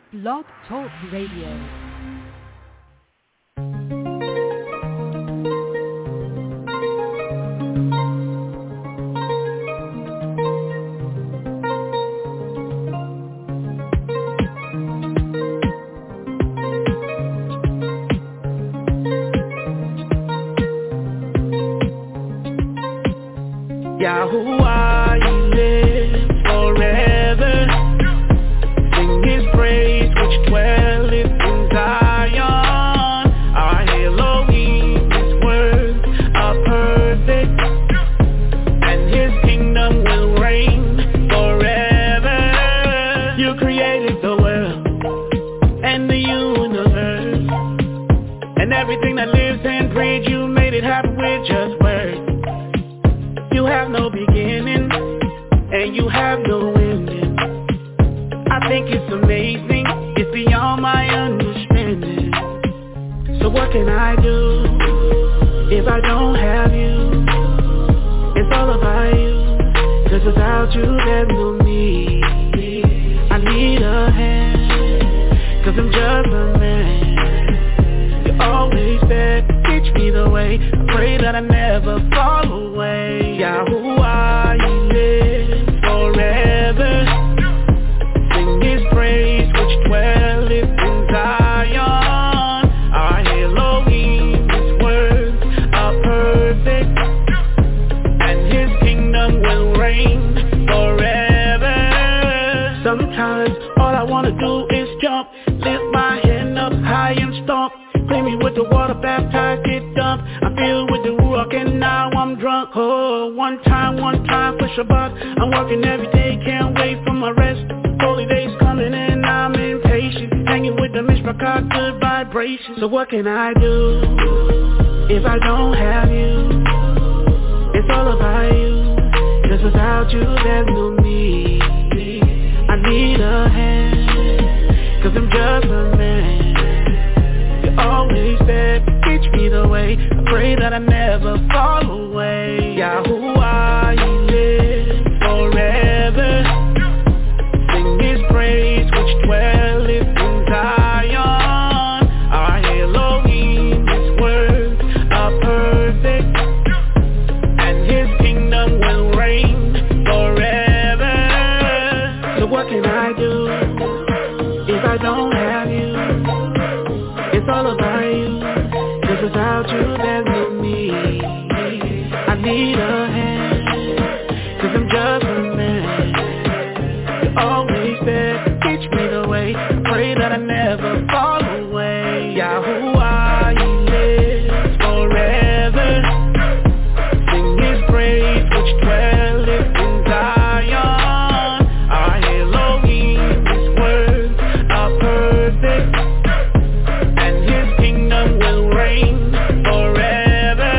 Blog Talk Radio. Yahuwah, He lives forever. Sing His praise, which dwelleth in Zion. Our Elohim, His words are perfect, and His kingdom will reign forever. You created the world and the universe, and everything that lives and breathes. You made it happen with just words. You have no beginning, and you have no ending. I think it's amazing, it's beyond my understanding. So what can I do if I don't have you? It's all about you, 'cause without you there's no me. I need a hand, 'cause I'm just a man. You're always there, teach me the way. I pray that I never fall away. Yahuwah, He lives forever. Sing His praise, which dwelleth in Zion. Our Elohim, His words are perfect, and His kingdom will reign forever. Sometimes all I wanna do is jump, lift my hand up high and stomp. Clean me with the water, baptized, get dumped. I feel with the Ruach and now I'm drunk. Oh, one time for Shabbat. I'm working every day, can't wait for my rest. Holy days coming and I'm impatient. Hanging with the Mishpachah, good vibrations. So what can I do if I don't have you? It's all about you, 'cause without you there's no me. I need a hand, 'cause I'm just a man. Always there, teach me the way. I pray that I never fall away. Yahuwah, He lives forever. Sing His praise, which dwelleth in Zion. Our Elohim, His words are perfect, and His kingdom will reign forever. So what can I do if I don't have you? It's all about you, 'cause without you there's no me. I need a hand, 'cause I'm just a man. You're always there, teach me the way. Pray that I never fall away. Yahuwah, He lives forever. Sing His praise, which dwelleth in Zion. Our Elohim, His words are perfect, will reign forever.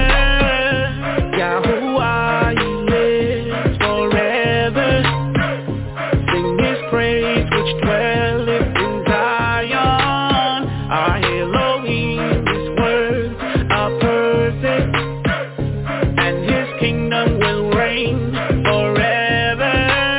Yahuwah, He lives forever. Sing His praise, which dwelleth in Zion. Our Elohim, His words are perfect, and His kingdom will reign forever.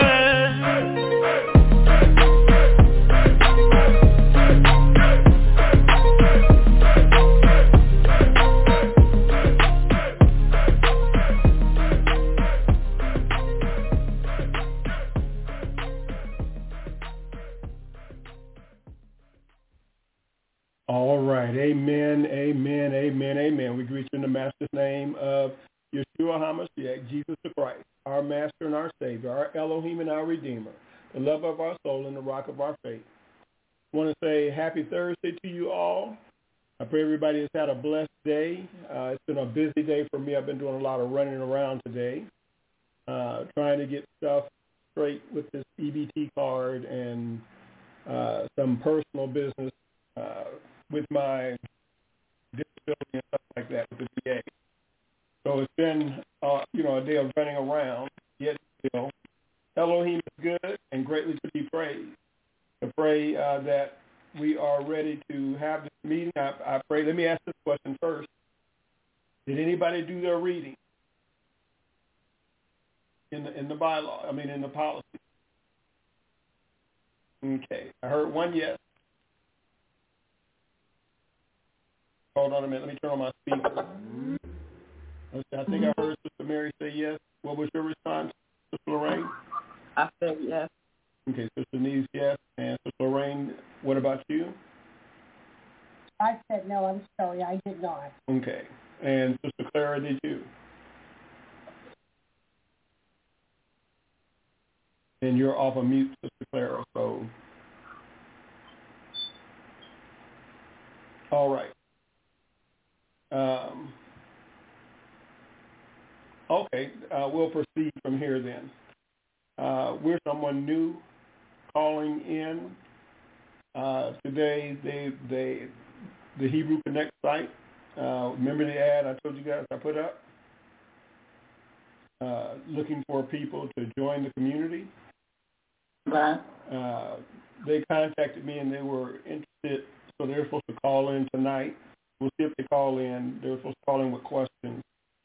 All right. Amen, amen, amen, amen. We greet you in the Master's name of Yeshua HaMashiach, Jesus the Christ, our Master and our Savior, our Elohim and our Redeemer, the love of our soul and the rock of our faith. I want to say happy Thursday to you all. I pray everybody has had a blessed day. It's been a busy day for me. I've been doing a lot of running around today, trying to get stuff straight with this EBT card and some personal business with my disability and stuff like that with the VA. So it's been, a day of running around, yet still. Elohim is good and greatly to be praised. I pray that we are ready to have this meeting. I pray, let me ask this question first. Did anybody do their reading in the bylaw, in the policy? Okay, I heard one yes. Hold on a minute. Let me turn on my speaker. I think I heard Sister Mary say yes. What was your response, Sister Lorraine? I said yes. Okay, Sister Neve, yes. And Sister Lorraine, what about you? I said no, I'm sorry, I did not. Okay. And Sister Clara, did you? And you're off of mute, Sister Clara, so. All right. Okay, we'll proceed from here then. We're someone new calling in. Today, the Hebrew Connect site, remember the ad I told you guys I put up? Looking for people to join the community. Right. They contacted me and they were interested, so they're supposed to call in tonight. We'll see if they call in. They were supposed to call in with questions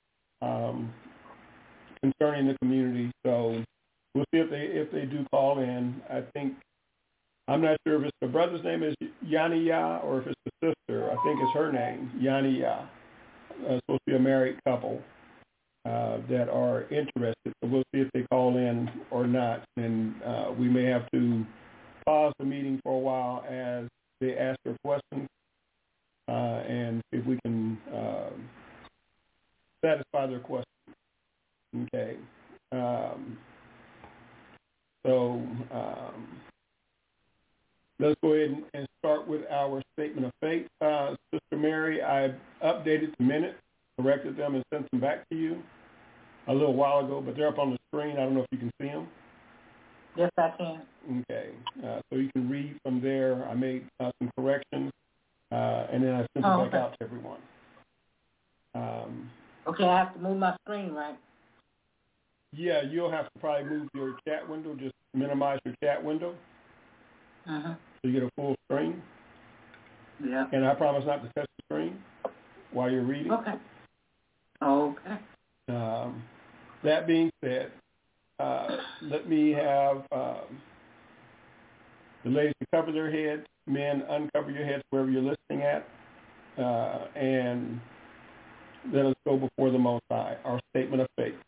concerning the community. So we'll see if they do call in. I think, I'm not sure if it's the brother's name is Yaniya or if it's the sister. I think it's her name, Yaniya. It's supposed to be a married couple that are interested. So we'll see if they call in or not. And we may have to pause the meeting for a while as they ask their questions and see if we can satisfy their questions. Okay. Let's go ahead and start with our statement of faith. Sister Mary, I updated the minutes, corrected them, and sent them back to you a little while ago, but they're up on the screen. I don't know if you can see them. Yes, I can. Okay. So you can read from there. I made some corrections, and then I sent it back out to everyone. Okay, I have to move my screen, right? Yeah, you'll have to probably move your chat window, just minimize your chat window. Uh-huh. So you get a full screen. Yeah. And I promise not to touch the screen while you're reading. Okay. Okay. That being said, let me have the ladies to cover their heads, men uncover your heads wherever you're listening at, and let us go before the Most High, our statement of faith.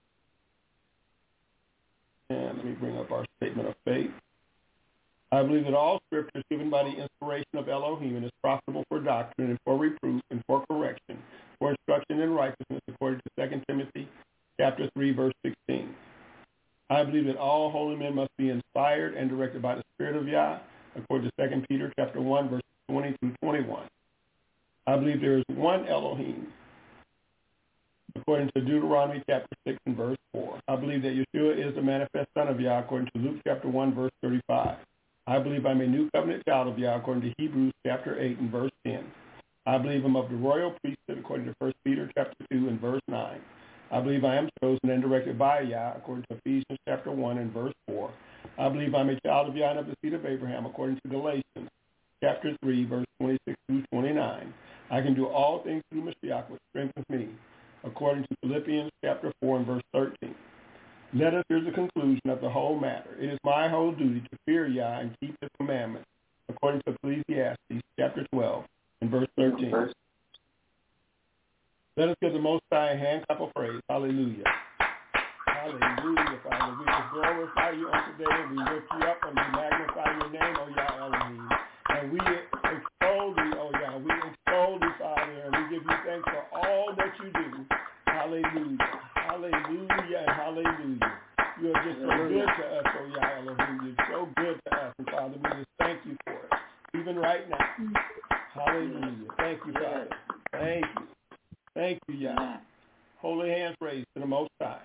And let me bring up our statement of faith. I believe that all scripture is given by the inspiration of Elohim and is profitable for doctrine and for reproof and for correction, for instruction in righteousness, according to 2 Timothy chapter 3, verse 16. I believe that all holy men must be inspired and directed by the Spirit of Yah, according to 2 Peter chapter 1, verse 20 through 21. I believe there is one Elohim, according to Deuteronomy chapter 6 and verse 4. I believe that Yeshua is the manifest Son of Yah, according to Luke chapter 1, verse 35. I believe I'm a new covenant child of Yah, according to Hebrews chapter 8 and verse 10. I believe I'm of the royal priesthood, according to 1 Peter chapter 2 and verse 9. I believe I am chosen and directed by Yah, according to Ephesians chapter 1 and verse 4. I believe I'm a child of Yah and of the seed of Abraham, according to Galatians chapter 3, verse 26 through 29. I can do all things through Mashiach, which strengthens me, according to Philippians chapter 4 and verse 13. Let us hear the conclusion of the whole matter. It is my whole duty to fear Yah and keep his commandments, according to Ecclesiastes chapter 12 and verse 13. Let us give the Most High a hand clap of praise. Hallelujah. Hallelujah, Father. We just glorify you on today, and we lift you up, and we magnify your name, O Yah Elohim. And we extol thee, O Yah. We extol thee, Father, and we give you thanks for all that you do. Hallelujah. Hallelujah and hallelujah. You are just so good to us, O Yah Elohim. You're so good to us, and Father, we just thank you for it, even right now. Hallelujah. Thank you, Father. Thank you. Thank you, Yah. Holy hands raised to the Most High.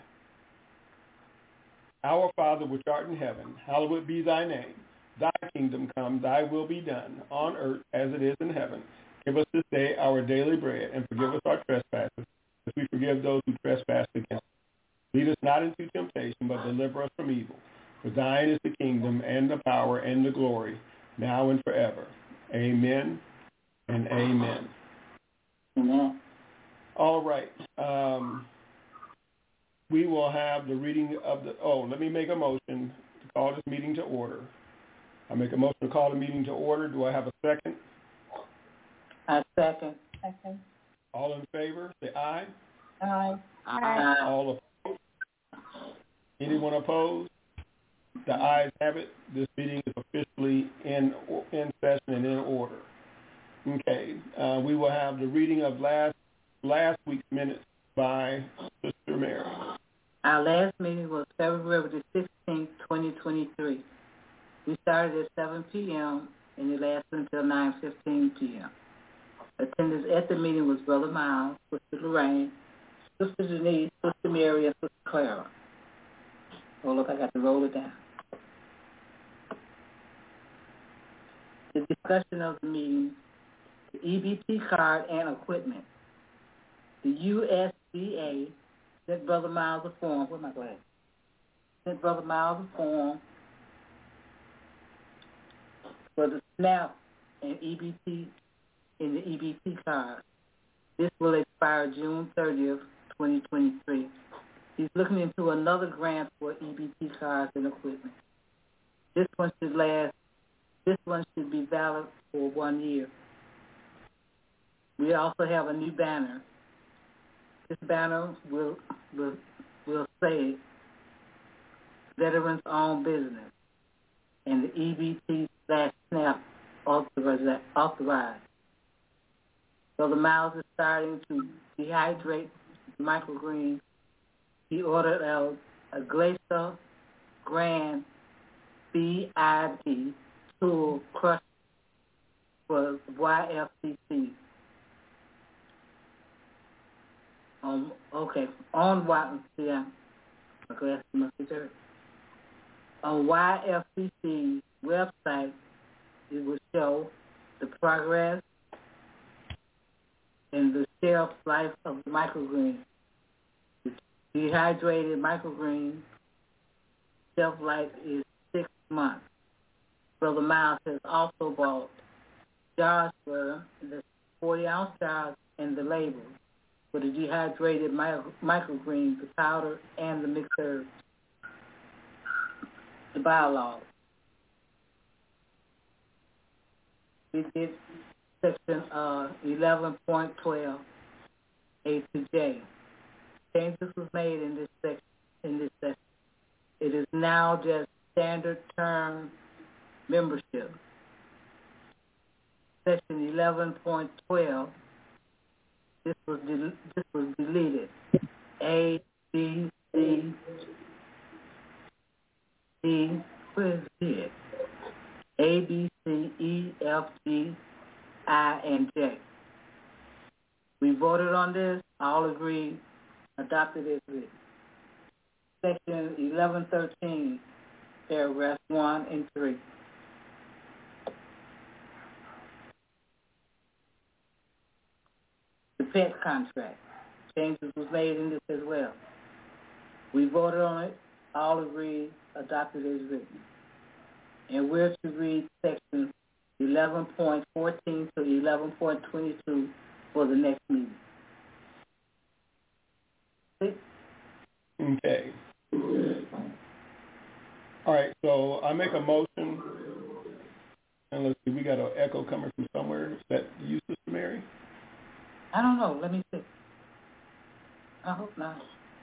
Our Father, which art in heaven, hallowed be thy name. Thy kingdom come, thy will be done, on earth as it is in heaven. Give us this day our daily bread, and forgive us our trespasses, as we forgive those who trespass against us. Lead us not into temptation, but deliver us from evil. For thine is the kingdom, and the power, and the glory, now and forever. Amen and amen. Amen. All right. We will have the reading of the... let me make a motion to call this meeting to order. I make a motion to call the meeting to order. Do I have a second? I second. Second. All in favor, say aye. Aye. All opposed? Anyone opposed? The ayes have it. This meeting is officially in session and in order. Okay. We will have the reading of last week's minutes by Sister Mary. Our last meeting was February the 16th, 2023. We started at 7 p.m. and it lasted until 9:15 p.m. Attendance at the meeting was Brother Miles, Sister Lorraine, Sister Denise, Sister Mary, and Sister Clara. Oh, look, I got to roll it down. The discussion of the meeting, the EBT card and equipment. The USDA sent Brother Miles a form. Where's my glass? Sent Brother Miles a form for the SNAP and EBT in the EBT card. This will expire June 30th, 2023. He's looking into another grant for EBT cards and equipment. This one should be valid for 1 year. We also have a new banner. This banner will say Veterans-Owned Business and the EBT/SNAP authorized. So the Miles is starting to dehydrate microgreens. He ordered a Glacier Grand BID tool crush for YFCC. On YFCC website, it will show the progress and the shelf life of the microgreen. The dehydrated microgreen shelf life is 6 months. Brother Miles has also bought jars for the 40-ounce jars and the label for the dehydrated microgreens, the powder, and the mixed herbs, the biolog. We did section 11.12, A to J. Changes was made in this section. It is now just standard term membership. Section 11.12. This was deleted. A, B, C, D. Where is it? A, B, C, E, F, G, I, and J. We voted on this. All agreed. Adopted as written. Section 11.13, paragraphs 1 and 3. The pet contract. Changes was made in this as well. We voted on it. All agreed. Adopted as written. And we're to read section 11.14 to 11.22 for the next meeting. Okay. All right, so I make a motion, and let's see, we got an echo coming from somewhere. Is that you, Sister Mary? I don't know. Let me see. I hope not.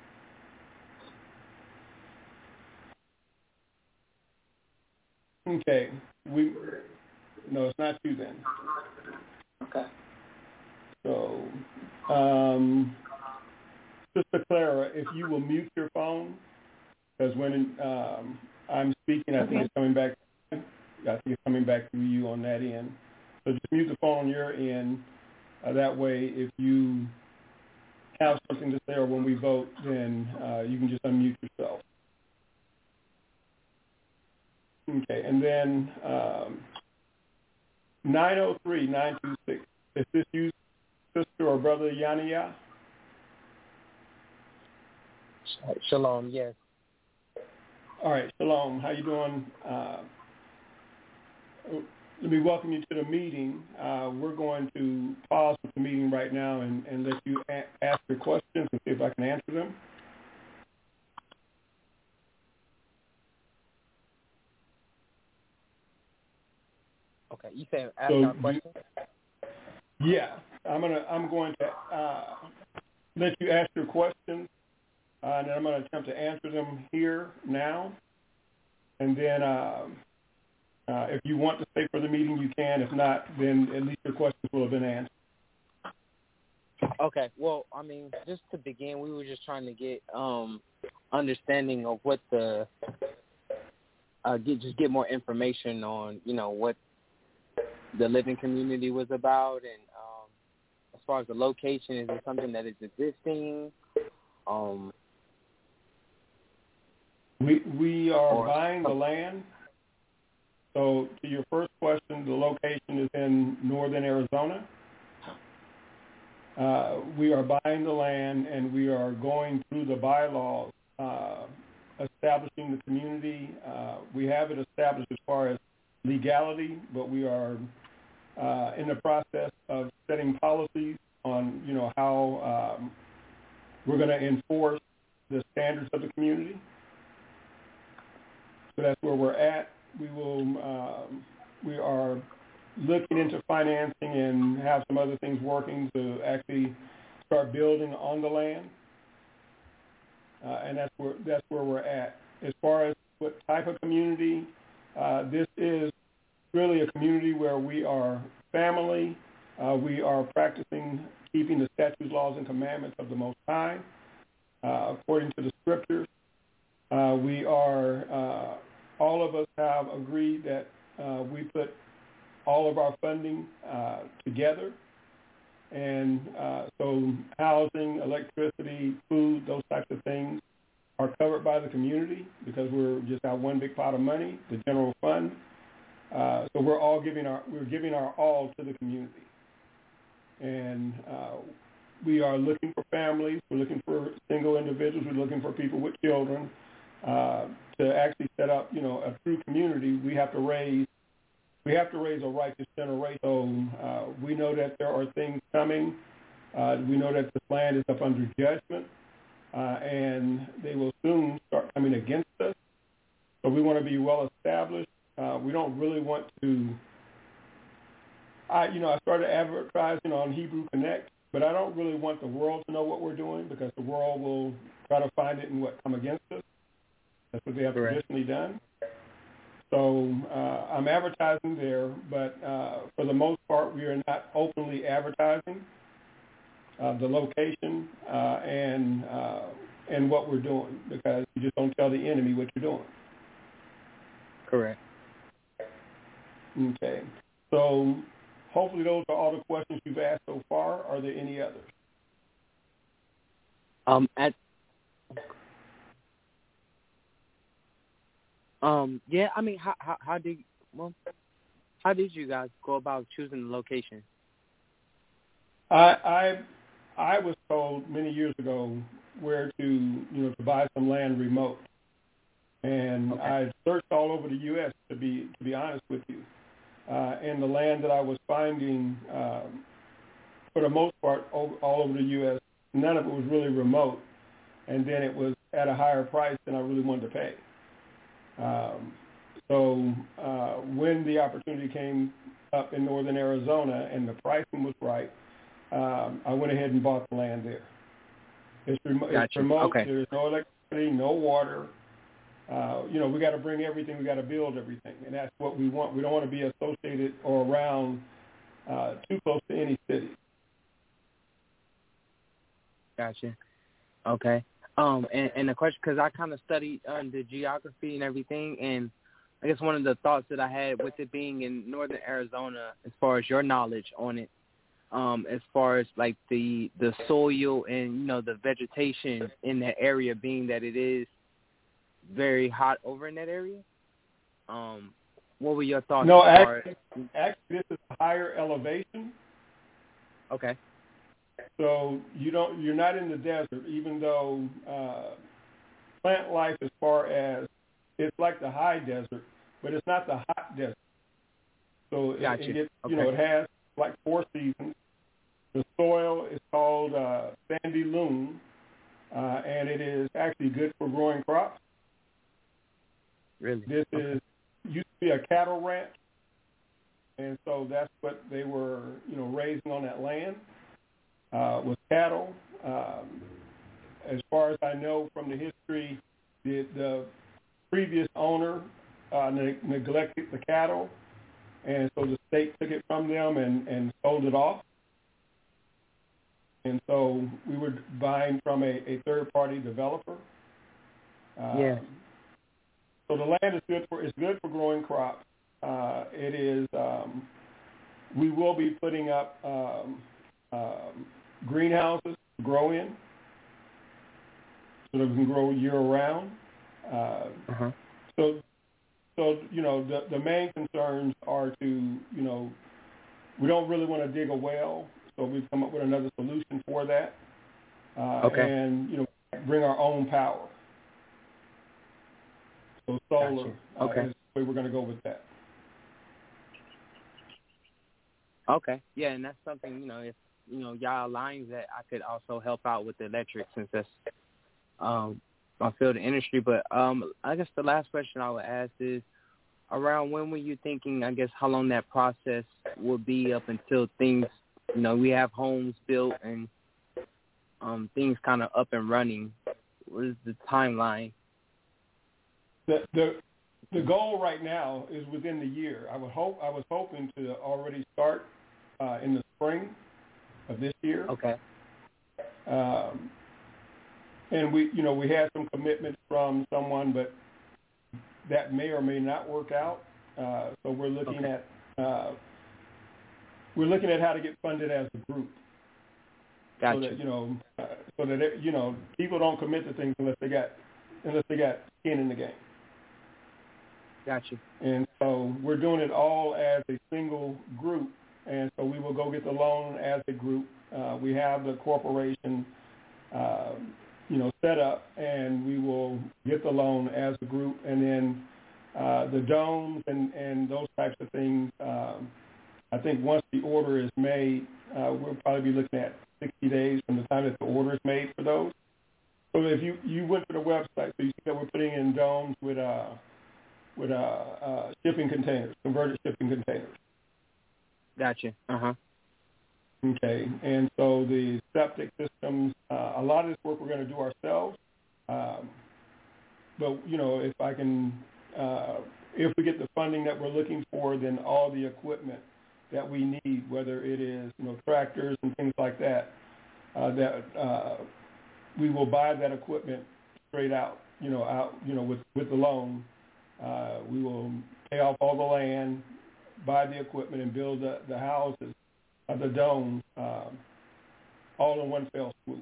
Okay. No, it's not you then. Okay. So, Sister Clara, if you will mute your phone, because when I'm speaking, I think it's coming back. I think it's coming back through you on that end. So just mute the phone on your end. That way, if you have something to say or when we vote, then you can just unmute yourself. Okay, and then 903-926. Is this you, Sister or Brother Yaniya? Shalom, yes. All right, shalom. How you doing? Let me welcome you to the meeting. We're going to pause with the meeting right now and let you ask your questions and see if I can answer them. Okay, you said ask our questions? Yeah. I'm going to let you ask your questions, and then I'm going to attempt to answer them here now. And then if you want to stay for the meeting, you can. If not, then at least your questions will have been answered. Okay. Well, I mean, just to begin, we were just trying to get understanding of what get more information on, what the living community was about, and as far as the location, is it something that is existing? We are buying the land. So to your first question, the location is in northern Arizona. We are buying the land, and we are going through the bylaws, establishing the community. We have it established as far as legality, but we are in the process of setting policies on, how we're going to enforce the standards of the community. So that's where we're at. We are looking into financing and have some other things working to actually start building on the land. And that's where we're at. As far as what type of community, this is really a community where we are family. We are practicing keeping the statutes, laws, and commandments of the Most High, according to the Scriptures. We are, all of us have agreed that we put all of our funding together. And so housing, electricity, food, those types of things are covered by the community because we're just got one big pot of money, the general fund. So we're giving our all to the community. And we are looking for families. We're looking for single individuals. We're looking for people with children to actually set up, a true community. We have to raise a righteous generation. So we know that there are things coming. We know that this land is up under judgment, and they will soon start coming against us. So we want to be well established. We don't really want to. I started advertising on Hebrew Connect, but I don't really want the world to know what we're doing because the world will try to find it and come against us. That's what they have traditionally done. So I'm advertising there, but for the most part, we are not openly advertising the location and what we're doing because you just don't tell the enemy what you're doing. Correct. Okay. So hopefully those are all the questions you've asked so far. Are there any others? Yeah, I mean, how did you guys go about choosing the location? I was told many years ago where to buy some land remote, and I searched all over the U.S. to be honest with you, and the land that I was finding, for the most part, all over the U.S., none of it was really remote, and then it was at a higher price than I really wanted to pay. So when the opportunity came up in northern Arizona and the pricing was right, I went ahead and bought the land there. It's remote. Okay. There's no electricity, no water. We got to bring everything. We got to build everything, and that's what we want. We don't want to be associated or around too close to any city. Gotcha. Okay. And the question, because I kind of studied the geography and everything, and I guess one of the thoughts that I had with it being in northern Arizona, as far as your knowledge on it, as far as like the soil and the vegetation in that area, being that it is very hot over in that area. What were your thoughts? No, actually, this is higher elevation. Okay. So you're not in the desert, even though plant life, as far as it's like the high desert, but it's not the hot desert. So it gets, it has like 4 seasons. The soil is called sandy loam, and it is actually good for growing crops. Really? This used to be a cattle ranch, And so that's what they were, raising on that land, was cattle. As far as I know from the history, the previous owner neglected the cattle, and so the state took it from them and sold it off. And so we were buying from a third-party developer. Yes. So the land is good for growing crops. It is. We will be putting up greenhouses to grow in, so that we can grow year-round. So the main concerns are to, we don't really want to dig a well, so we've come up with another solution for that. And, bring our own power. So solar is the way we're going to go with that. Okay. Yeah, and that's something, if, y'all aligns that, I could also help out with the electric, since that's my field of industry. But I guess the last question I would ask is, around when were you thinking, I guess, how long that process will be up until things, we have homes built and things kind of up and running? What is the timeline? The goal right now is within the year. I was hoping to already start in the spring of this year. Okay. And we had some commitments from someone, but that may or may not work out. So we're looking at how to get funded as a group. Gotcha. So that people don't commit to things unless they got skin in the game. Gotcha. And so we're doing it all as a single group, and so we will go get the loan as a group. We have the corporation, set up, and we will get the loan as a group, and then the domes and those types of things. I think once the order is made, we'll probably be looking at 60 days from the time that the order is made for those. So if you went to the website, so you see that we're putting in domes with shipping containers, converted shipping containers. Gotcha. Okay, and so the septic systems, a lot of this work we're going to do ourselves. But if I can, if we get the funding that we're looking for, then all the equipment that we need, whether it is tractors and things like that, we will buy that equipment straight out, with the loan. We will pay off all the land, buy the equipment, and build the houses, the domes, all in one fell swoop.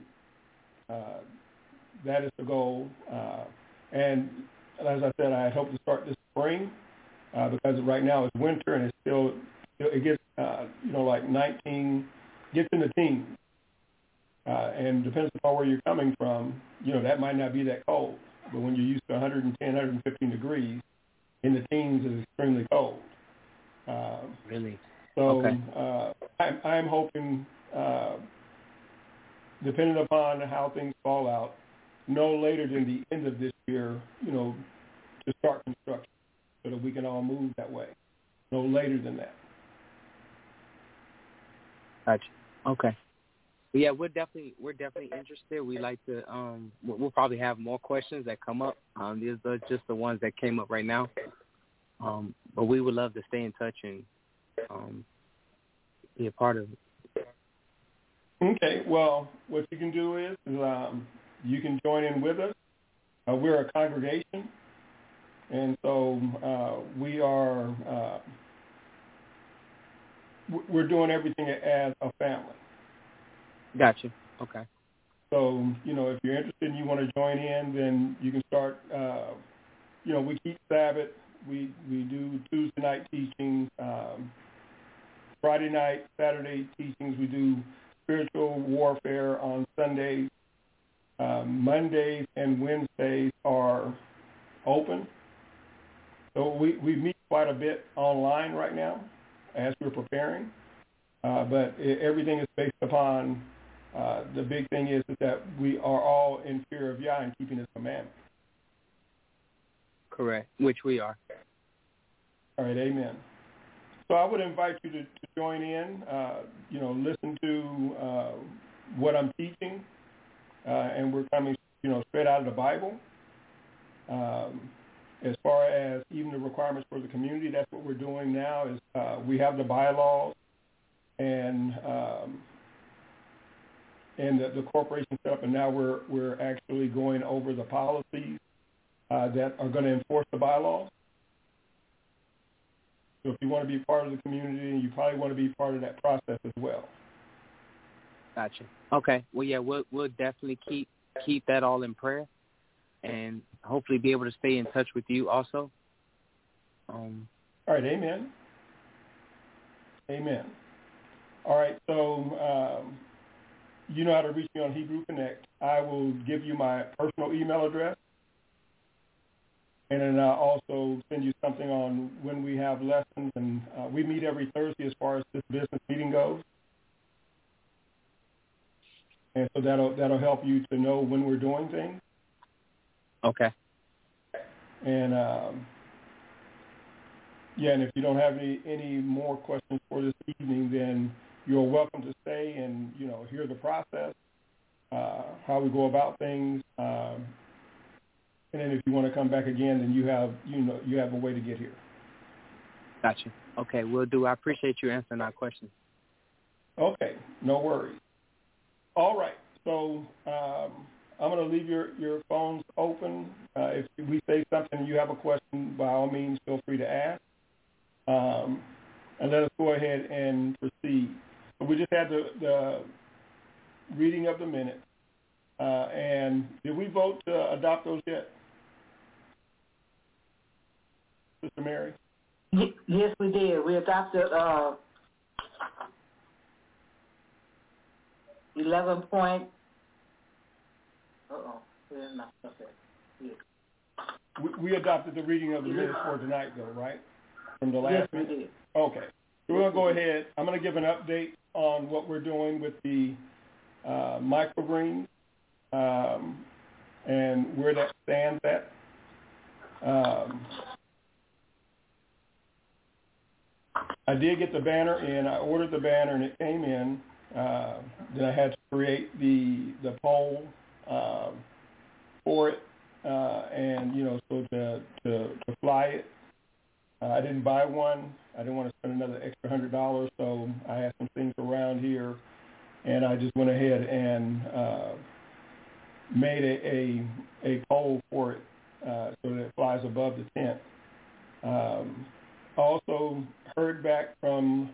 That is the goal. And as I said, I hope to start this spring because right now it's winter and it gets like 19, gets in the teens. And depends upon where you're coming from, that might not be that cold. But when you're used to 110, 115 degrees, in the teens is extremely cold. Really? So I'm hoping, depending upon how things fall out, no later than the end of this year, to start construction so that we can all move that way. No later than that. Gotcha. Okay. Yeah, we're definitely interested. We like to. We'll probably have more questions that come up. These are just the ones that came up right now. But we would love to stay in touch and be a part of it. Okay. Well, what you can do is you can join in with us. We're a congregation, and so we are. We're doing everything as a family. Gotcha. Okay. So, if you're interested and you want to join in, then you can start, we keep Sabbath. We do Tuesday night teachings, Friday night, Saturday teachings. We do spiritual warfare on Sundays. Mondays and Wednesdays are open. So we meet quite a bit online right now as we're preparing. But everything is based upon the big thing is that we are all in fear of Yah and keeping His commandments. Correct, which we are. All right, amen. So I would invite you to join in, listen to what I'm teaching, and we're coming, straight out of the Bible. As far as even the requirements for the community, that's what we're doing now is we have the bylaws and the corporation set up, and now we're actually going over the policies that are going to enforce the bylaws. So if you want to be part of the community, you probably want to be part of that process as well. Gotcha. Okay. Well, yeah, we'll definitely keep that all in prayer, and hopefully be able to stay in touch with you also. All right. Amen. Amen. All right. So you know how to reach me on Hebrew Connect. I will give you my personal email address. And then I'll also send you something on when we have lessons. And we meet every Thursday as far as this business meeting goes. And so that'll help you to know when we're doing things. Okay. And, and if you don't have any more questions for this evening, then you're welcome to stay and, hear the process, how we go about things. And then if you want to come back again, then you have a way to get here. Gotcha. Okay, will do. I appreciate you answering our questions. Okay, no worries. All right, so I'm going to leave your phones open. If we say something and you have a question, by all means, feel free to ask. And let us go ahead and proceed. So we just had the reading of the minutes. And did we vote to adopt those yet? Sister Mary? Yes, we did. We adopted 11 point. Where's my stuff at? Yeah. We adopted the reading of the minutes for tonight, though, right? From the last meeting? Yes, we did. Okay. So we're going to go ahead. I'm going to give an update on what we're doing with the microgreens and where that stands at. I did get the banner in. I ordered the banner, and it came in. Then I had to create the pole for it, and so to fly it. I didn't buy one. I didn't want to spend another extra $100, so I had some things around here, and I just went ahead and made a pole for it so that it flies above the tent. Also heard back from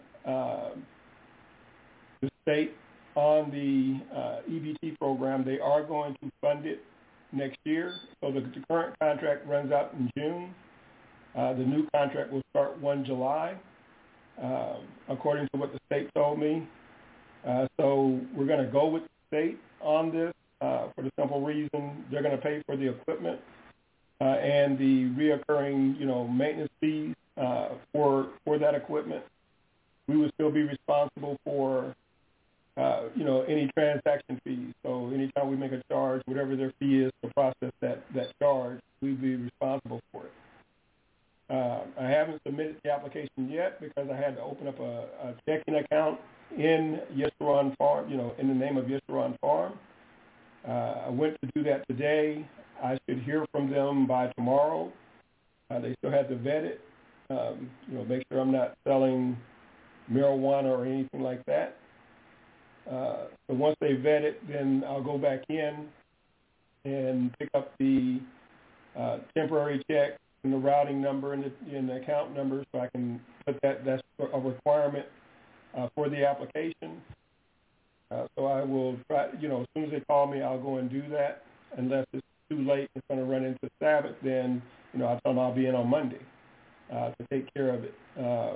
the state on the EBT program. They are going to fund it next year. So the current contract runs out in June. The new contract will start 1 July, according to what the state told me. So we're going to go with the state on this for the simple reason they're going to pay for the equipment and the reoccurring, maintenance fees for that equipment. We would still be responsible for, any transaction fees. So anytime we make a charge, whatever their fee is to process that charge, we'd be responsible for it. I haven't submitted the application yet because I had to open up a checking account in Yeshurun Farm, in the name of Yeshurun Farm. I went to do that today. I should hear from them by tomorrow. They still have to vet it, make sure I'm not selling marijuana or anything like that. So once they vet it, then I'll go back in and pick up the temporary check and the routing number and the account number so I can put that's a requirement for the application. So I will try, as soon as they call me, I'll go and do that. Unless it's too late, it's going to run into Sabbath, then, I tell them I'll be in on Monday to take care of it.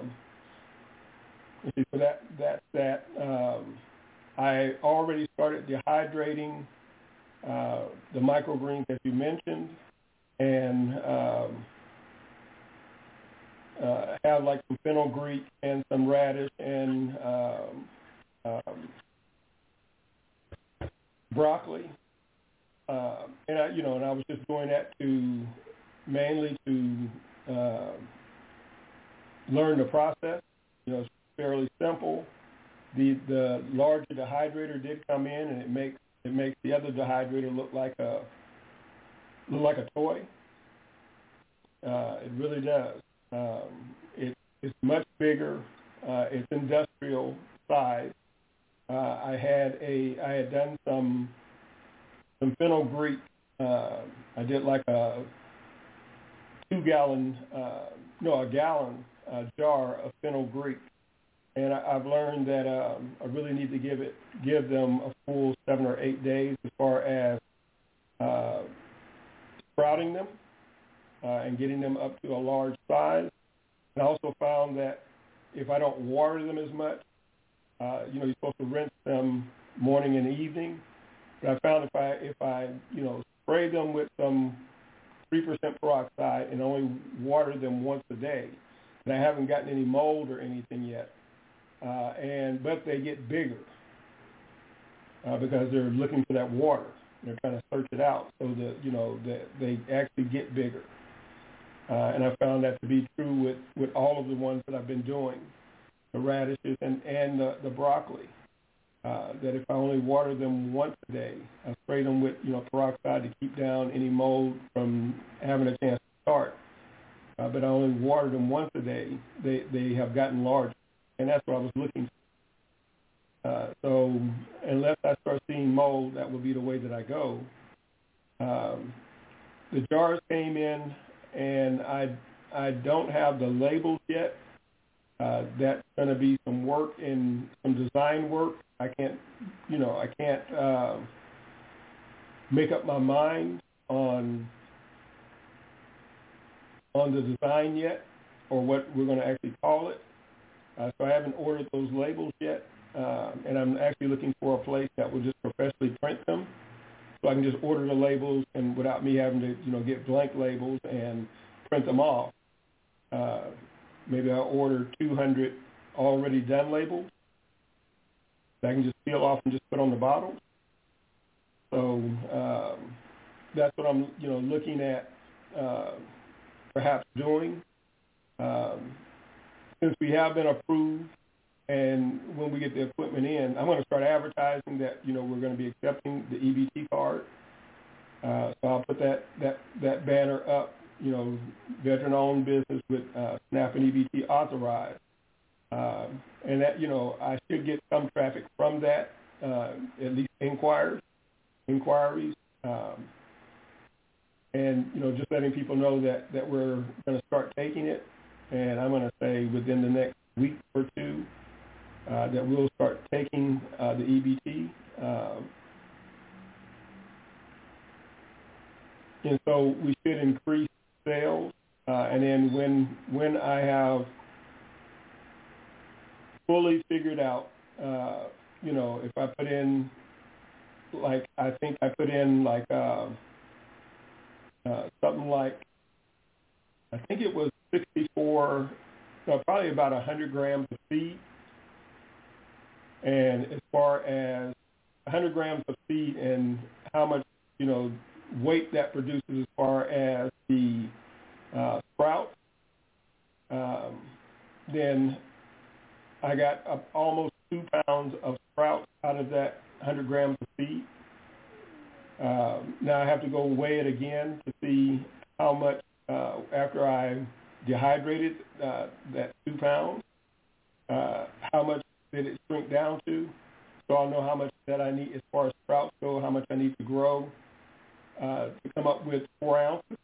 So that's that. I already started dehydrating the microgreens that you mentioned, and have like some fenugreek and some radish and broccoli. And I was just doing that mainly to learn the process it's fairly simple. The larger dehydrator did come in, and it makes the other dehydrator look like a toy. It really does. It's much bigger. It's industrial size. I had done some fenugreek. I did like a gallon jar of fenugreek, and I've learned that I really need to give them a full 7 or 8 days as far as sprouting them and getting them up to a large size. And I also found that if I don't water them as much, you're supposed to rinse them morning and evening. But I found if I spray them with some 3% peroxide and only water them once a day, and I haven't gotten any mold or anything yet, but they get bigger because they're looking for that water. They're trying to search it out, so that they actually get bigger. And I found that to be true with all of the ones that I've been doing, the radishes and the broccoli. That if I only water them once a day, I spray them with peroxide to keep down any mold from having a chance to start. But I only water them once a day. They have gotten larger, and that's what I was looking for. So unless I start seeing mold, that will be the way that I go. The jars came in, and I don't have the labels yet. That's going to be some work and some design work. I can't make up my mind on the design yet, or what we're going to actually call it. So I haven't ordered those labels yet, and I'm actually looking for a place that will just professionally print them, so I can just order the labels and without me having to get blank labels and print them off. Maybe I'll order 200 already done labels that I can just peel off and just put on the bottle. So that's what I'm, looking at perhaps doing. Since we have been approved, and when we get the equipment in, I'm going to start advertising that, we're going to be accepting the EBT card. So I'll put that banner up, veteran-owned business with SNAP and EBT authorized. And that, I should get some traffic from that, at least inquiries. And, just letting people know that we're going to start taking it. And I'm going to say within the next week or two that we'll start taking the EBT. And so we should increase sales. And then when I have fully figured out, if I put in, I think I put in something like, I think it was 64, probably about 100 grams of seed. And as far as 100 grams of seed and how much, weight that produces as far as the sprout, then I got almost 2 pounds of sprouts out of that 100 grams of seed. Now I have to go weigh it again to see how much, after I dehydrated that 2 pounds, how much did it shrink down to. So I'll know how much that I need as far as sprouts go, how much I need to grow to come up with 4 ounces.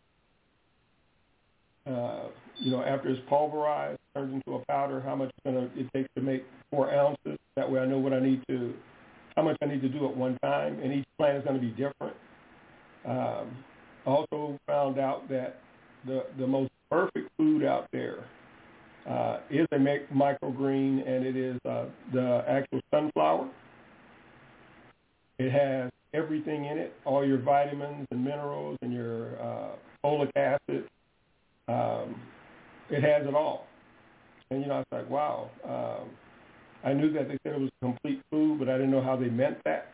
After it's pulverized, turns into a powder, how much it takes to make 4 ounces. That way I know how much I need to do at one time, and each plant is going to be different. I also found out that the most perfect food out there is a microgreen, and it is the actual sunflower. It has everything in it, all your vitamins and minerals and your folic acid. It has it all. And, I was like, wow. I knew that they said it was complete food, but I didn't know how they meant that.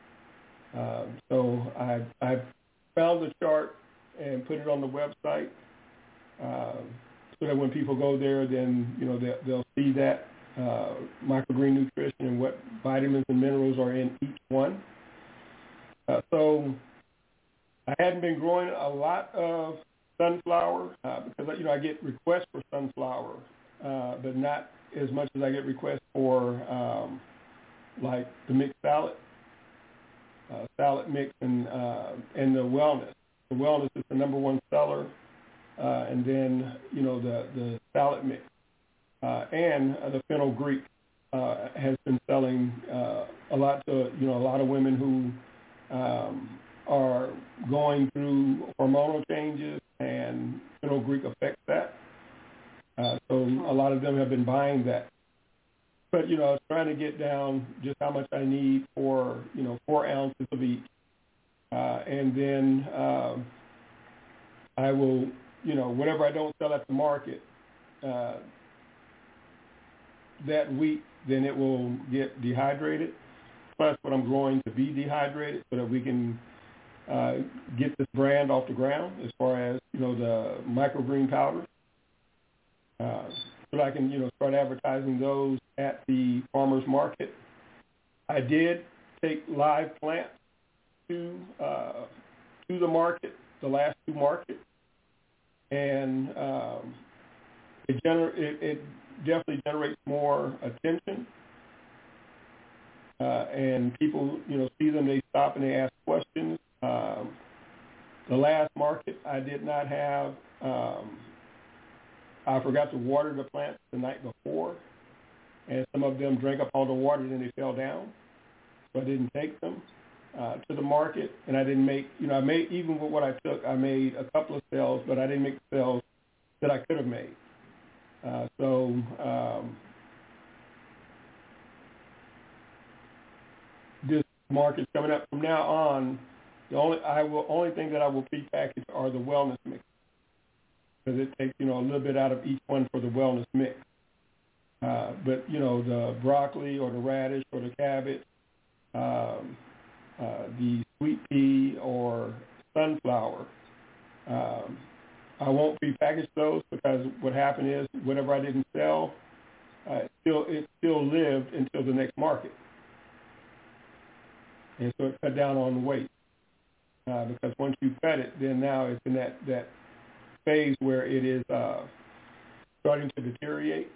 So I found the chart and put it on the website so that when people go there, then, you know, they'll see that microgreen nutrition and what vitamins and minerals are in each one. So I hadn't been growing a lot of sunflower because, you know, I get requests for sunflower, but not as much as I get requests for like the mixed salad mix and the wellness. The wellness is the number one seller, and then, you know, the salad mix and the fenugreek has been selling a lot to, you know, a lot of women who are going through hormonal changes, and fenugreek affects that. So a lot of them have been buying that. But, you know, I was trying to get down just how much I need for, you know, 4 ounces of each. And then I will, you know, whatever I don't sell at the market that week, then it will get dehydrated. Plus what I'm growing to be dehydrated so that we can get this brand off the ground as far as, you know, the microgreen powders. So I can, you know, start advertising those at the farmer's market. I did take live plants to the market, the last 2 markets, and it definitely generates more attention. And people, you know, see them, they stop and they ask questions. The last market I did not have, I forgot to water the plants the night before, and some of them drank up all the water and then they fell down. So I didn't take them to the market, and I didn't make, you know, I made, even with what I took, I made a couple of sales, but I didn't make the sales that I could have made. This market's coming up. From now on, the only thing that I will prepackage are the wellness mix, because it takes, you know, a little bit out of each one for the wellness mix. But, you know, the broccoli or the radish or the cabbage, the sweet pea or sunflower, I won't prepackage those, because what happened is whatever I didn't sell, it still lived until the next market. And so it cut down on the weight, because once you cut it, then now it's in that phase where it is starting to deteriorate.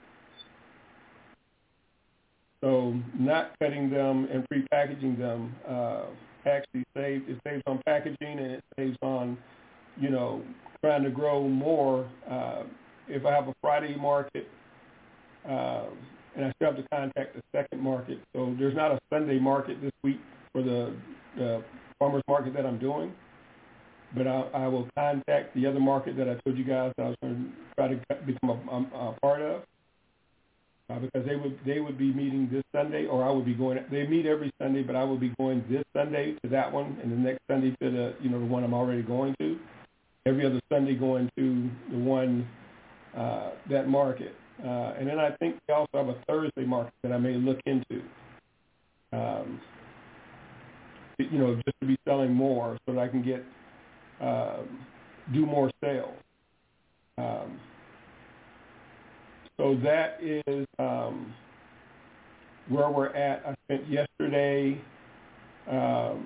So not cutting them and prepackaging them actually saves on packaging, and it saves on, you know, trying to grow more. If I have a Friday market, and I still have to contact the second market, so there's not a Sunday market this week for the farmers market that I'm doing, but I will contact the other market that I told you guys I was going to try to become a part of, because they would be meeting this Sunday, or I would be going. They meet every Sunday, but I will be going this Sunday to that one, and the next Sunday to the one I'm already going to. Every other Sunday going to the one that market, and then I think they also have a Thursday market that I may look into. You know, just to be selling more so that I can get do more sales. So that is where we're at. I spent yesterday, as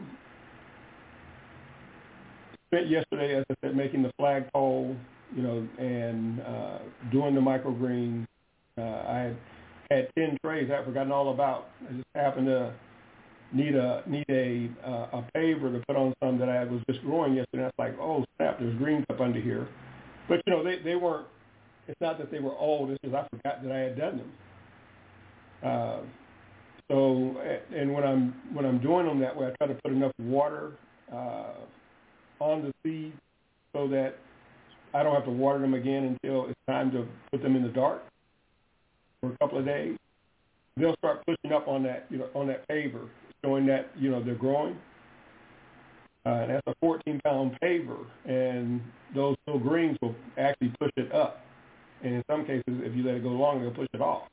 I said, making the flagpole, you know, and doing the microgreens. I had 10 trays I had forgotten all about. I just happened to need a paver to put on some that I was just growing yesterday. And I was like, oh snap, there's greens up under here. But you know, they weren't. It's not that they were old. It's just I forgot that I had done them. So, and when I'm doing them that way, I try to put enough water on the seeds so that I don't have to water them again until it's time to put them in the dark for a couple of days. They'll start pushing up on that, you know, on that paver, showing that, you know, they're growing. And that's a 14-pound paver, and those little greens will actually push it up. And in some cases, if you let it go long, they'll push it off.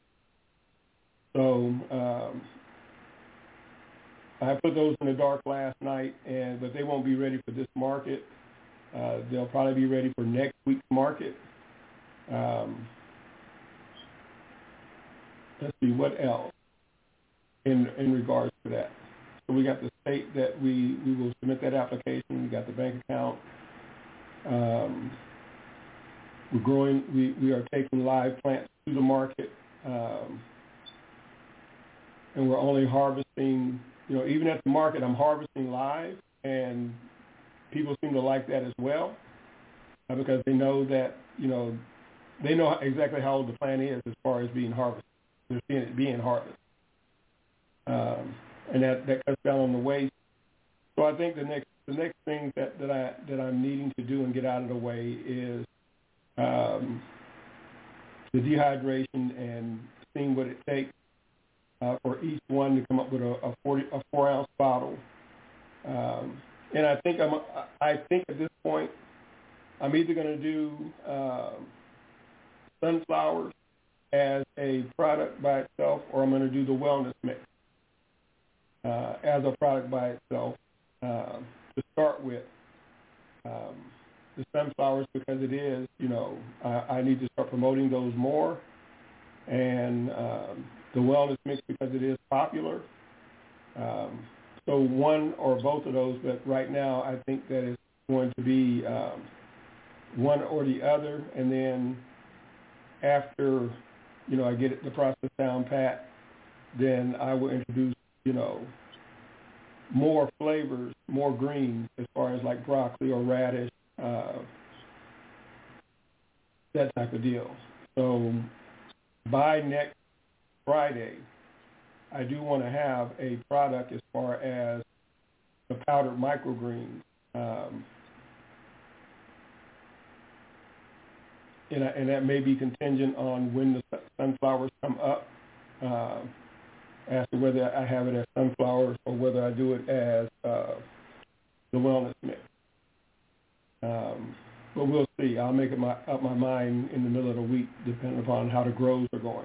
So I put those in the dark last night, but they won't be ready for this market. They'll probably be ready for next week's market. Let's see, what else in regards to that? So we got the state that we will submit that application. We got the bank account. We're growing. We are taking live plants to the market, and we're only harvesting. Even at the market, I'm harvesting live, and people seem to like that as well because they know that they know exactly how old the plant is as far as being harvested. They're seeing it being harvested, and that cuts down on the waste. So I think the next thing that I'm needing to do and get out of the way is the dehydration and seeing what it takes for each one to come up with a 4-ounce bottle. And I think at this point I'm either going to do sunflowers as a product by itself, or I'm going to do the wellness mix as a product by itself to start with. The sunflowers, because it is, I need to start promoting those more, and the wellness mix because it is popular. So one or both of those, but right now I think that it's going to be one or the other, and then after I get the process down pat, then I will introduce more flavors, more greens, as far as like broccoli or radish, that type of deal. So by next Friday, I do want to have a product as far as the powdered microgreens. And that may be contingent on when the sunflowers come up, as to whether I have it as sunflowers or whether I do it as the wellness mix. But we'll see. I'll make up my mind in the middle of the week, depending upon how the grows are going.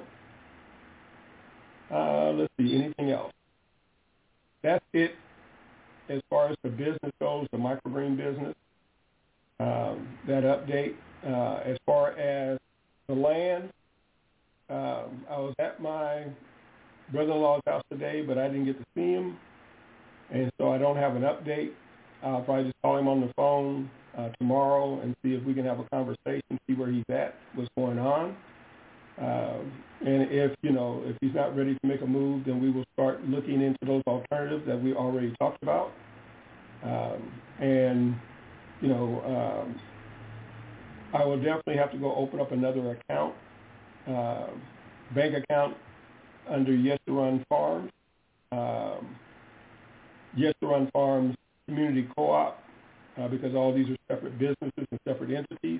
Let's see, anything else? That's it as far as the business goes, the microgreen business, that update. As far as the land, I was at my brother-in-law's house today, but I didn't get to see him, and so I don't have an update. I'll probably just call him on the phone tomorrow and see if we can have a conversation, see where he's at, what's going on. And if he's not ready to make a move, then we will start looking into those alternatives that we already talked about. I will definitely have to go open up another account, bank account under Yes to Run Farms, Yes to Run Farms Community Co-op, because all these are separate businesses and separate entities.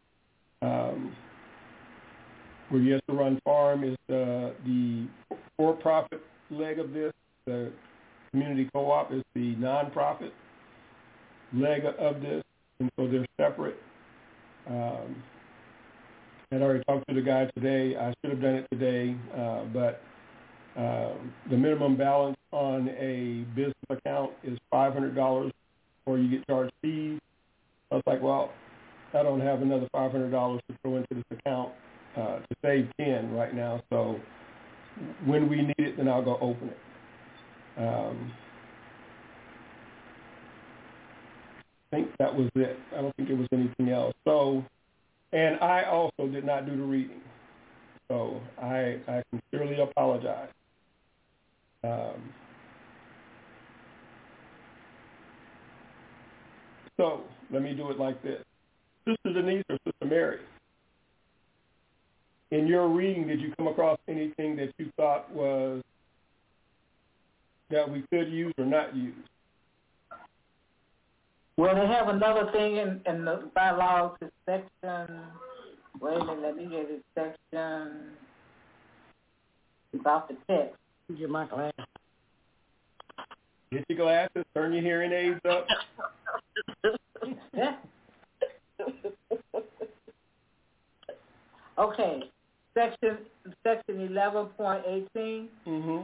Where Yes to Run Farm is the for-profit leg of this, the Community Co-op is the nonprofit leg of this, and so they're separate. And I already talked to the guy today. I should have done it today, but the minimum balance on a business account is $500, or you get charged fees. I was like, well, I don't have another $500 to throw into this account to save 10 right now. So when we need it, then I'll go open it. I think that was it. I don't think it was anything else. So, and I also did not do the reading. So I sincerely apologize. So let me do it like this. Sister Denise or Sister Mary, in your reading, did you come across anything that you thought was that we could use or not use? Well, they have another thing in the bylaws, section, wait a minute, let me get it, section about the text. Get my glasses. Get your glasses, turn your hearing aids up. Okay, section 11.18. Mm-hmm.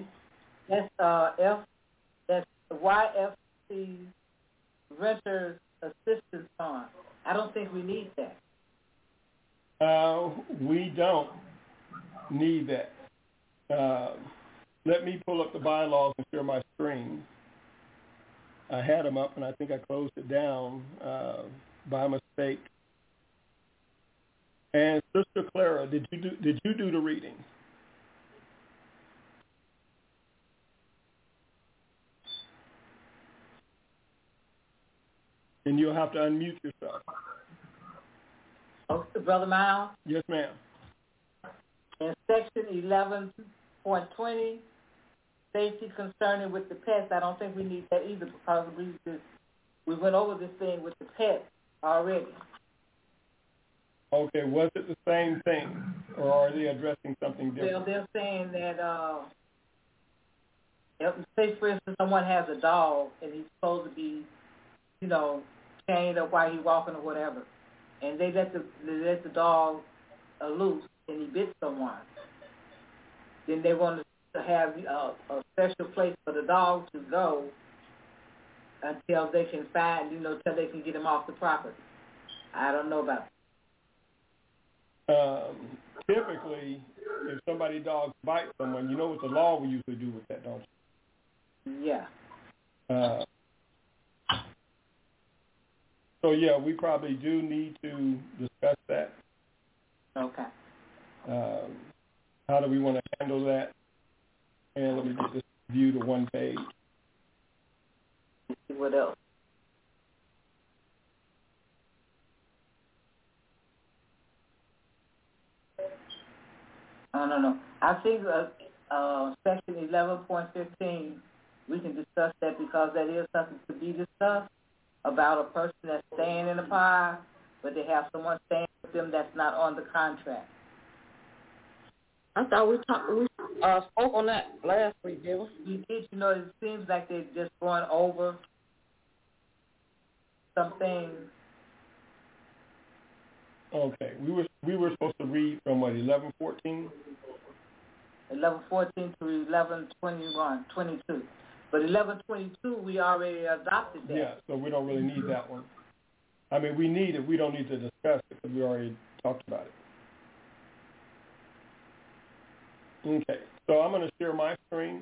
That's YFC Renters Assistance Fund. I don't think we need that. We don't need that. Let me pull up the bylaws and share my screen. I had them up, and I think I closed it down by mistake. And Sister Clara, did you do the reading? And you'll have to unmute yourself. Okay, Brother Miles? Yes, ma'am. In section 11.20, safety concerning with the pets, I don't think we need that either because we went over this thing with the pets already. Okay, was it the same thing, or are they addressing something different? Well, they're saying that, say for instance, someone has a dog and he's supposed to be, chained up while he's walking or whatever, and they let the dog loose and he bit someone. Then they want to have a special place for the dog to go until they can find, until they can get him off the property. I don't know about that. Typically, if somebody's dog bites someone, you know what the law will usually do with that, don't you? Yeah. So, yeah, we probably do need to discuss that. Okay. How do we want to handle that? And let me get this view to one page. Let's see what else. I don't know. I think section 11.15, we can discuss that because that is something to be discussed about a person that's staying in the pod, but they have someone staying with them that's not on the contract. I thought we spoke on that last week, didn't we? We did. It seems like they're just going over some things. Okay, we were supposed to read from what, 11:14? 11:14 to 11:22. But 11:22, we already adopted that. Yeah, so we don't really need that one. I mean, we need it. We don't need to discuss it because we already talked about it. Okay, so I'm going to share my screen.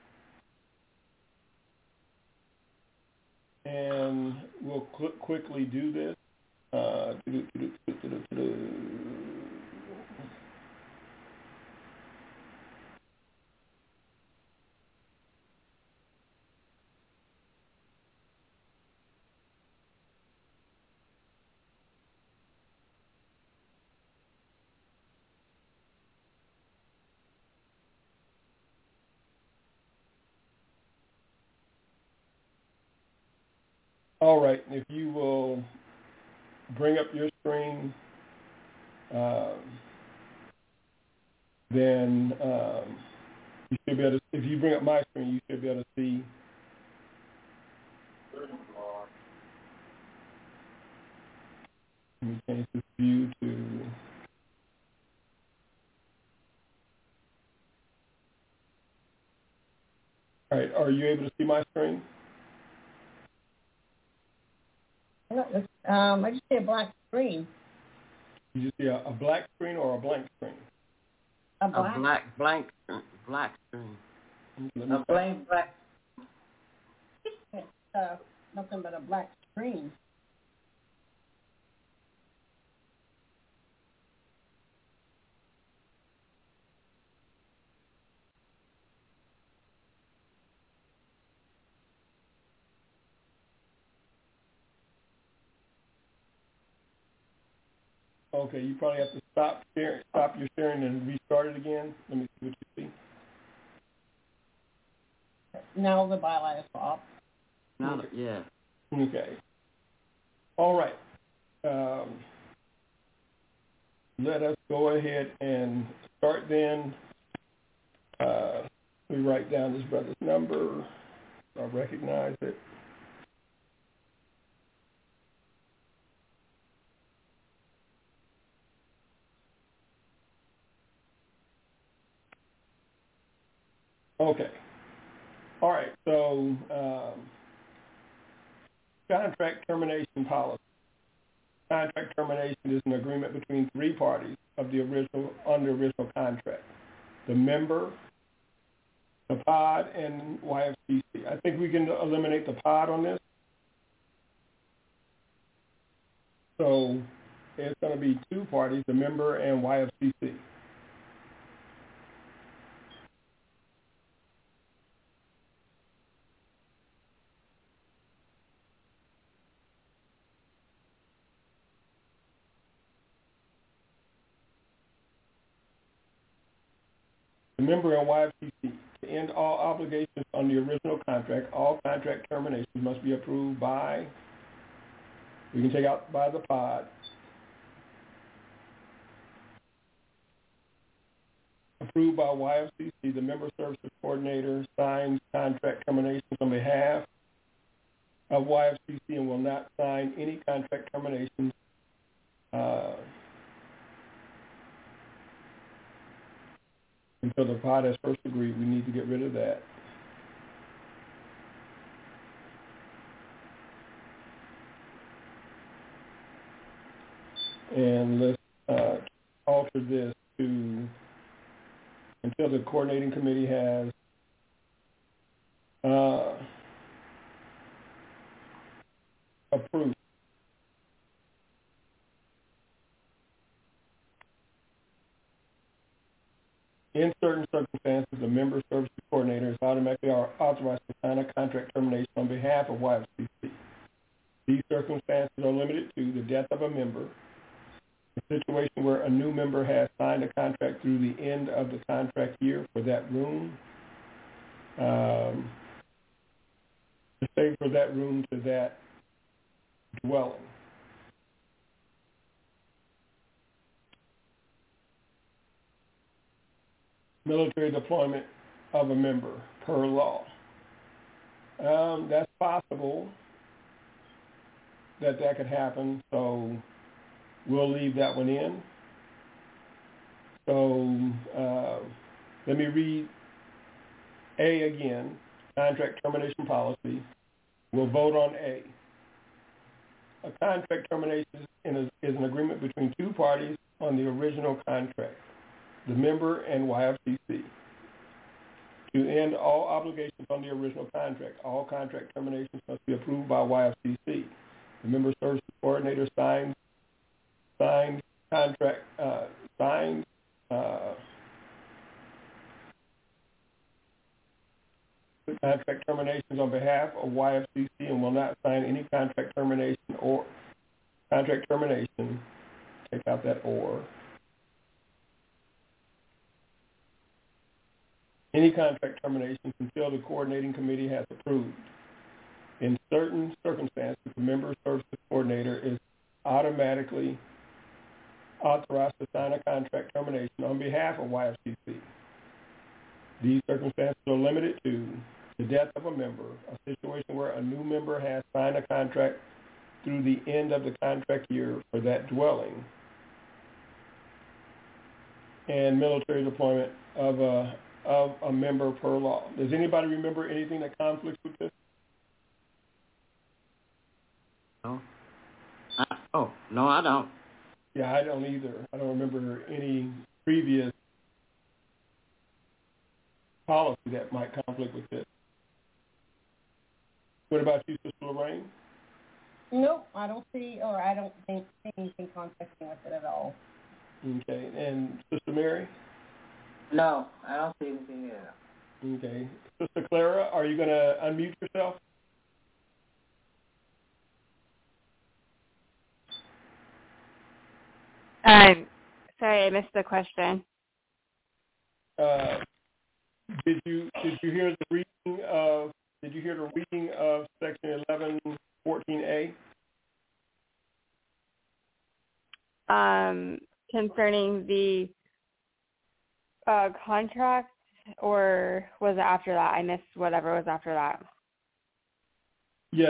And we'll quickly do this. All right, if you will bring up your screen, then you should be able to, if you bring up my screen, you should be able to see. Let me change this view to. All right, are you able to see my screen? I just see a black screen. Did you see a black screen or a blank screen? A blank screen. A blank black. It's nothing but a black screen. Okay, you probably have to stop your sharing and restart it again. Let me see what you see. Now the byline is off. Yeah. Okay. All right. Let us go ahead and start then. Let me write down this brother's number. I recognize it. Okay. All right. So contract termination policy. contract termination is an agreement between three parties on the original contract: the member, the pod, and YFCC. I think we can eliminate the pod on this. So it's going to be two parties, the member and YFCC. The member and YFCC. To end all obligations on the original contract, all contract terminations must be approved by, we can take out by the pod, approved by YFCC. The member services coordinator signs contract terminations on behalf of YFCC and will not sign any contract terminations until the pod has first agreed. We need to get rid of that. And let's alter this to until the coordinating committee has approved. In certain circumstances, the member services coordinator is automatically authorized to sign a contract termination on behalf of YFCC. These circumstances are limited to the death of a member, a situation where a new member has signed a contract through the end of the contract year for that room, to stay for that room to that dwelling. Military deployment of a member per law. That's possible that could happen, so we'll leave that one in. So let me read A again, contract termination policy. We'll vote on A. A contract termination is an agreement between two parties on the original contract, the member and YFCC, to end all obligations on the original contract. All contract terminations must be approved by YFCC. The member services coordinator signs contract contract terminations on behalf of YFCC and will not sign any contract termination or contract termination. Take out that or. Any contract terminations until the coordinating committee has approved. In certain circumstances, the member services coordinator is automatically authorized to sign a contract termination on behalf of YFCC. These circumstances are limited to the death of a member, a situation where a new member has signed a contract through the end of the contract year for that dwelling, and military deployment of a member per law. Does anybody remember anything that conflicts with this? No. No, I don't. Yeah, I don't either. I don't remember any previous policy that might conflict with this. What about you, Sister Lorraine? Nope, I don't see anything conflicting with it at all. Okay, and Sister Mary? No, I don't see anything there. Okay. Sister Clara, are you going to unmute yourself? Sorry, I missed the question. Did you hear the reading of section 1114A? Concerning the contract, or was it after that? I missed whatever was after that. Yeah,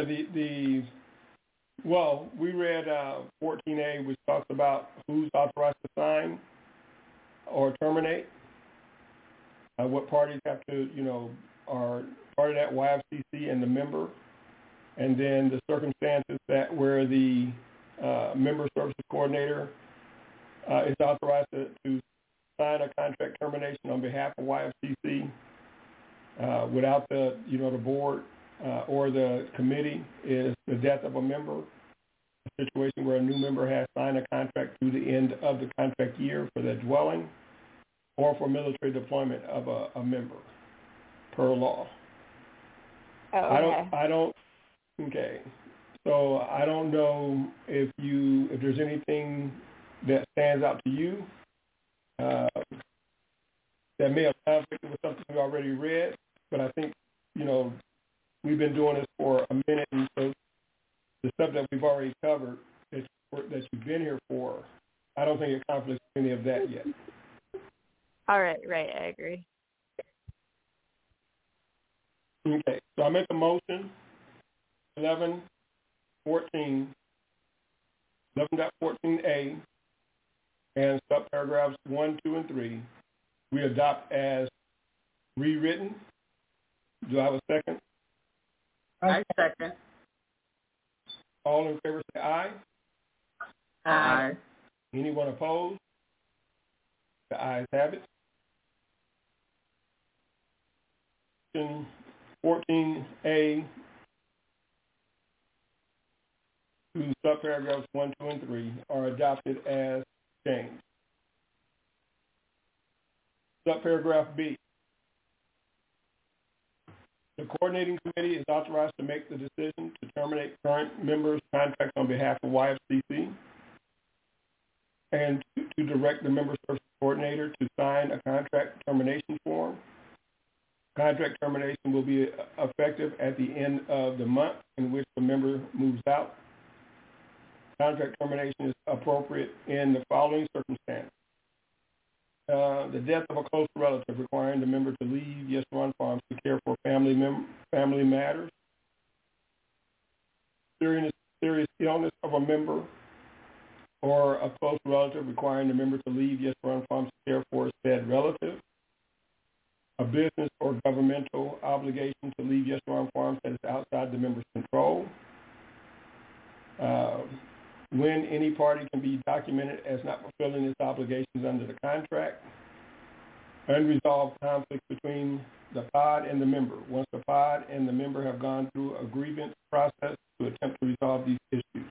we read 14A, which talks about who's authorized to sign or terminate, what parties have to, are part of that YFCC and the member, and then the circumstances that where the member services coordinator is authorized to sign a contract termination on behalf of YFCC without the board or the committee is the death of a member, a situation where a new member has signed a contract through the end of the contract year for their dwelling, or for military deployment of a member per law. Oh, okay. Okay. So I don't know if there's anything that stands out to you that may have conflicted with something you already read, but I think, we've been doing this for a minute, and so the stuff that we've already covered that you've been here for, I don't think it conflicts with any of that yet. All right, I agree. Okay, so I make a motion, 11.14a, and subparagraphs 1, 2, and 3, we adopt as rewritten. Do I have a second? I second. All in favor say aye. Aye. Anyone opposed? The ayes have it. 14A to subparagraphs 1, 2, and 3 are adopted as changed. Subparagraph B. The coordinating committee is authorized to make the decision to terminate current members' contracts on behalf of YFCC and to direct the member service coordinator to sign a contract termination form. Contract termination will be effective at the end of the month in which the member moves out. Contract termination is appropriate in the following circumstances. The death of a close relative requiring the member to leave Yes Run Farms to care for family matters. Serious illness of a member or a close relative requiring the member to leave Yes Run Farms to care for said relative. A business or governmental obligation to leave Yes Run Farms that is outside the member's control. When any party can be documented as not fulfilling its obligations under the contract. Unresolved conflicts between the pod and the member. Once the pod and the member have gone through a grievance process to attempt to resolve these issues.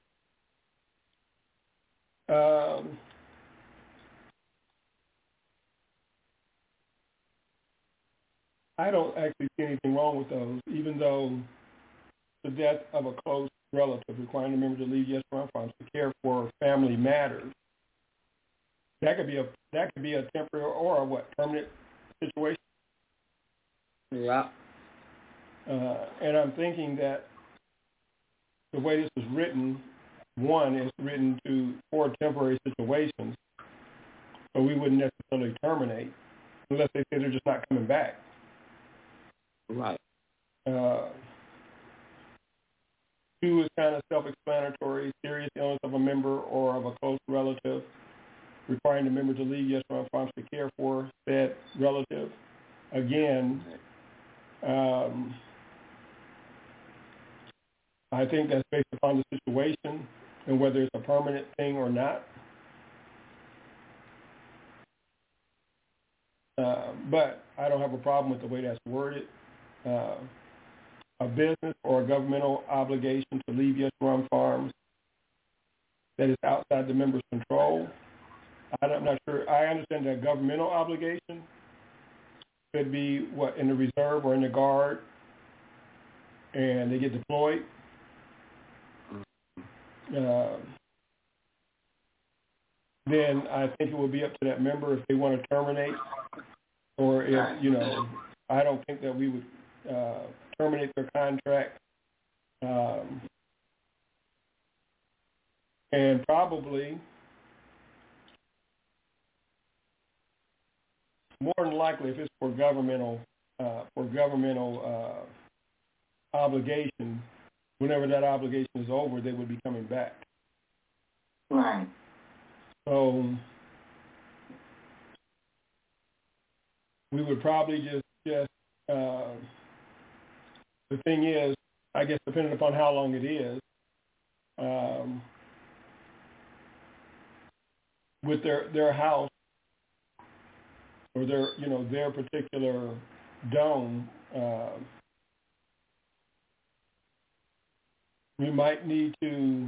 I don't actually see anything wrong with those, even though the death of a close relative requiring the member to leave Yes Run Farms to care for family matters. That could be a temporary or a permanent situation. Yeah. And I'm thinking that the way this is written, one is written for temporary situations, so we wouldn't necessarily terminate unless they say they're just not coming back. Right. 2 is kind of self-explanatory. Serious illness of a member or of a close relative requiring the member to leave Yes Run Farms to care for said relative. Again, I think that's based upon the situation and whether it's a permanent thing or not. But I don't have a problem with the way that's worded. A business or a governmental obligation to leave Yes Run Farms that is outside the member's control. I'm not sure. I understand that governmental obligation could be in the reserve or in the guard, and they get deployed. Then I think it will be up to that member if they want to terminate, or if I don't think that we would terminate their contract, and probably more than likely, if it's for governmental obligation, whenever that obligation is over, they would be coming back. Right. So we would probably just the thing is, I guess depending upon how long it is, with their house or their particular dome, we might need to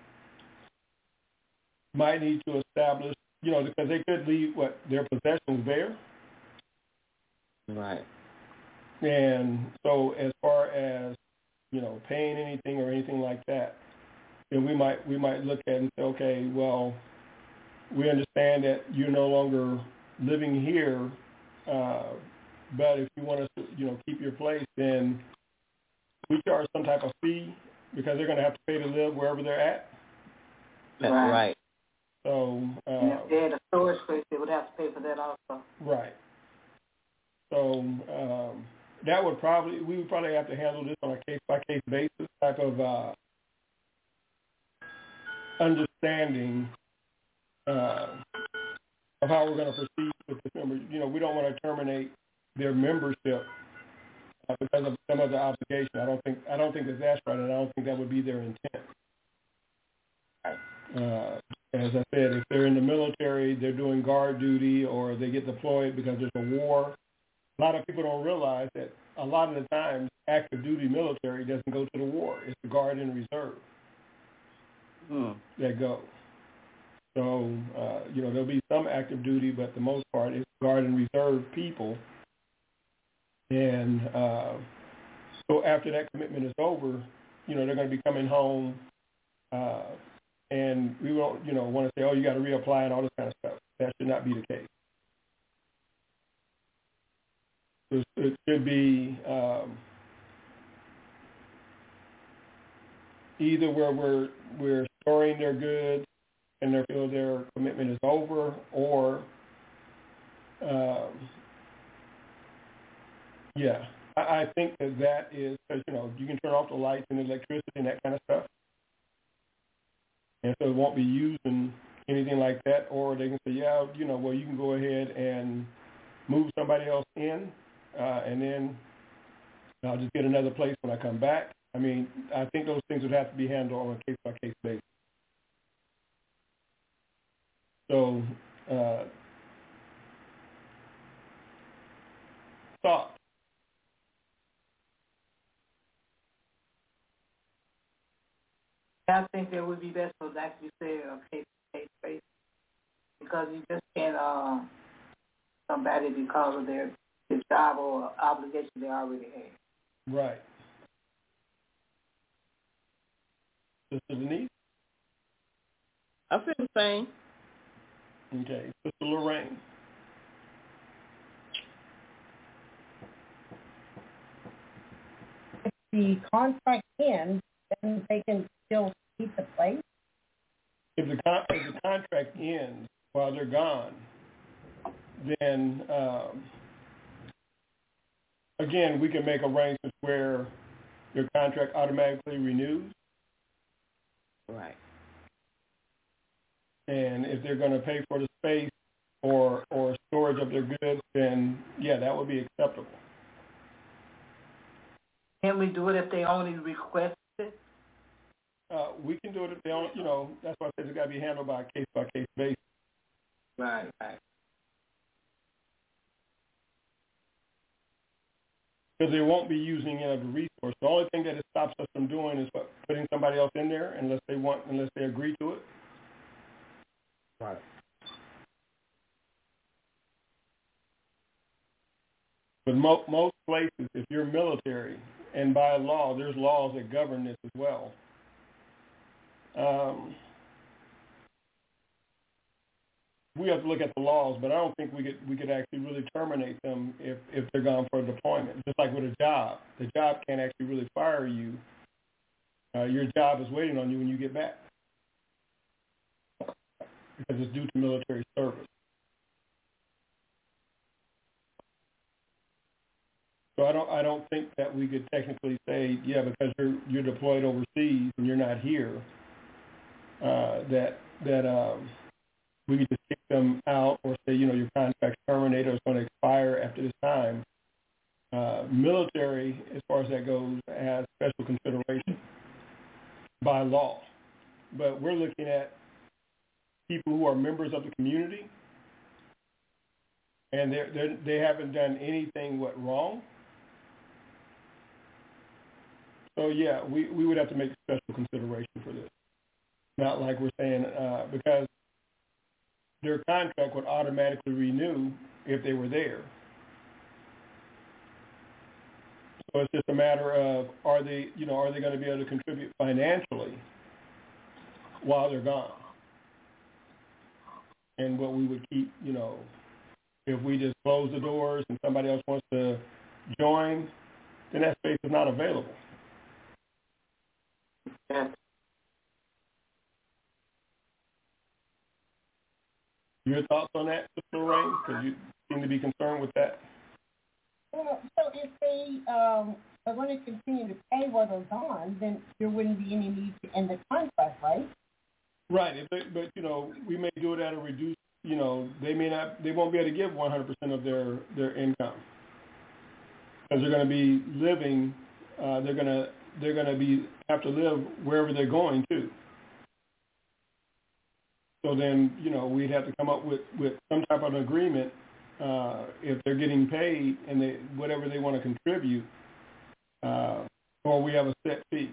establish, because they could leave their possessions there. Right. And so as far as, paying anything or anything like that, then we might look at it and say, okay, well, we understand that you're no longer living here, but if you want us to, keep your place, then we charge some type of fee because they're going to have to pay to live wherever they're at. Right. So and if they had a storage space, they would have to pay for that also. Right. So we would probably have to handle this on a case-by-case basis type of understanding of how we're going to proceed with the members. We don't want to terminate their membership because of some other obligation. I don't think that's right, and I don't think that would be their intent. As I said, if they're in the military, they're doing guard duty, or they get deployed because there's a war. A lot of people don't realize that a lot of the times active duty military doesn't go to the war. It's the guard and reserve that go. So, there'll be some active duty, but the most part is guard and reserve people. And so after that commitment is over, they're going to be coming home, and we won't, want to say, oh, you got to reapply and all this kind of stuff. That should not be the case. It should be either where we're storing their goods and they feel their commitment is over, or I think that is because you can turn off the lights and electricity and that kind of stuff, and so it won't be using anything like that. Or they can say, well, you can go ahead and move somebody else in, and then I'll just get another place when I come back. I mean, I think those things would have to be handled on a case-by-case basis. So, thought. I think that would be best for, like you said, a case-by-case basis, because you just can't somebody because of their job or obligation they already have. Right. Sister Denise? I feel the same. Okay. Sister Lorraine? If the contract ends, then they can still keep the place? If the contract ends while they're gone, then, again, we can make arrangements where your contract automatically renews. Right. And if they're going to pay for the space or storage of their goods, then, that would be acceptable. Can we do it if they only request it? We can do it if they don't, that's why I said it's got to be handled by a case-by-case basis. Right. Because they won't be using any of the resource. The only thing that it stops us from doing is putting somebody else in there unless they agree to it. Right. But most places, if you're military, and by law, there's laws that govern this as well. We have to look at the laws, but I don't think we could actually really terminate them if they're gone for a deployment. Just like with a job, the job can't actually really fire you. Your job is waiting on you when you get back because it's due to military service. So I don't think that we could technically say, because you're deployed overseas and you're not here, that we could just kick them out or say, your contract's terminated or it's going to expire after this time. Military, as far as that goes, has special consideration by law. But we're looking at people who are members of the community, and they haven't done anything wrong. So yeah, we would have to make special consideration for this. Not like we're saying because their contract would automatically renew if they were there. So it's just a matter of are they going to be able to contribute financially while they're gone? And what we would keep, if we just close the doors and somebody else wants to join, then that space is not available. Yeah. Your thoughts on that, Sister Lorraine? Because you seem to be concerned with that. Well, so if they are going to continue to pay while they're gone, then there wouldn't be any need to end the contract, right? Right, but we may do it at a reduced. They won't be able to give 100% of their income because they're going to be living. They're going to have to live wherever they're going to. So then, we'd have to come up with some type of an agreement if they're getting paid and whatever they want to contribute, or we have a set fee.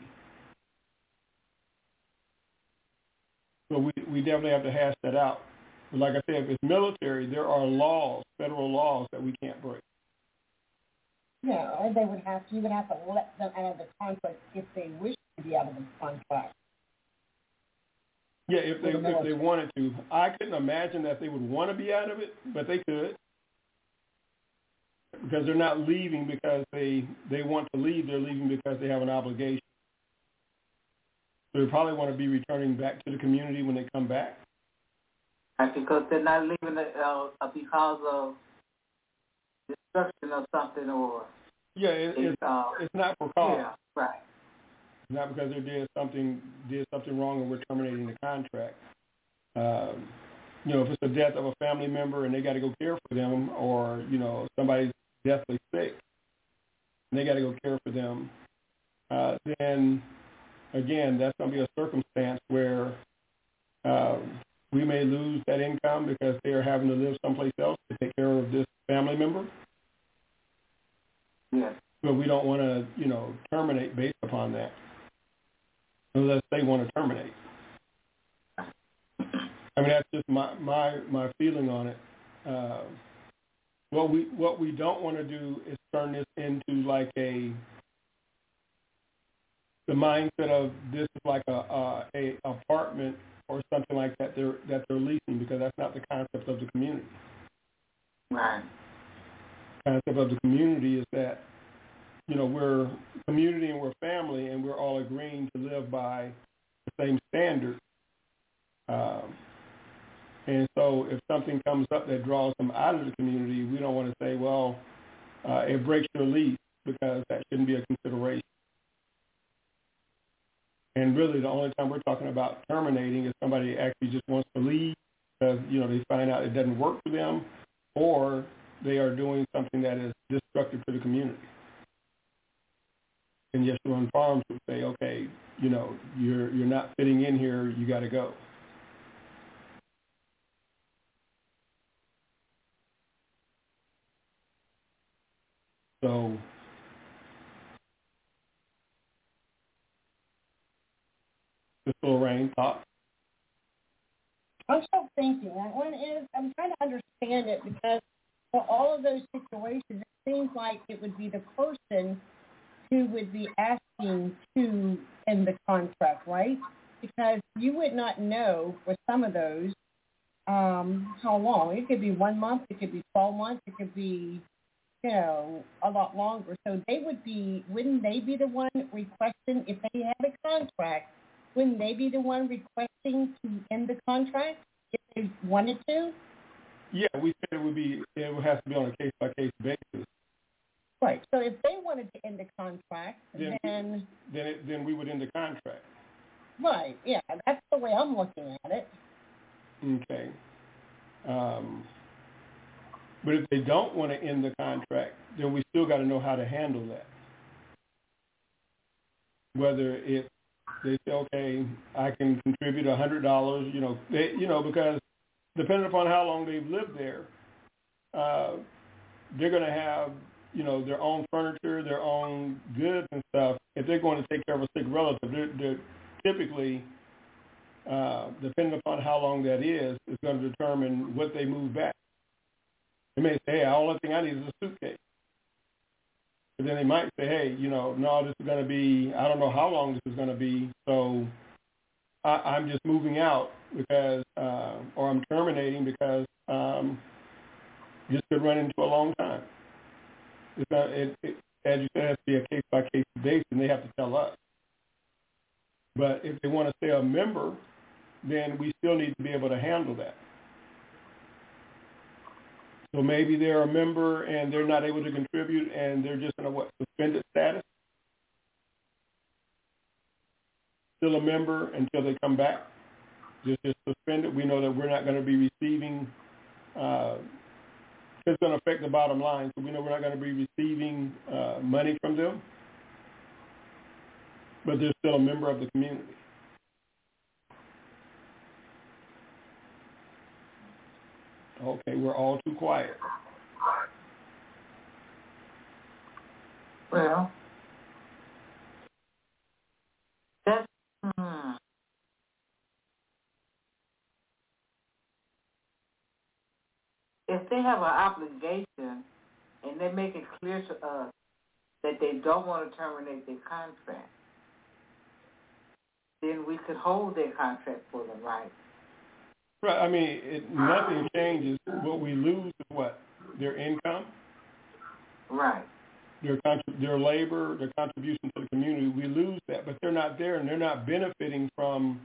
So we definitely have to hash that out. But like I said, if it's military, there are laws, federal laws that we can't break. Yeah, or you would have to let them out of the contract if they wish to be out of the contract. Yeah, if they wanted to. I couldn't imagine that they would want to be out of it, but they could. Because they're not leaving because they want to leave. They're leaving because they have an obligation. So they probably want to be returning back to the community when they come back. Because they're not leaving because of destruction or something, or it's not for cause. Yeah, right. It's not because they did something wrong and we're terminating the contract. If it's the death of a family member and they got to go care for them, or somebody's deathly sick and they got to go care for them, then again that's going to be a circumstance where we may lose that income because they are having to live someplace else to take care of this family member. Yeah. But we don't want to, terminate based upon that, unless they want to terminate. I mean, that's just my feeling on it. What we don't want to do is turn this into like the mindset of this is like a apartment or something like that they're leasing, because that's not the concept of the community. Right. The concept of the community is that we're community and we're family and we're all agreeing to live by the same standards. And so if something comes up that draws them out of the community, we don't want to say, well, it breaks your lease, because that shouldn't be a consideration. And really the only time we're talking about terminating is somebody actually just wants to leave because, they find out it doesn't work for them, or they are doing something that is destructive to the community. And Yes Run Farms would say, okay, you're not fitting in here, you got to go. So Ms. Lorraine, thoughts? I'm still thinking. I'm trying to understand it, because for all of those situations, it seems like it would be the person who would be asking to end the contract, right? Because you would not know with some of those how long. It could be 1 month, it could be 12 months, it could be, a lot longer. So wouldn't they be the one requesting, if they have a contract, wouldn't they be the one requesting to end the contract if they wanted to? Yeah, we said it would have to be on a case-by-case basis. Right. So if they wanted to end the contract, then we would end the contract. Right. Yeah, that's the way I'm looking at it. Okay. But if they don't want to end the contract, then we still got to know how to handle that. Whether it's they say, okay, I can contribute $100, because depending upon how long they've lived there, they're going to have, their own furniture, their own goods and stuff. If they're going to take care of a sick relative, they're typically, depending upon how long that is going to determine what they move back. They may say, hey, the only thing I need is a suitcase. But then they might say, hey, no, this is going to be, I don't know how long this is going to be, so I'm just moving out because, or I'm terminating because this could run into a long time. It's not, as you said, it has to be a case-by-case basis, and they have to tell us. But if they want to stay a member, then we still need to be able to handle that. So maybe they're a member and they're not able to contribute and they're just in a suspended status. Still a member until they come back. Just suspended. We know that we're not going to be receiving, it's going to affect the bottom line. So we know we're not going to be receiving money from them, but they're still a member of the community. Okay, we're all too quiet. Well, that's if they have an obligation and they make it clear to us that they don't want to terminate their contract, then we could hold their contract for them, right? Right. I mean, nothing changes. What we lose is what? Their income. Right. Their labor, their contribution to the community. We lose that, but they're not there, and they're not benefiting from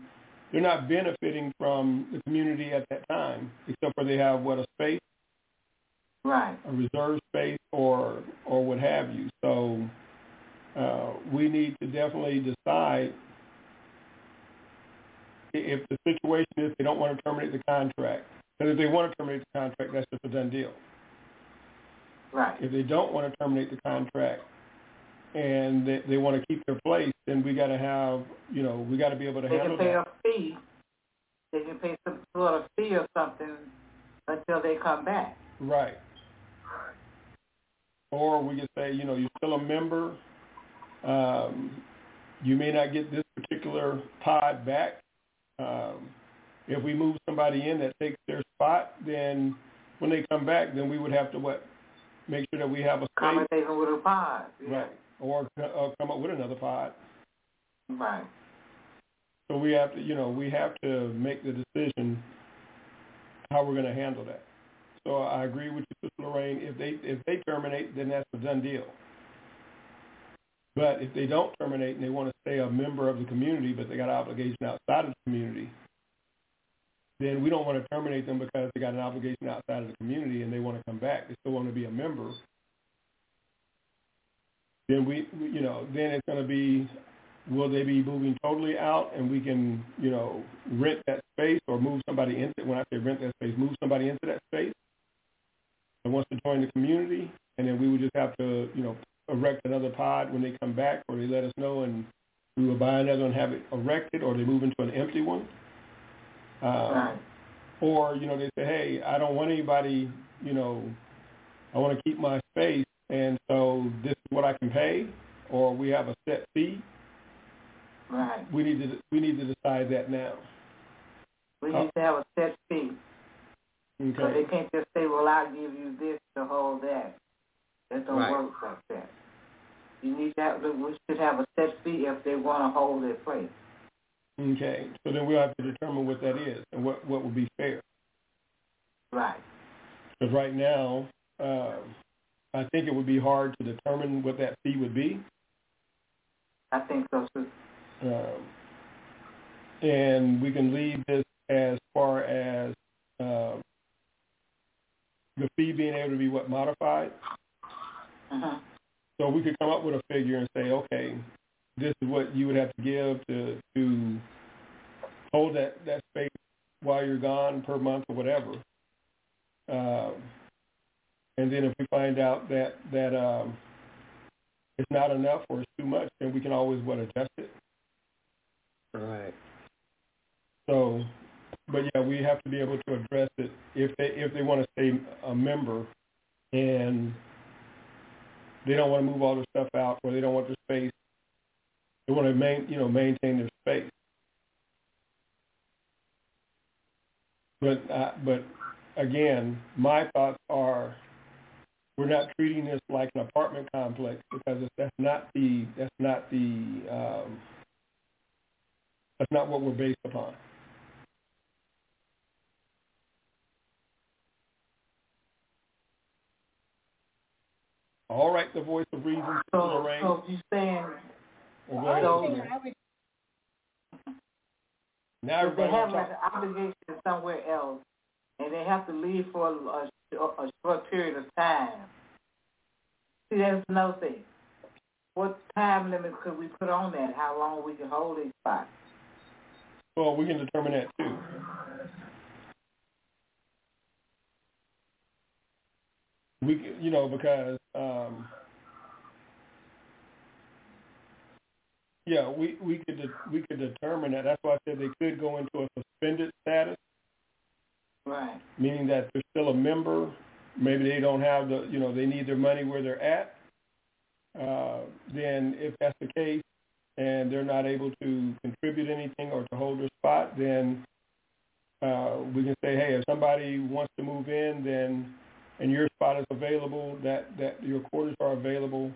the community at that time, except for they have a space, right, a reserve space, or what have you. So we need to definitely decide. If the situation is they don't want to terminate the contract, because if they want to terminate the contract, that's just a done deal. Right. If they don't want to terminate the contract and they want to keep their place, then we got to have, we got to be able to handle that. They can pay a fee. They can pay some sort of fee or something until they come back. Right. Or we can say, you're still a member. You may not get this particular pod back. If we move somebody in that takes their spot, then when they come back, then we would have to make sure that we have a space. Conversation with a pod. Yeah. Right. Or come up with another pod. Right. So we have to, make the decision how we're going to handle that. So I agree with you, Sister Lorraine. If they terminate, then that's a done deal. But if they don't terminate and they want to stay a member of the community, but they got an obligation outside of the community, then we don't want to terminate them because they got an obligation outside of the community and they want to come back. They still want to be a member. Then then it's going to be, will they be moving totally out and we can, rent that space or move somebody into it? When I say rent that space, move somebody into that space that wants to join the community, and then we would just have to, erect another pod when they come back, or they let us know and we will buy another and have it erected, or they move into an empty one. Right. Or, they say, hey, I don't want anybody, I want to keep my space, and so this is what I can pay, or we have a set fee. Right. We need to decide that now. We need to have a set fee. Okay. So they can't just say, well, I'll give you this to hold that. That don't work like that. You need to have, we should have a set fee if they want to hold their place. Okay. So then we'll have to determine what that is and what would be fair. Right. Because right now, I think it would be hard to determine what that fee would be. I think so too. And we can leave this as far as the fee being able to be modified. Uh-huh. So we could come up with a figure and say, okay, this is what you would have to give to hold that space while you're gone per month or whatever. And then if we find out that it's not enough or it's too much, then we can always adjust it. Right. So, but yeah, we have to be able to address it if they want to stay a member and they don't want to move all their stuff out or they don't want their space. They want to maintain their space. But again, my thoughts are we're not treating this like an apartment complex because that's not what we're based upon. All right, the voice of reason, Lorraine. So you saying? Now if they have like an obligation somewhere else, and they have to leave for a short period of time. See, that's another thing. What time limit could we put on that? How long we can hold these spots? Well, we can determine that too. Because we could determine that. That's why I said they could go into a suspended status. Right. Meaning that they're still a member. Maybe they don't have they need their money where they're at. Then if that's the case and they're not able to contribute anything or to hold their spot, then we can say, hey, if somebody wants to move in, then and your spot is available, that your quarters are available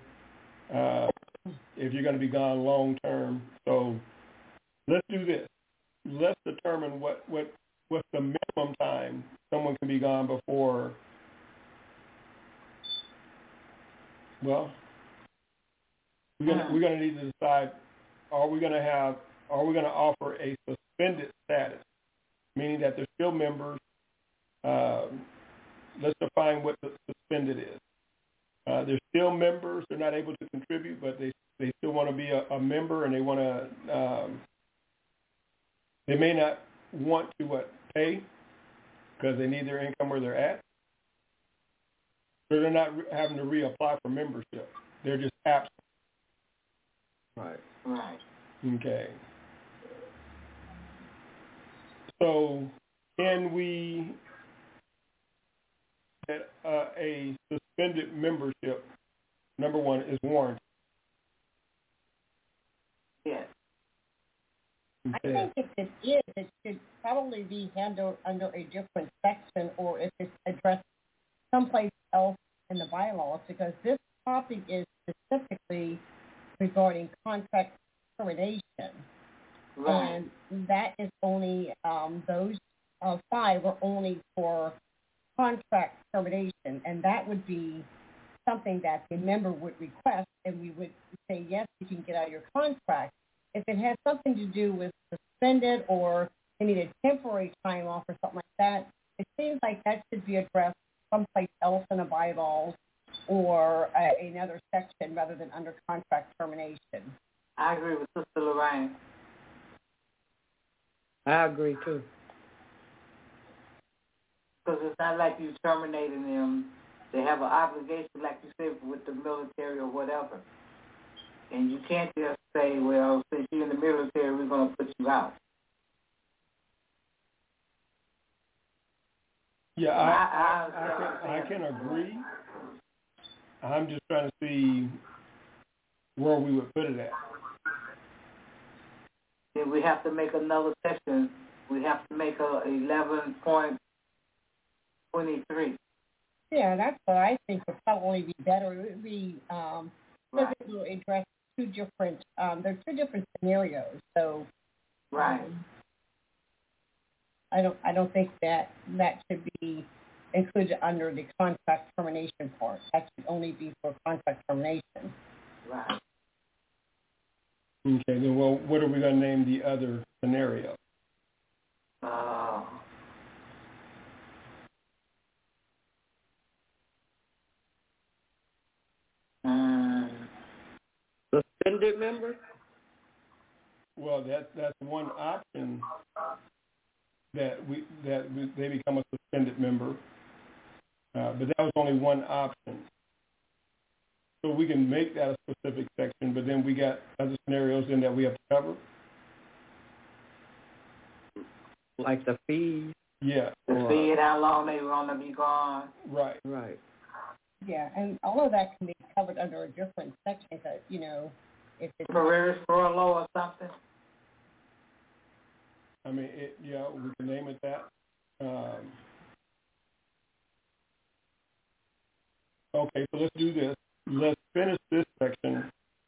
if you're going to be gone long term. So let's do this. Let's determine what's the minimum time someone can be gone before. Well, we're going to need to decide: are we going to offer a suspended status, meaning that they're still members? Let's define what the suspended is. They're still members. They're not able to contribute, but they still want to be a member, and they want to. They may not want to pay because they need their income where they're at. So they're not having to reapply for membership. They're just absent. Right. Right. Okay. So can we get a suspended membership, number one, is warranted? Yes. Okay. I think if it is, it should probably be handled under a different section, or if it's addressed someplace else in the bylaws, because this topic is specifically regarding contract termination. Right. And that is only, those 5 are only for contract termination, and that would be something that the member would request, and we would say, yes, you can get out of your contract. If it has something to do with suspended or they need a temporary time off or something like that, it seems like that should be addressed someplace else in the bylaws or another section rather than under contract termination. I agree with Sister Lorraine. I agree too. Because it's not like you terminating them. They have an obligation, like you said, with the military or whatever. And you can't just say, well, since you're in the military, we're going to put you out. Yeah, I can agree. I'm just trying to see where we would put it at. Then we have to make another section. We have to make a 11.23. Yeah, that's what I think would probably be better. It would be because it will address two different. There's 2 different scenarios. So right. I don't think that should be included under the contract termination part. That should only be for contract termination. Right. Okay, then what are we going to name the other scenario? Suspended member? Well, that's one option that they become a suspended member, but that was only one option. So we can make that a specific section, but then we got other scenarios in that we have to cover. Like the fees. Yeah. The fee and how long they want to be gone. Right. Right. Yeah, and all of that can be covered under a different section, so, you know, if it's Careers furlough or something. I mean, we can name it that. Okay, so let's do this. Let's finish this section.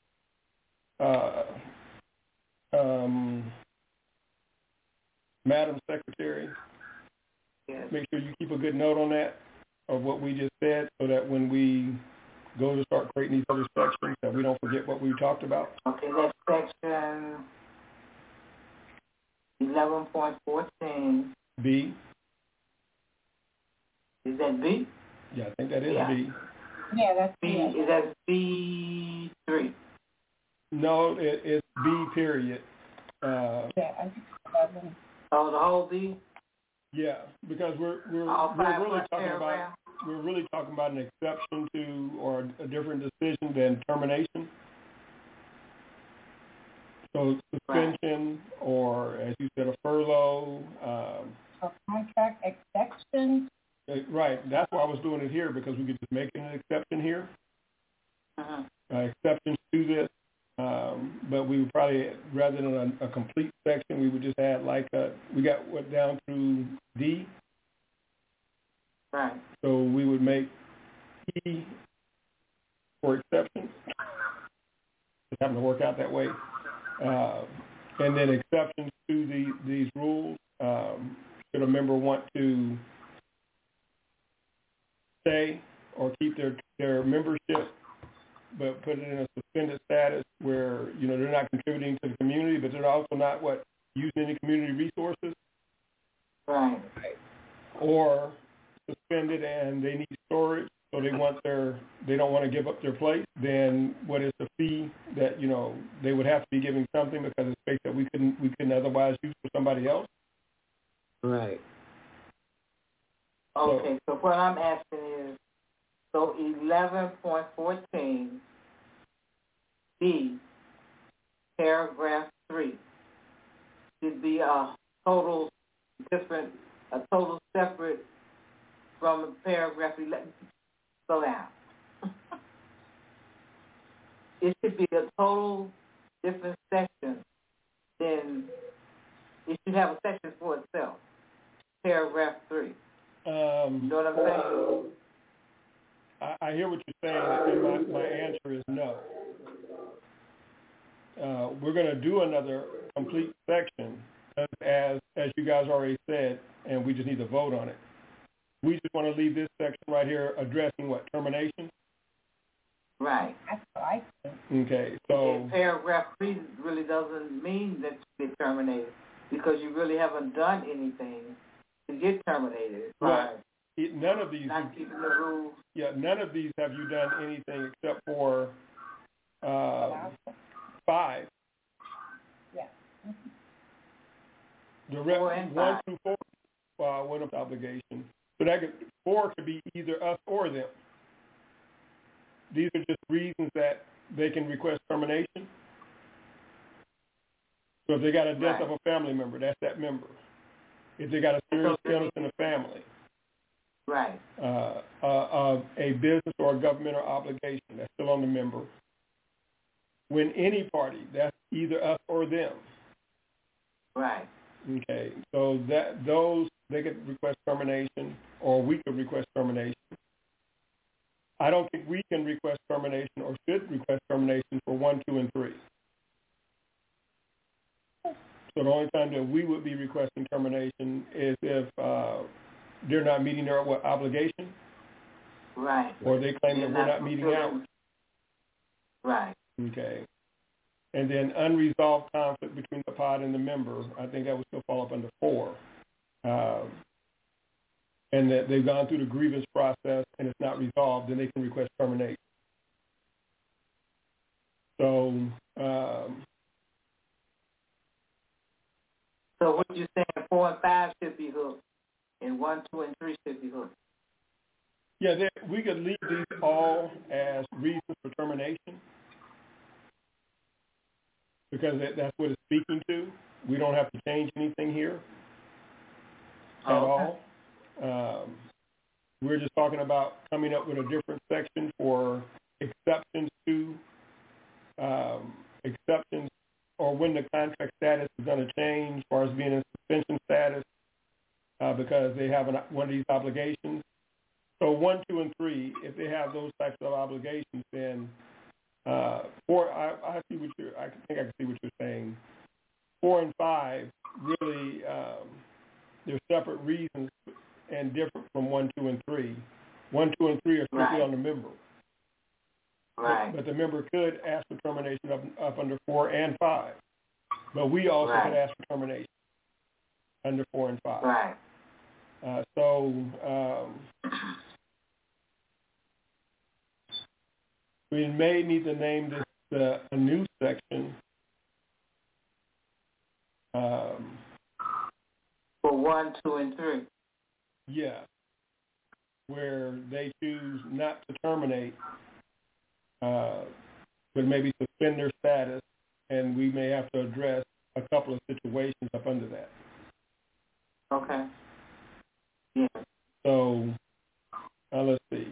Madam Secretary, Yes. make sure you keep a good note on that of what we just said so that when we go to start creating these other sections that we don't forget what we talked about. Okay, that's section 11.14. B. Is that B? Yeah, I think that is B. Yeah, that's B. Is that B3? No, it's B period. Yeah, I think it's 11. Oh, the whole B? Yeah, because we're really talking about an exception to or a different decision than termination. So suspension or, as you said, a furlough. A contract exception. Right. That's why I was doing it here, because we could just make an exception here. Uh-huh. Exceptions to this. But we would probably, rather than a complete section, we would just add we got down through D. Right. So we would make E for exceptions. Just happened to work out that way. And then exceptions to these rules. Should a member want to stay or keep their membership, but put it in a suspended status where, they're not contributing to the community, but they're also not using any community resources. Right. Or suspended and they need storage, so they don't want to give up their place, then what is the fee that, they would have to be giving something because it's space that we couldn't otherwise use for somebody else. Right. Okay, so what I'm asking is, so 11.14 B, paragraph 3, should be a total separate from paragraph 11. Slow down. It should be a total different section. Then it should have a section for itself. Paragraph 3. You know what I'm saying? I hear what you're saying, and my answer is no. We're going to do another complete section, as you guys already said, and we just need to vote on it. We just want to leave this section right here addressing termination? Right. That's what I think. Okay, so... And paragraph 3 really doesn't mean that you get terminated because you really haven't done anything to get terminated. Right. None of these... Not keeping the rules. Yeah, none of these have you done anything except for 5. Yeah. The 4 and 5. 1 through 4 went up to obligation. So 4 could be either us or them. These are just reasons that they can request termination. So if they got a death of a family member, that's that member. If they got a serious illness in the family. Right. A business or a governmental obligation, that's still on the member. When any party, that's either us or them. Right. Okay, so they could request termination, or we could request termination. I don't think we can request termination or should request termination for 1, 2, and 3. So the only time that we would be requesting termination is if they're not meeting their obligation. Right. Or they claim that we're not meeting ours. Right. Okay. And then unresolved conflict between the pod and the member, I think that would still fall up under 4. And that they've gone through the grievance process and it's not resolved, then they can request termination. So, so what you're saying, 4 and 5 should be hooked, and 1, 2, and 3 should be hooked. Yeah, we could leave these all as reasons for termination because that's what it's speaking to. We don't have to change anything here. at all. We're just talking about coming up with a different section for exceptions to exceptions, or when the contract status is going to change as far as being in suspension status because they have one of these obligations. So 1, 2, and 3, if they have those types of obligations, then 4. I think I can see what you're saying. 4 and 5 really they're separate reasons and different from 1, 2, and 3. 1, 2, and 3 are strictly on the member. Right. But the member could ask for termination up under 4 and 5. But we also could ask for termination under 4 and 5. Right. We may need to name this a new section. For 1, 2, and 3. Yeah. Where they choose not to terminate, but maybe suspend their status, and we may have to address a couple of situations up under that. Okay. Yeah. So, let's see.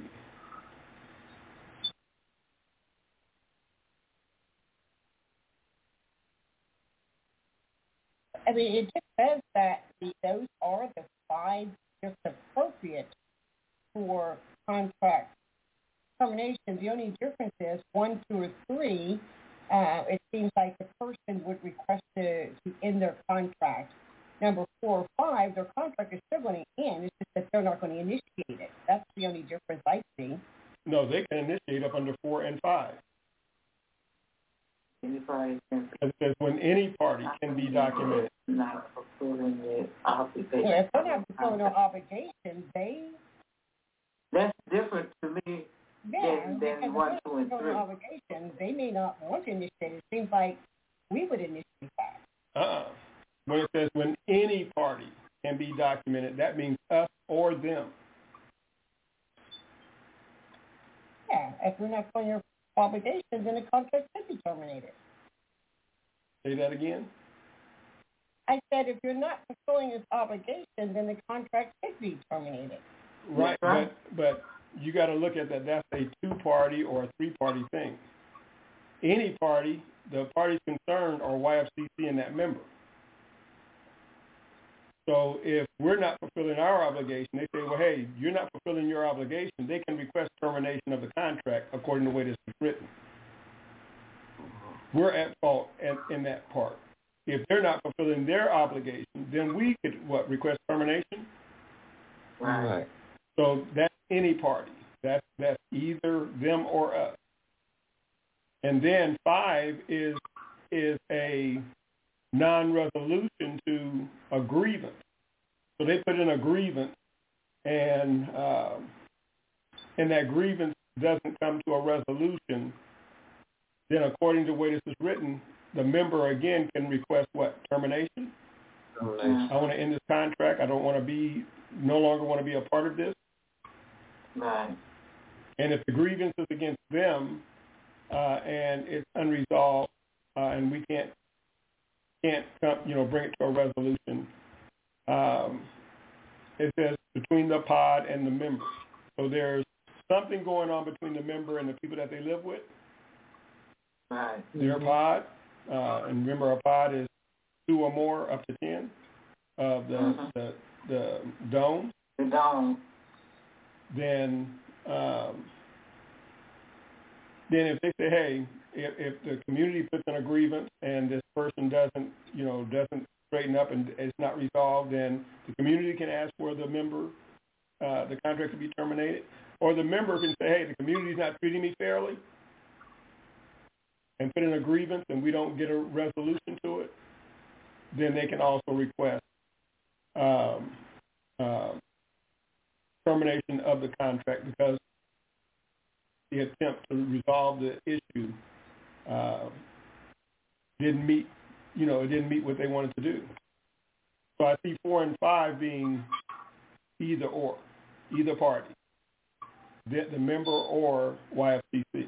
I mean, it just says that those are the 5 just appropriate for contract termination. The only difference is 1, 2, or 3. It seems like the person would request to end their contract. Number 4 or 5, their contract is still going to end. It's just that they're not going to initiate it. That's the only difference I see. No, they can initiate up under 4 and 5. Anybody can. It says when any party can be documented. Not fulfilling their obligation. Yeah, if they're not fulfilling their obligation, That's different to me than 1, 2, and 3. Obligation, they may not want to initiate it. It seems like we would initiate that. When it says when any party can be documented, that means us or them. Yeah, if we're not fulfilling your obligations, then the contract could be terminated. Say that again? I said if you're not fulfilling this obligation, then the contract could be terminated. Right, but you got to look at that. That's a 2-party or a 3-party thing. Any party, the parties concerned are YFCC and that member. So if we're not fulfilling our obligation, they say, well, hey, you're not fulfilling your obligation. They can request termination of the contract according to the way this is written. We're at fault in that part. If they're not fulfilling their obligation, then we could, request termination? Right. So that's any party. That's either them or us. And then 5 is a non-resolution to a grievance. So they put in a grievance, and that grievance doesn't come to a resolution, then according to the way this is written, the member again can request what? Termination? I want to end this contract. I don't want to no longer want to be a part of this. Right. And if the grievance is against them and it's unresolved and we can't bring it to a resolution, it says between the pod and the members. So there's something going on between the member and the people that they live with. Right. Their pod, and remember our pod is 2 or more up to 10 of the dome. The dome. Then if they say, hey, if the community puts in a grievance and this person doesn't straighten up and it's not resolved, then the community can ask for the member, the contract to be terminated, or the member can say, hey, the community's not treating me fairly, and put in a grievance and we don't get a resolution to it, then they can also request termination of the contract because the attempt to resolve the issue didn't meet what they wanted to do. So I see 4 and 5 being either party, the member or YFCC.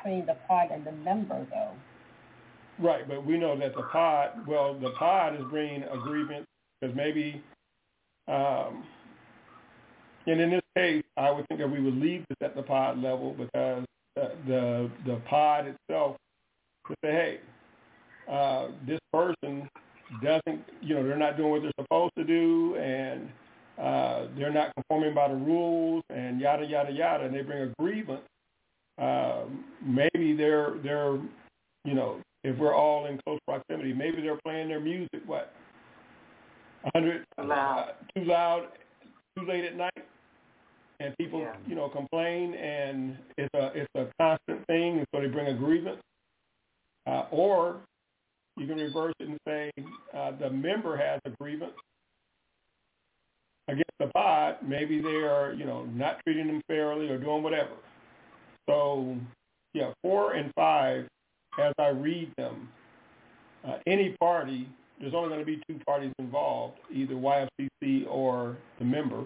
between the pod and the member, though. Right, but we know that the pod is bringing a grievance because maybe, and in this case, I would think that we would leave this at the pod level because the pod itself would say, hey, this person doesn't, they're not doing what they're supposed to do, and they're not conforming by the rules, and yada, yada, yada, and they bring a grievance. Maybe they're if we're all in close proximity, maybe they're playing their music, 100, too loud, too late at night, and people, complain, and it's a constant thing, and so they bring a grievance. Or you can reverse it and say the member has a grievance against the pod. Maybe they are, not treating them fairly or doing whatever. So, 4 and 5, as I read them, any party, there's only going to be 2 parties involved, either YFCC or the member.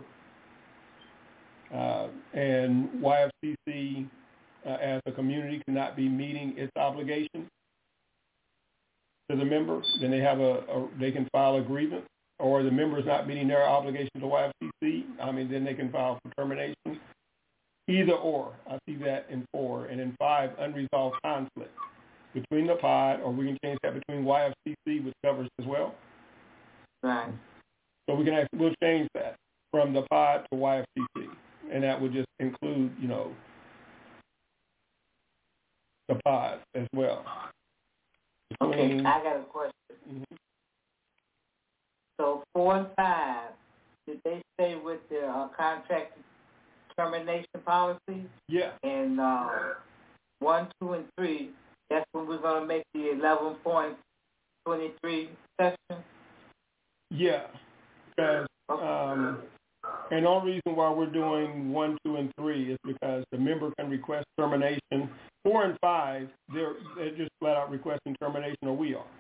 And YFCC, as a community, cannot be meeting its obligations to the member. Then they can file a grievance, or the member is not meeting their obligation to YFCC. Then they can file for termination. Either or, I see that in 4. And in 5, unresolved conflict between the pod, or we can change that between YFCC, which covers as well. Right. So we'll change that from the pod to YFCC, and that would just include, the pod as well. Okay, I got a question. Mm-hmm. So 4 and 5, did they stay with their contract termination policy? Yeah. And 1, 2, and 3, that's when we're going to make the 11.23 section? Yeah. Because, and the only reason why we're doing 1, 2, and 3 is because the member can request termination. 4 and 5, they're just flat out requesting termination, or we are.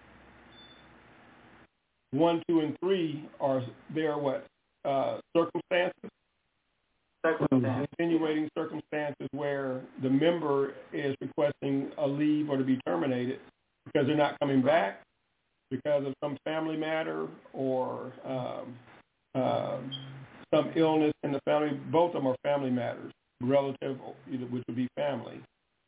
1, 2, and 3 are circumstances. Insinuating circumstances where the member is requesting a leave or to be terminated because they're not coming back because of some family matter or some illness in the family. Both of them are family matters, relative, which would be family.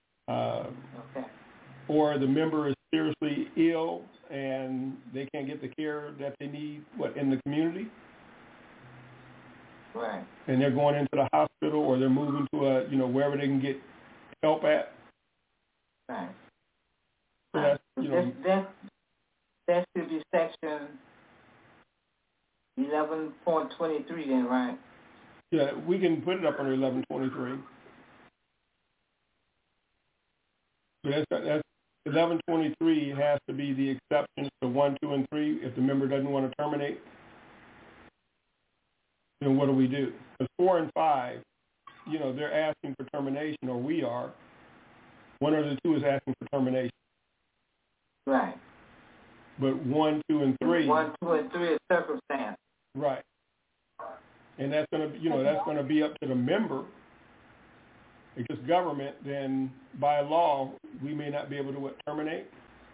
Or the member is seriously ill and they can't get the care that they need in the community. Right. And they're going into the hospital, or they're moving to wherever they can get help at. Right. So that should be section 11.23 then, right? Yeah, we can put it up under 11.23. But that's 11.23 has to be the exception to 1, 2, and 3. If the member doesn't want to terminate, then what do we do? Because 4 and 5, they're asking for termination, or we are. One of the 2 is asking for termination. Right. But 1, 2, and 3. 1, 2, and 3 is circumstance. Right. And that's going to, that's going to be up to the member. If it's government, then by law, we may not be able to terminate.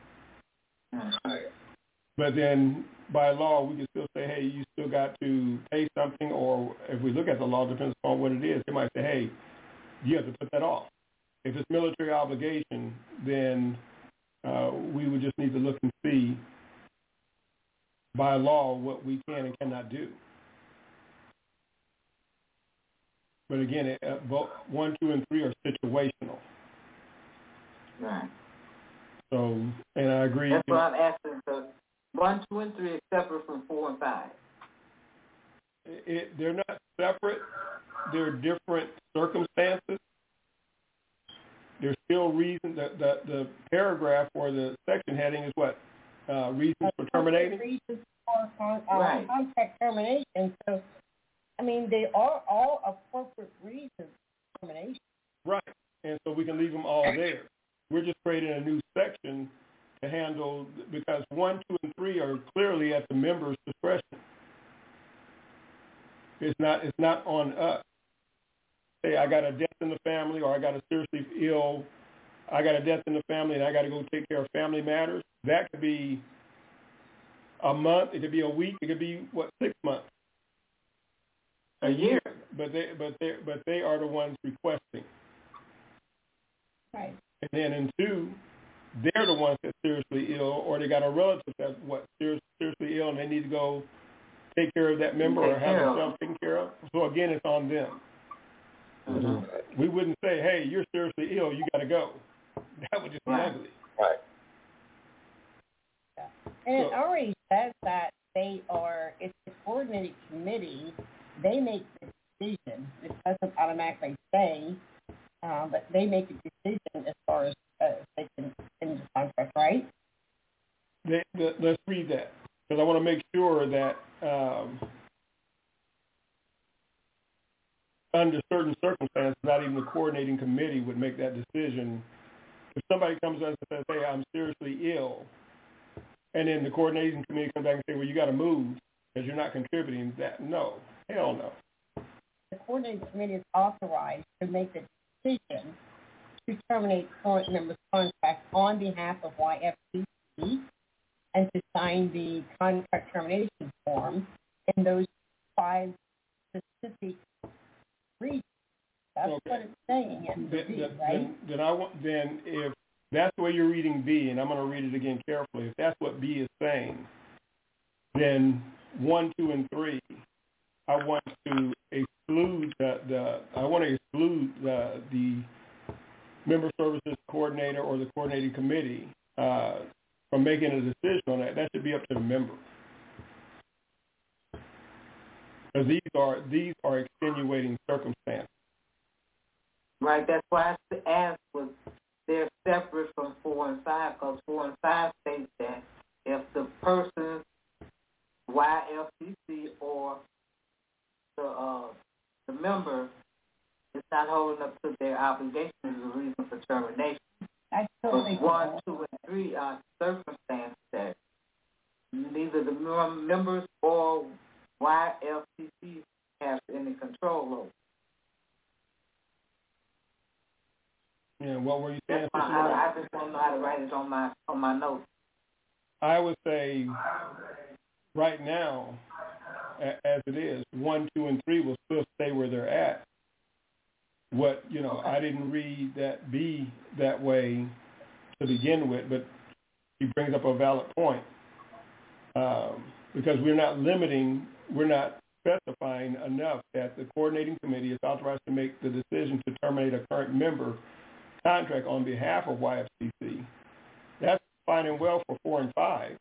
But then by law, we can still say, hey, you still got to pay something, or if we look at the law, it depends upon what it is. They might say, hey, you have to put that off. If it's military obligation, then we would just need to look and see by law what we can and cannot do. But again, both 1, 2, and 3 are situational. Right. So, and I agree. That's what I'm asking. So 1, 2, and 3 is separate from 4 and 5. They're not separate. They're different circumstances. There's still reason. The paragraph or the section heading is what? Reasons for terminating? Reasons for contract termination. So, they are all appropriate reasons for termination. Right. And so we can leave them all there. We're just creating a new section to handle, because 1, 2, and 3 are clearly at the member's discretion. It's not on us. Say I got a death in the family, or I got a seriously ill I got a death in the family and I got to go take care of family matters, that could be a month, it could be a week, it could be 6 months, a year. But they are the ones requesting. Right. And then in 2, they're the ones that's seriously ill, or they got a relative that's seriously ill, and they need to go take care of that member or have themselves taken care of. So again, it's on them. Mm-hmm. We wouldn't say, "Hey, you're seriously ill, you got to go." That would just be ugly. Right. Yeah. And it already says that it's a coordinated committee. They make the decision. It doesn't automatically say, but they make a decision as far as they can end the contract, right? Let's read that, because I want to make sure that under certain circumstances, not even the coordinating committee would make that decision. If somebody comes to us and says, "Hey, I'm seriously ill," and then the coordinating committee comes back and say, "Well, you got to move because you're not contributing," no, hell no. The coordinating committee is authorized to make the decision to terminate current member's contract on behalf of YFCC and to sign the contract termination form in those 5 specific regions. That's what it's saying in B, right? Then if that's the way you're reading B, and I'm going to read it again carefully, if that's what B is saying, then 1, 2, and 3, I want to exclude the member services coordinator or the coordinating committee from making a decision on that. That should be up to the member. Because these are extenuating circumstances. Right, that's why I asked was they're separate from 4 and 5, because 4 and 5 states that if the person, YFCC or the member is not holding up to their obligations as a reason for termination. That's totally 1, 2, and 3 are circumstances that neither the members or YFCC have any control over. Yeah, what were you saying? I just don't know how to write it on my notes. I would say right now, as it is, 1, 2, and 3 will still stay where they're at. I didn't read that B that way to begin with, but he brings up a valid point because we're not specifying enough that the coordinating committee is authorized to make the decision to terminate a current member contract on behalf of YFCC. That's fine and well for 4 and 5.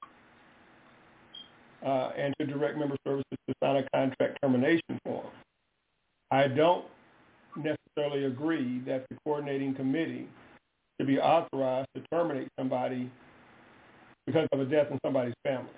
And to direct member services to sign a contract termination form. I don't necessarily agree that the coordinating committee should be authorized to terminate somebody because of a death in somebody's family.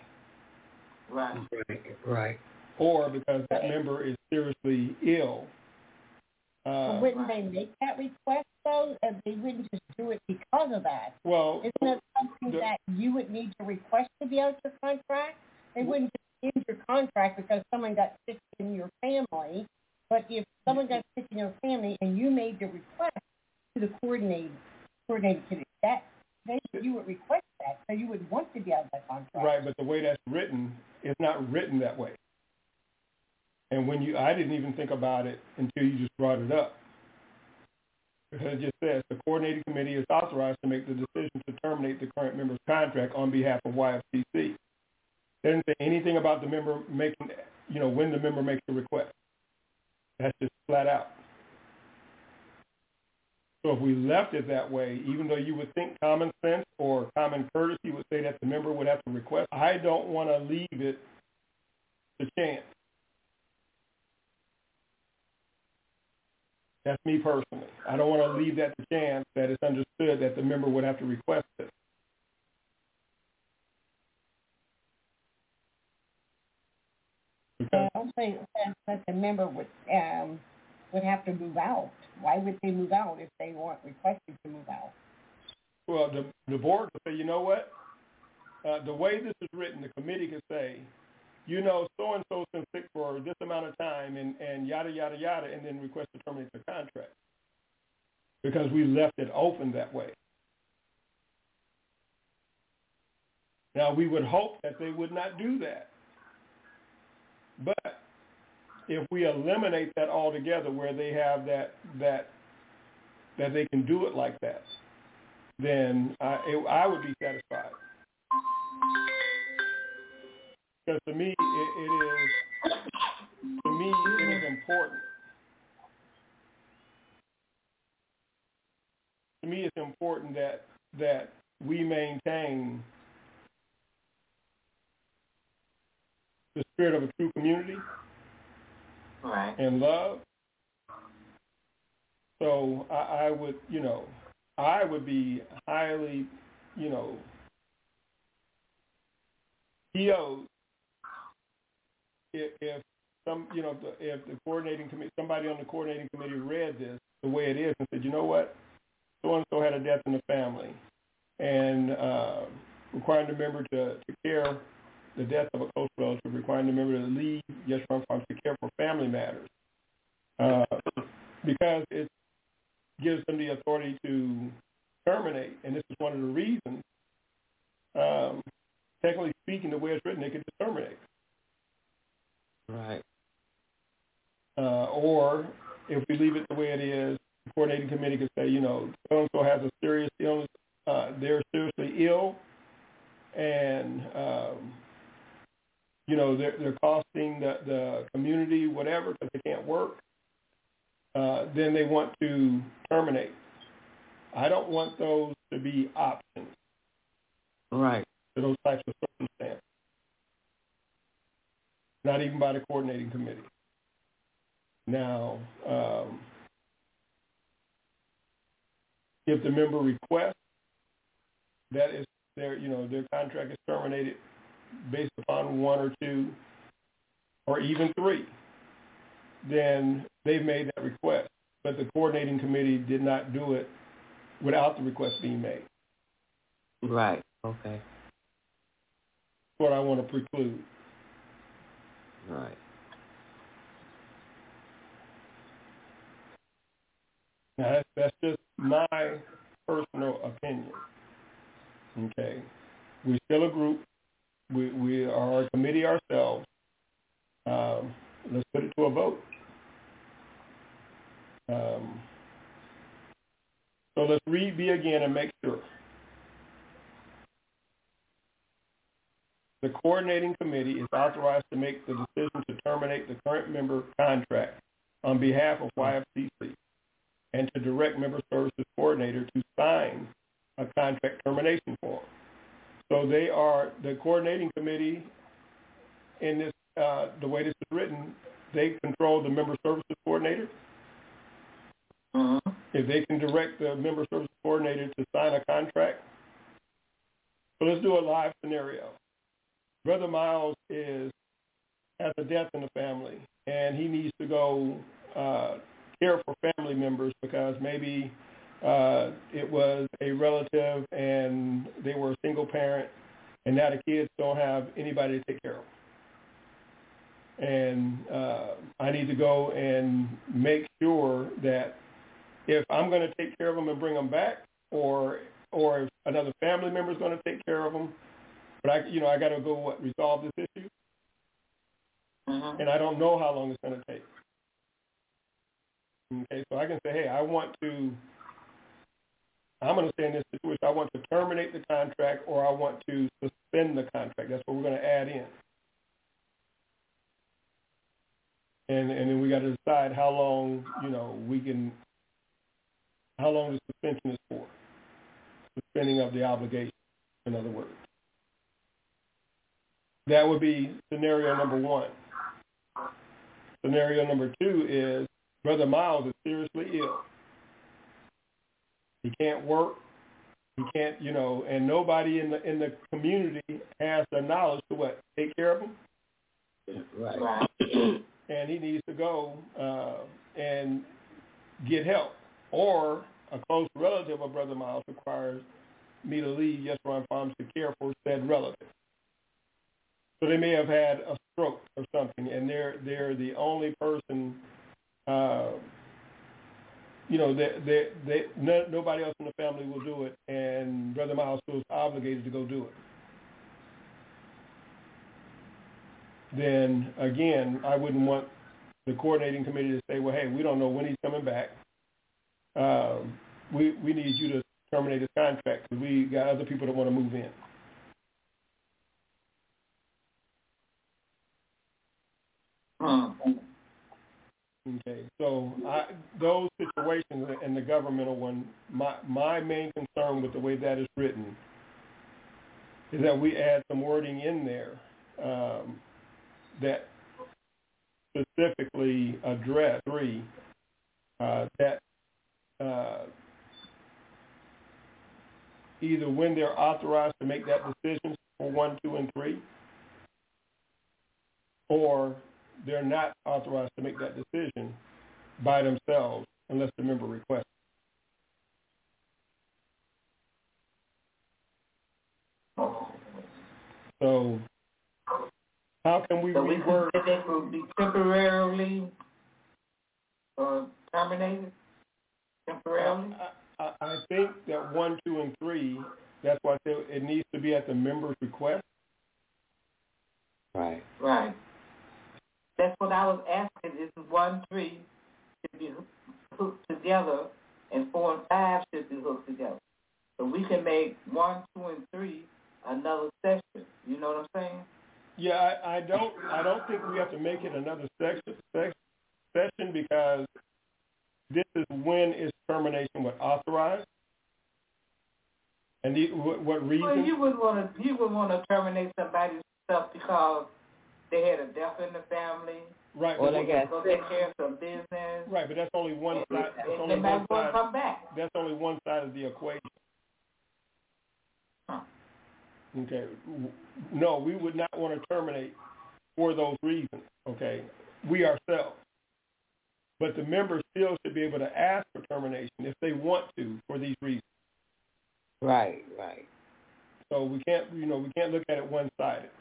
Right. Or because that member is seriously ill. Wouldn't they make that request, though? They wouldn't just do it because of that. Well, isn't that something that you would need to request to be out your contract? They wouldn't just end your contract because someone got sick in your family. But if someone got sick in your family and you made the request to the coordinating committee, you would request that, so you would want to be out of that contract. Right, but the way that's written, it's not written that way. And I didn't even think about it until you just brought it up. Because it just says the coordinating committee is authorized to make the decision to terminate the current member's contract on behalf of YFCC. It doesn't say anything about the member making, when the member makes the request. That's just flat out. So if we left it that way, even though you would think common sense or common courtesy would say that the member would have to request, I don't want to leave it to chance. That's me personally. I don't want to leave that to chance that it's understood that the member would have to request it. I'll say that the member would have to move out. Why would they move out if they weren't requested to move out? Well, the board could say, you know what? The way this is written, the committee could say, so-and-so's been sick for this amount of time and yada, yada, yada, and then request to terminate the contract. Because we left it open that way. Now, we would hope that they would not do that. But if we eliminate that altogether, where they have that they can do it like that, then I would be satisfied. Because to me, it is important. To me, it's important that we maintain the spirit of a true community, right, and love. So I would be highly, PO'd if if the coordinating committee, somebody on the coordinating committee read this the way it is and said, you know what, so and so had a death in the family, and requiring the member to care the death of a close relative, requiring the member to leave Yes Run Farms to care for family matters, because it gives them the authority to terminate, and this is one of the reasons. Technically speaking, the way it's written, they could just terminate. Right. Or if we leave it the way it is, the coordinating committee could say, so-and-so has a serious illness, they're seriously ill, and, they're costing the community whatever because they can't work, then they want to terminate. I don't want those to be options. Right. To those types of circumstances. Not even by the coordinating committee. Now, if the member requests that is their contract is terminated based upon one or two or even three, then they've made that request. But the coordinating committee did not do it without the request being made. Right. Okay. That's what I want to preclude. Right. Now, that's just my personal opinion. Okay? We're still a group. We are a committee ourselves. Let's put it to a vote. So let's read B again and make sure. The coordinating committee is authorized to make the decision to terminate the current member contract on behalf of YFCC and to direct member services coordinator to sign a contract termination form. So they are the coordinating committee in this, the way this is written, they control the member services coordinator. Mm-hmm. If they can direct the member services coordinator to sign a contract. So let's do a live scenario. Brother Miles has a death in the family, and he needs to go care for family members because maybe it was a relative and they were a single parent, and now the kids don't have anybody to take care of them. And I need to go and make sure that if I'm going to take care of them and bring them back, or if another family member is going to take care of them, but I got to go resolve this issue, and I don't know how long it's going to take. Okay, so I can say, hey, I'm going to say in this situation, I want to terminate the contract or I want to suspend the contract. That's what we're going to add in. And then we got to decide how long, how long the suspension is for. Suspending of the obligation, in other words. That would be scenario number one. Scenario number two is Brother Miles is seriously ill. He can't work. He can't, and nobody in the community has the knowledge to take care of him. Right. And he needs to go and get help. Or a close relative of Brother Miles requires me to leave Yes Run Farms to care for said relative. So they may have had a stroke or something, and they're the only person. Nobody else in the family will do it, and Brother Miles feels obligated to go do it. then again, I wouldn't want the coordinating committee to say, well, hey, we don't know when he's coming back. We need you to terminate his contract because we got other people that want to move in. Okay, so those situations and the governmental one, my main concern with the way that is written is that we add some wording in there that specifically address that either when they're authorized to make that decision for 1, 2, and 3, or they're not authorized to make that decision by themselves unless the member requests. So how can we reword? So they could be temporarily terminated? Temporarily? I think that 1, 2, and 3, that's why I said it needs to be at the member's request. Right. Right. That's what I was asking. Is 1, 3 should be hooked together, and 4 and 5 should be hooked together. So we can make 1, 2, and 3 another session. You know what I'm saying? Yeah, I don't think we have to make it another session because this is when is termination was authorized, and what reason? Well, you would want to terminate somebody's stuff because they had a death in the family. Right. Or they got to take care of some business. Right, but that's only one side. They might want to come back. That's only one side of the equation. Huh. Okay. No, we would not want to terminate for those reasons. Okay. We ourselves. But the members still should be able to ask for termination if they want to for these reasons. Right. So we can't look at it one-sided.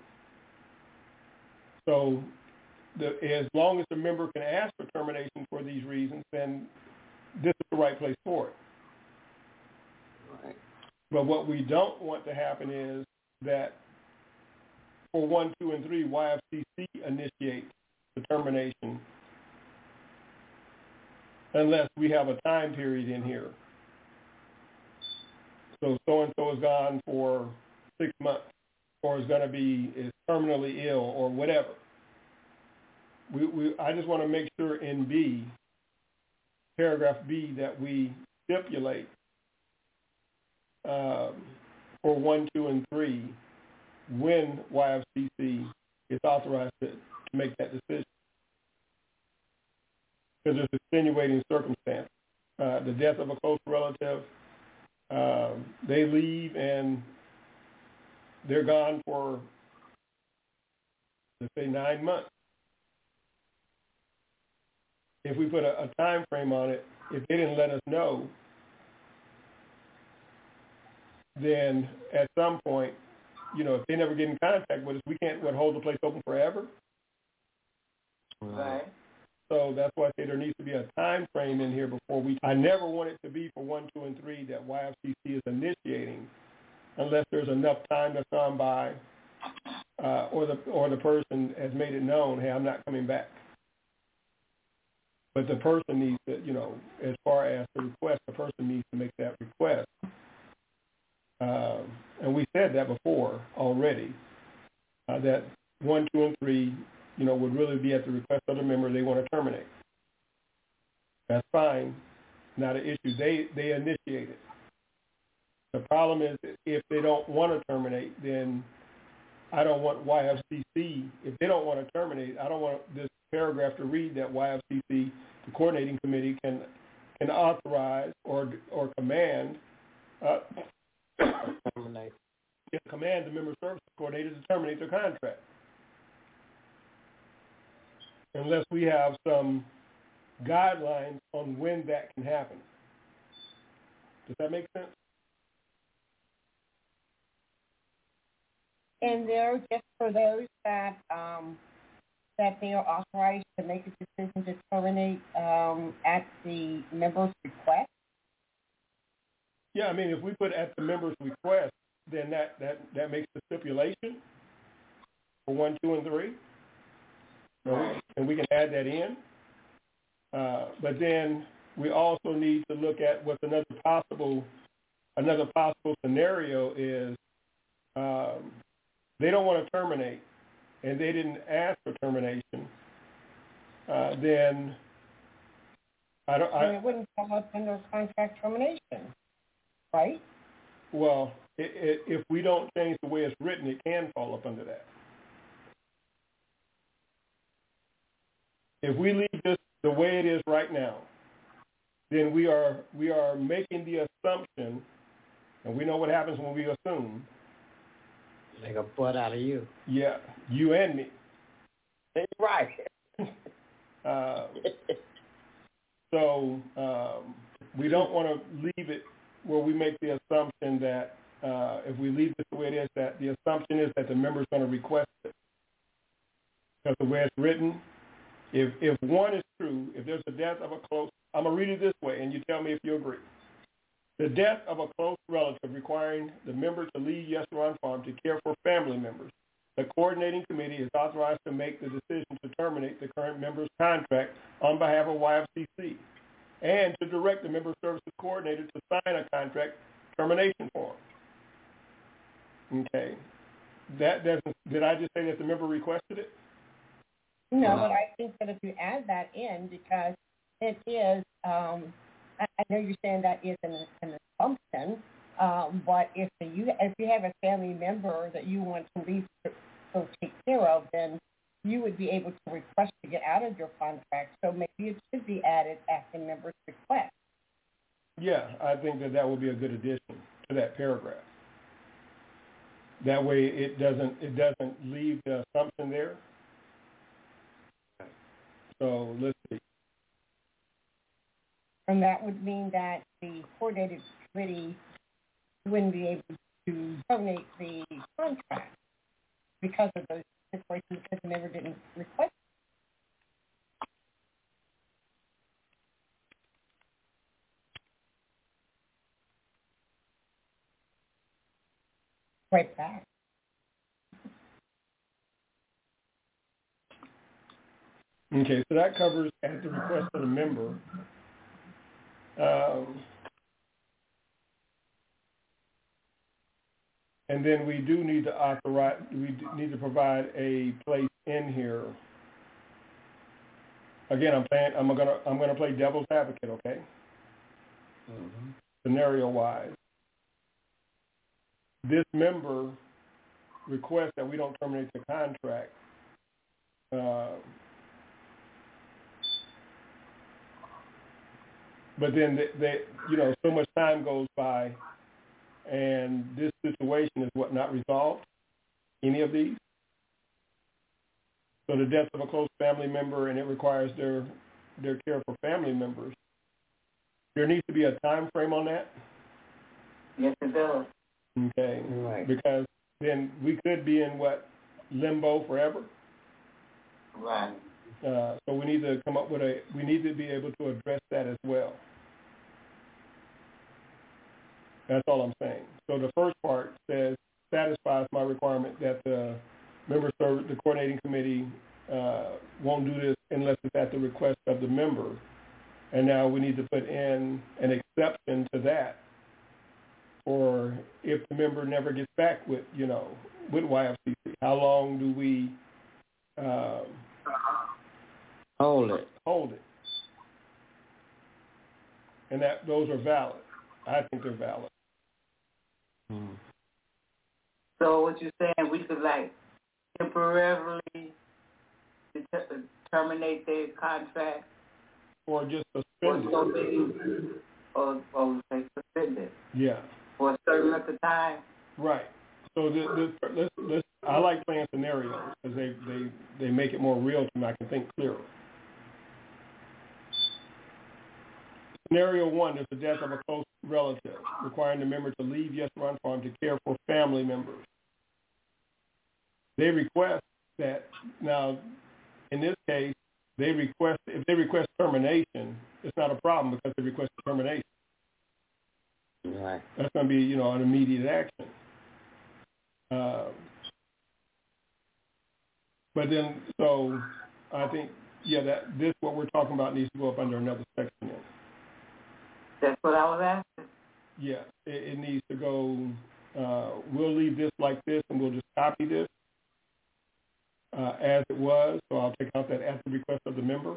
So as long as the member can ask for termination for these reasons, then this is the right place for it. Right. But what we don't want to happen is that for 1, 2, and 3, YFCC initiates the termination unless we have a time period in here. So and so is gone for 6 months, or is terminally ill, or whatever. I just want to make sure in B, paragraph B, that we stipulate for 1, 2, and 3 when YFCC is authorized to make that decision. Because there's extenuating circumstance. The death of a close relative, they leave and they're gone for, let's say, 9 months. If we put a time frame on it, if they didn't let us know, then at some point, if they never get in contact with us, we can't hold the place open forever. Right. So that's why I say there needs to be a time frame in here before I never want it to be for 1, 2, and 3 that YFCC is initiating unless there's enough time that's gone by or the person has made it known, hey, I'm not coming back. But the person needs to, as far as the request, the person needs to make that request. And we said that before already, that 1, 2, and 3, would really be at the request of the member they want to terminate. That's fine, not an issue. They initiate it. The problem is if they don't want to terminate, then I don't want YFCC, if they don't want to terminate, I don't want this paragraph to read that YFCC, the coordinating committee, can authorize or command command the member service coordinator to terminate their contract. Unless we have some guidelines on when that can happen. Does that make sense? And they're just for those that they are authorized to make a decision to terminate at the member's request? Yeah, I mean, if we put at the member's request, then that makes the stipulation for 1, 2, and 3. and we can add that in. But then we also need to look at what another possible scenario is. They don't want to terminate, and they didn't ask for termination. Then it wouldn't come up under contract termination, right? Well, if we don't change the way it's written, it can fall up under that. If we leave this the way it is right now, then we are making the assumption, and we know what happens when we assume. Make a butt out of you. Yeah, you and me. Right. So we don't want to leave it where we make the assumption that if we leave it the way it is, that the assumption is that the member is going to request it. Because the way it's written, if one is true, if there's a death of a close, I'm going to read it this way, and you tell me if you agree. The death of a close relative requiring the member to leave Yeshurun Farm to care for family members, the coordinating committee is authorized to make the decision to terminate the current member's contract on behalf of YFCC and to direct the member services coordinator to sign a contract termination form. Okay. That doesn't, did I just say that the member requested it? No, but I think that if you add that in, because it is, I know you're saying that is an assumption, but if you have a family member that you want to leave to take care of, then you would be able to request to get out of your contract. So maybe it should be added at the member's request. Yeah, I think that would be a good addition to that paragraph. That way, it doesn't leave the assumption there. So let's see. And that would mean that the coordinated committee wouldn't be able to terminate the contract because of those situations, because the member didn't request. Right back. Okay, so that covers at the request of the member. And then we do need to authorize. We need to provide a place in here. Again, I'm gonna play devil's advocate, okay? Mm-hmm. Scenario-wise, this member requests that we don't terminate the contract. But then so much time goes by, and this situation is not resolved, any of these. So the death of a close family member, and it requires their care for family members. There needs to be a time frame on that. Yes, it does. Okay. Right. Because then we could be in limbo forever. Right. So we need to come up with we need to be able to address that as well. That's all I'm saying. So the first part says, satisfies my requirement that the member service, the coordinating committee won't do this unless it's at the request of the member. And now we need to put in an exception to that. Or if the member never gets back with YFCC, how long do we hold it? And those are valid. I think they're valid. Mm. So what you're saying, we could temporarily terminate their contract, or just suspend it, or say suspend it. Yeah. For a certain length of time. Right. So let's. I like playing scenarios because they make it more real to me. I can think clearer. Scenario 1 is the death of a close relative, requiring the member to leave Yeshurun Farm to care for family members. They request that, now, in this case, if they request termination, it's not a problem because they request termination. Right. That's going to be, an immediate action. But then, so I think, that this, what we're talking about, needs to go up under another section. That's what I was asking. Yeah, it needs to go, we'll leave this like this, and we'll just copy this as it was. So I'll take out that at the request of the member.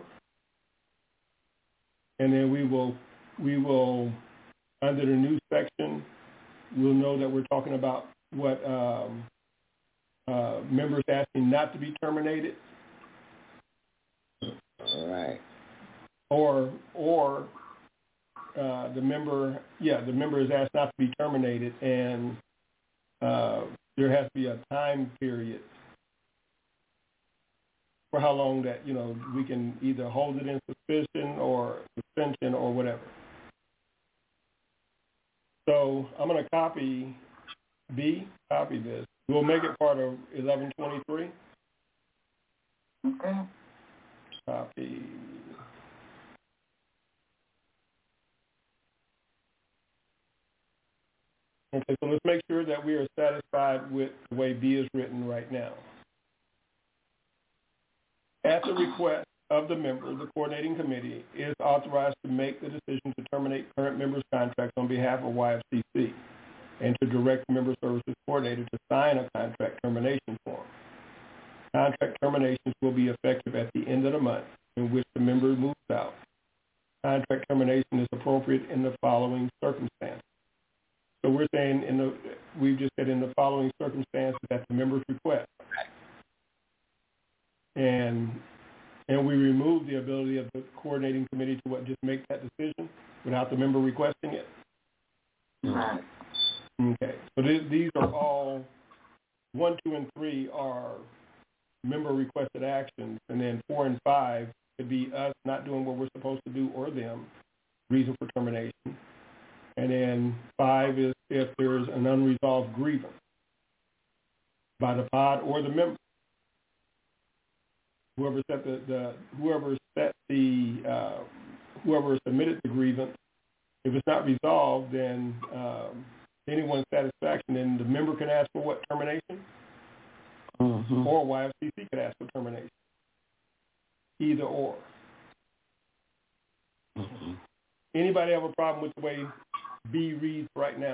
And then we will, under the new section, we'll know that we're talking about what members asking not to be terminated. All right. Or the member is asked not to be terminated, and there has to be a time period for how long that, we can either hold it in suspicion or suspension or whatever. So I'm going to copy this. We'll make it part of 1123. Okay. Copy. Okay, so let's make sure that we are satisfied with the way B is written right now. At the request of the member, the coordinating committee is authorized to make the decision to terminate current members' contracts on behalf of YFCC and to direct the member services coordinator to sign a contract termination form. Contract terminations will be effective at the end of the month in which the member moves out. Contract termination is appropriate in the following circumstances. So we're saying we've just said in the following circumstances at the member's request. And we remove the ability of the coordinating committee to just make that decision without the member requesting it. Right. Okay. So these are all 1, 2, and 3 are member requested actions, and then 4 and 5 could be us not doing what we're supposed to do or them, reason for termination. And then 5 is if there's an unresolved grievance by the pod or the member. Whoever submitted the grievance, if it's not resolved, then anyone's satisfaction, then the member can ask for what, termination? Mm-hmm. Or YFCC could ask for termination. Either or. Mm-hmm. Anybody have a problem with the way B reads right now?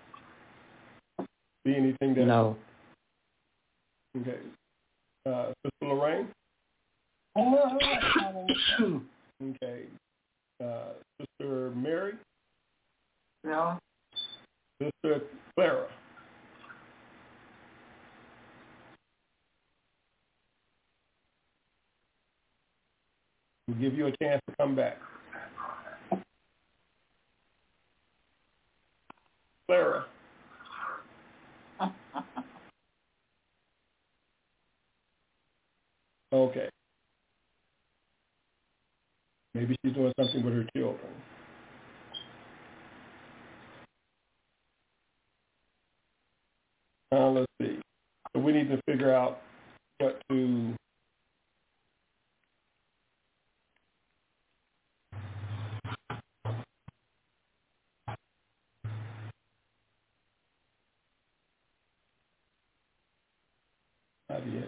See anything that? No. Okay. Sister Lorraine? Okay. Sister Mary? No. Sister Clara? We'll give you a chance to come back. Clara? Okay. Maybe she's doing something with her children. Let's see. So we need to figure out what to... Not yet.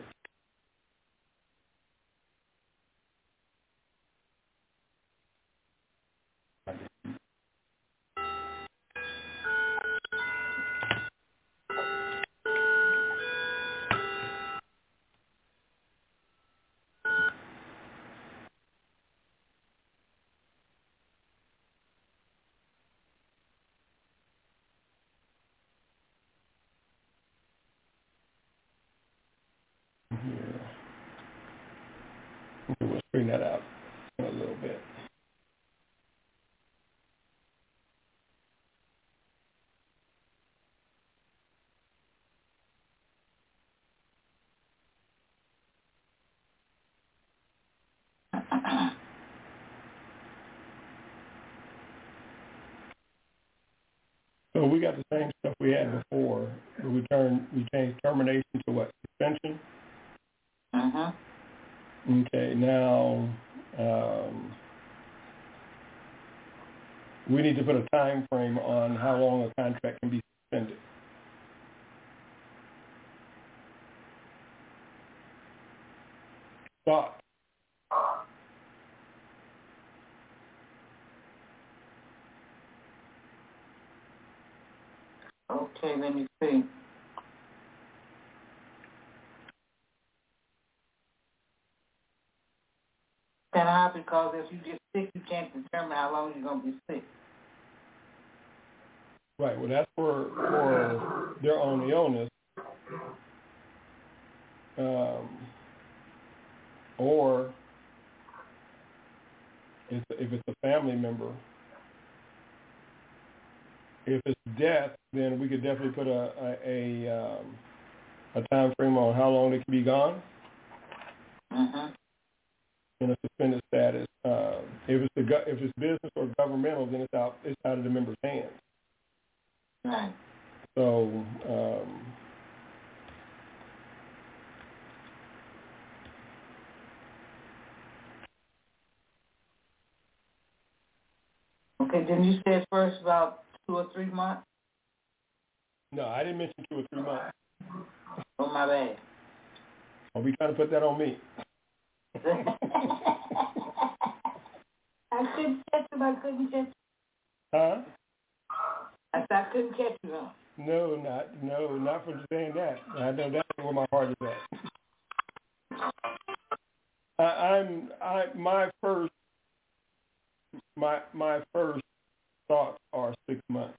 Here. Okay, we'll straighten that out in a little bit. So we got the same stuff we had before. We changed termination to what? Suspension? Uh-huh. Okay, now we need to put a time frame on how long a contract can be suspended. Thought. Okay, let me see. Kind of hard because if you get sick, you can't determine how long you're going to be sick. Right. Well, that's for their own illness, or if it's a family member. If it's death, then we could definitely put a time frame on how long they can be gone. Mm-hmm. In a suspended status. If it's business or governmental, then it's out of the member's hands. Right. So okay, then you said first about 2 or 3 months? No, I didn't mention 2 or 3 months. Oh, my bad. Are we trying to put that on me? I couldn't catch you. Huh? I said I couldn't catch you, huh? No, not for saying that. I know that's where my heart is at. My first thoughts are 6 months.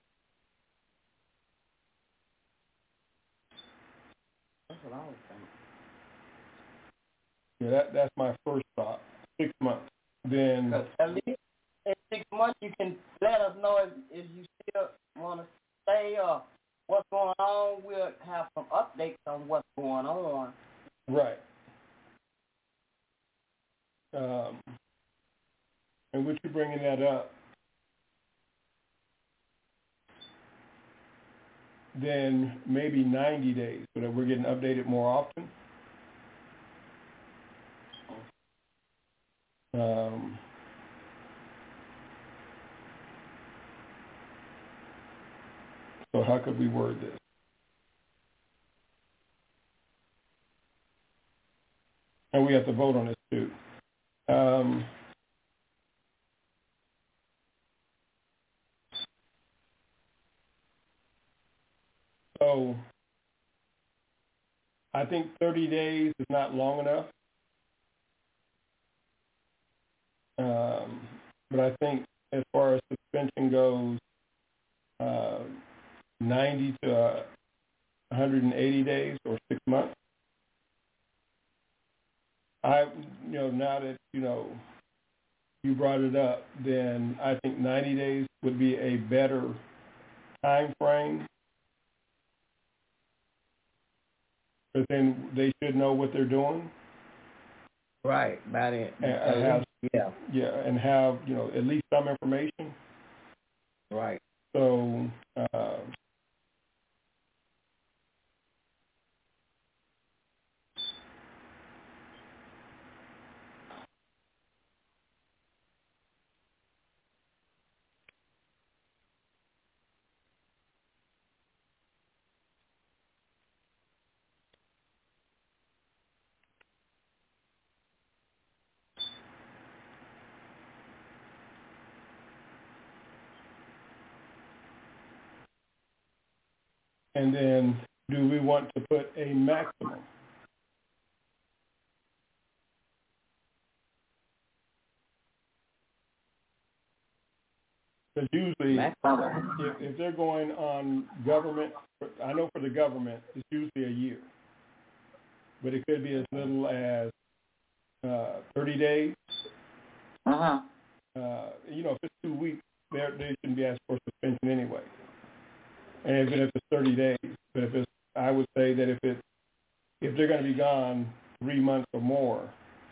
That's what I was thinking. Yeah, that's my first thought. 6 months. Then at least in 6 months you can let us know if you still want to stay or what's going on. We'll have some updates on what's going on. Right. And with you bringing that up, then maybe 90 days so that we're getting updated more often. So how could we word this? And we have to vote on this too. So I think 30 days is not long enough. But I think as far as suspension goes, 90 to 180 days or 6 months. Now that, you brought it up, then I think 90 days would be a better time frame. But then they should know what they're doing. Right, about it. And have at least some information. Right. So and then do we want to put a maximum? Because usually, if they're going on government, I know for the government, it's usually a year. But it could be as little as 30 days. Uh-huh. If it's 2 weeks, they shouldn't be asked for suspension anyway. And even if it's 30 days, but I would say that if they're going to be gone 3 months or more,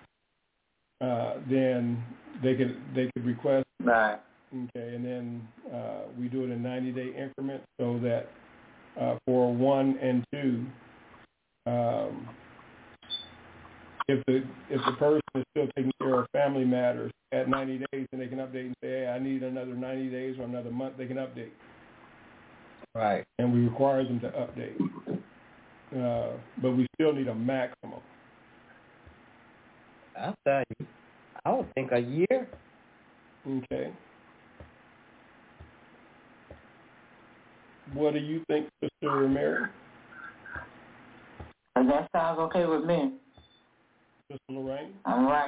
then they could request. Right. Okay, and then we do it in 90-day increments so that for 1 and 2, if the person is still taking care of family matters at 90 days, then they can update and say, hey, I need another 90 days or another month. They can update. Right. And we require them to update. But we still need a maximum. I'll tell you, I would think a year. Okay. What do you think, Sister Mary? That sounds okay with me. Sister Lorraine? All right.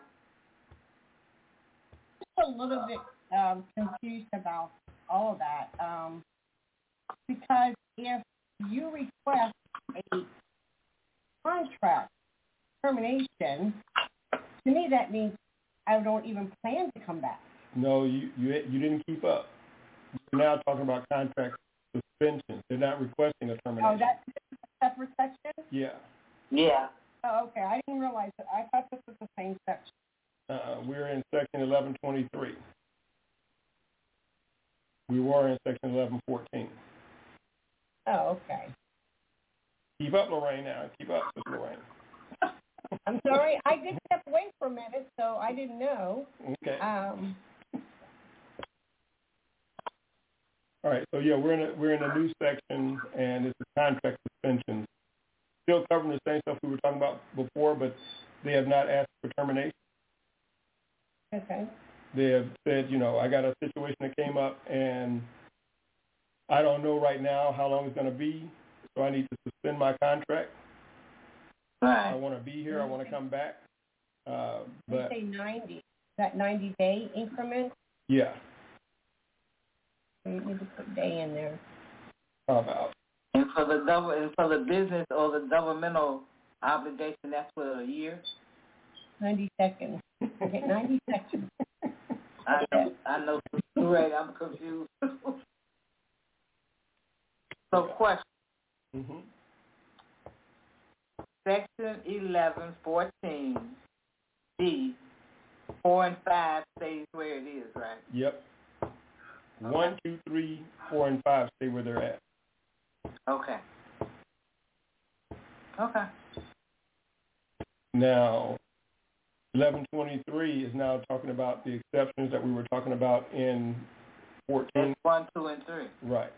Just a little bit confused about all of that because if you request a contract termination, to me that means I don't even plan to come back. No, you didn't keep up. We're now talking about contract suspension. They're not requesting a termination. Oh, that's a separate section? Yeah. Yeah. Oh, okay. I didn't realize that. I thought this was the same section. We're in section 1123. We were in section 1114. Oh, okay. Keep up, Lorraine, now. Keep up, Sister Lorraine. I'm sorry. I did step away for a minute, so I didn't know. Okay. All right. So yeah, we're in a new section, and it's a contract suspension. Still covering the same stuff we were talking about before, but they have not asked for termination. Okay. They have said, I got a situation that came up, and I don't know right now how long it's going to be, so I need to suspend my contract. Right. I want to be here. I want to come back. But you say 90. That 90-day increment? Yeah. So you need to put day in there. How about? And for the business or the governmental obligation, that's for a year. 90 seconds. Okay, 90 seconds. I know. Right. I'm confused. So, question. Mm-hmm. Section 1114 B 4 and 5 stays where it is, right? Yep. 1, 2, 3, 4, and 5 stay where they're at. Okay. Okay. Now, 1123 is now talking about the exceptions that we were talking about in 14. That's 1, 2, and 3. Right.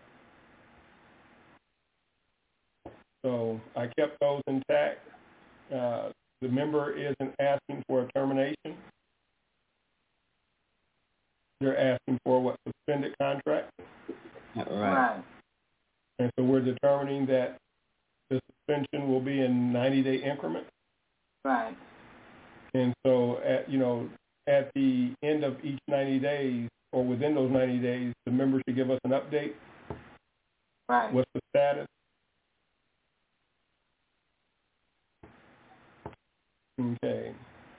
So I kept those intact. The member isn't asking for a termination. They're asking for what? Suspended contract. Right. And so we're determining that the suspension will be in 90-day increments. Right. And so at the end of each 90 days or within those 90 days, the member should give us an update. Right. What's the status? Okay.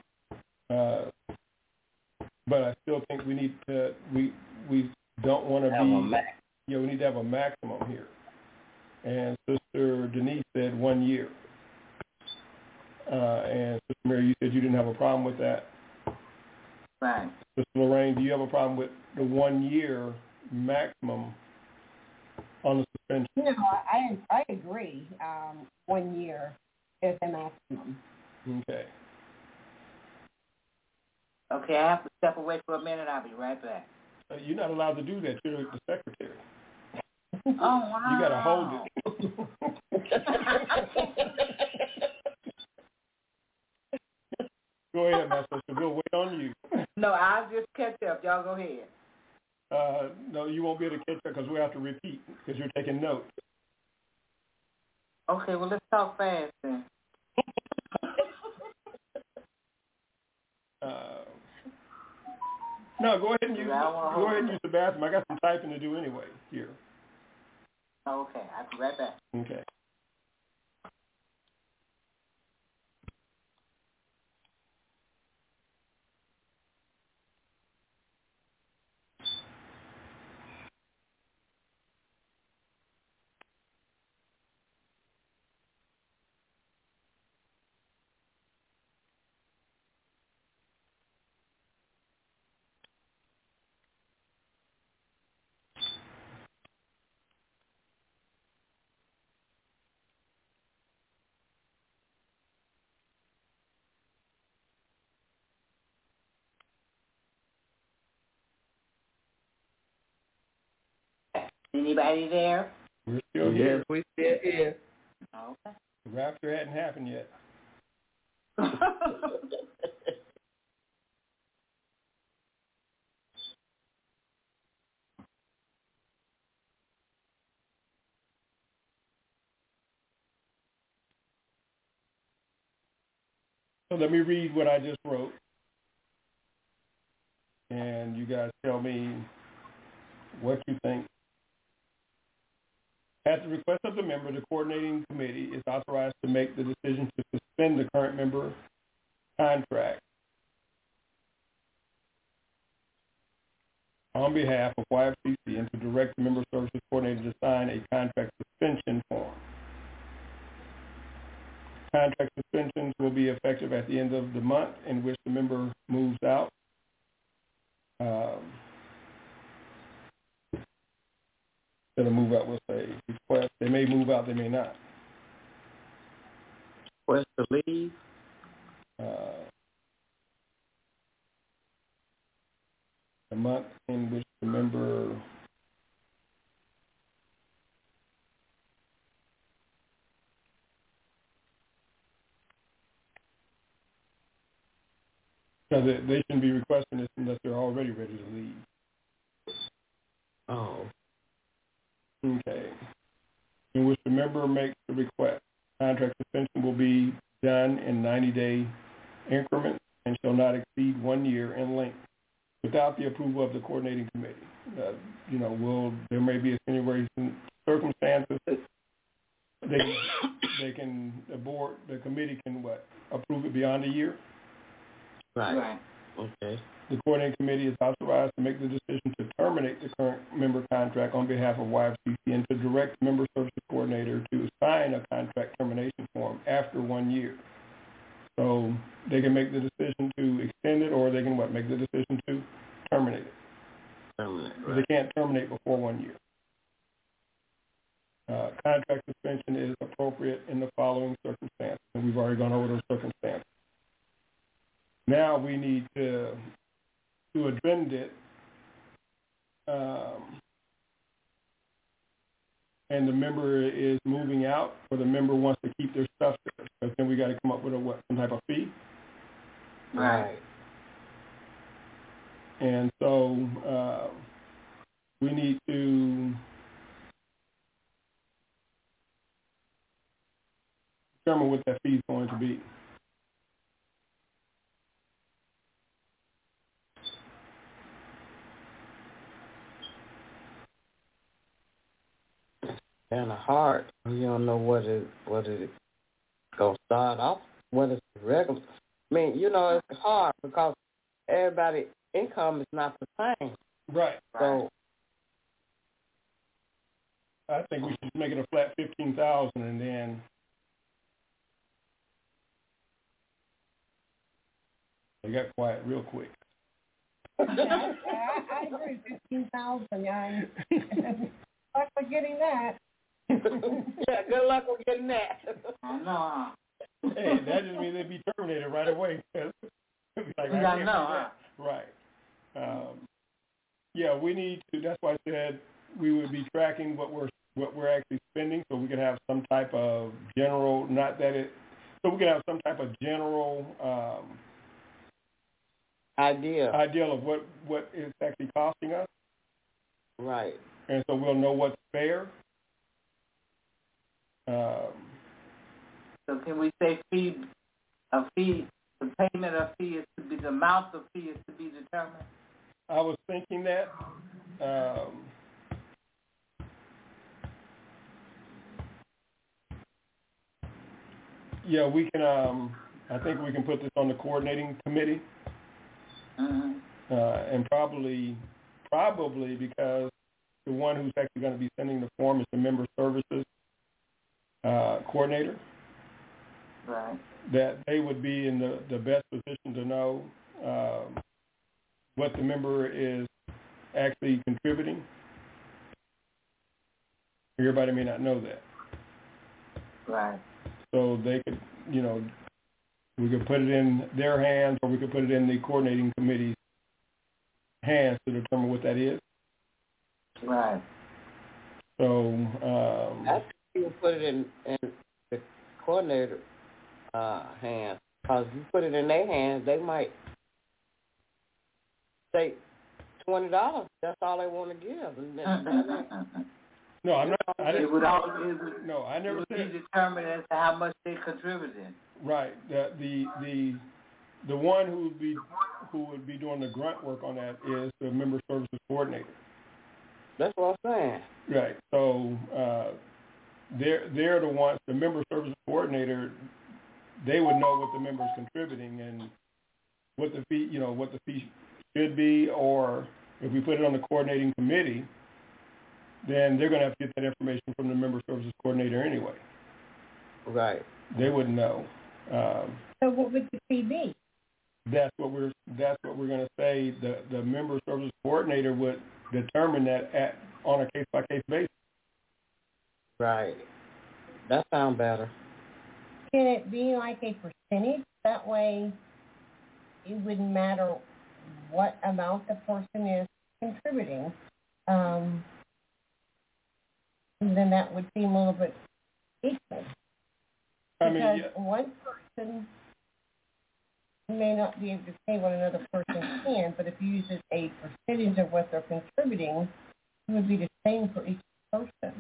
But I still think we need to, we don't want to be, we need to have a maximum here. And Sister Denise said 1 year. And Sister Mary, you said you didn't have a problem with that. Right. Sister Lorraine, do you have a problem with the 1 year maximum on the suspension? No, I agree. 1 year is the maximum. Okay. Okay, I have to step away for a minute. I'll be right back. You're not allowed to do that. You're the secretary. Oh, wow. You got to hold it. Go ahead, my sister. We'll wait on you. No, I'll just catch up. Y'all go ahead. No, you won't be able to catch up because we have to repeat because you're taking notes. Okay, well, let's talk fast then. No, go ahead and use the bathroom. I got some typing to do anyway here. Okay, I'll be right back. Okay. Anybody there? We're still here. Yes, we still here. Okay. The rapture hadn't happened yet. So let me read what I just wrote, and you guys tell me what you think. At the request of the member, the coordinating committee is authorized to make the decision to suspend the current member contract on behalf of YFCC and to direct the member services coordinator to sign a contract suspension form. Contract suspensions will be effective at the end of the month in which the member moves out. Instead of move out, we'll say request. They may move out, they may not. Request to leave. The month in which the member so they shouldn't be requesting this unless they're already ready to leave. Oh. Okay. In which the member makes the request. Contract suspension will be done in 90-day increments and shall not exceed 1 year in length without the approval of the coordinating committee. There may be extenuating circumstances. The committee can approve it beyond a year. Right. Okay. The coordinating committee is authorized to make the decision to terminate the current member contract on behalf of YFCC and to direct the member services coordinator to sign a contract termination form after 1 year. So they can make the decision to extend it, or they can make the decision to terminate it. Right. They can't terminate before 1 year. Contract suspension is appropriate in the following circumstances, and we've already gone over those circumstances. Now we need to amend it, and the member is moving out, or the member wants to keep their stuff there. So then we got to come up with some type of fee. Right. And so we need to determine what that fee is going to be. Kind of hard. You don't know what it gonna start off. What is regular? I mean, it's hard because everybody's income is not the same. Right. So I think we should make it a flat $15,000, and then they got quiet real quick. Yeah, I agree. 15,000. Luck with getting that. Yeah, good luck with getting that. No. Hey, that just means they'd be terminated right away. Right. We need to. That's why I said we would be tracking what we're actually spending, so we can have some type of general. So we can have some type of general idea of what it's actually costing us. Right. And so we'll know what's fair. So can we say the payment of fee is to be, the amount of fee is to be determined? I was thinking that. We can, I think we can put this on the coordinating committee. Mm-hmm. And probably because the one who's actually going to be sending the form is the member services coordinator. Right. That they would be in the best position to know what the member is actually contributing. Everybody may not know that. Right. So they could, we could put it in their hands, or we could put it in the coordinating committee's hands to determine what that is. Right. So I think you would put it in the coordinator hands, because if you put it in their hands, they might say $20. That's all they want to give. And then, No, I'm not. I didn't. It would No, I never said. It would be determined as to how much they contributed. Right. The one who would be doing the grunt work on that is the member services coordinator. That's what I'm saying. Right. So they're the ones. The member services coordinator, they would know what the member's contributing and what the fee should be, or if we put it on the coordinating committee, then they're going to have to get that information from the member services coordinator anyway. Right. They wouldn't know. So what would the fee be? That's what we're going to say. The member services coordinator would determine that on a case by case basis. Right. That sounds better. Can it be like a percentage? That way, it wouldn't matter what amount the person is contributing. And then that would seem a little bit equal. Because one person may not be able to pay what another person can, but if you use a percentage of what they're contributing, it would be the same for each person.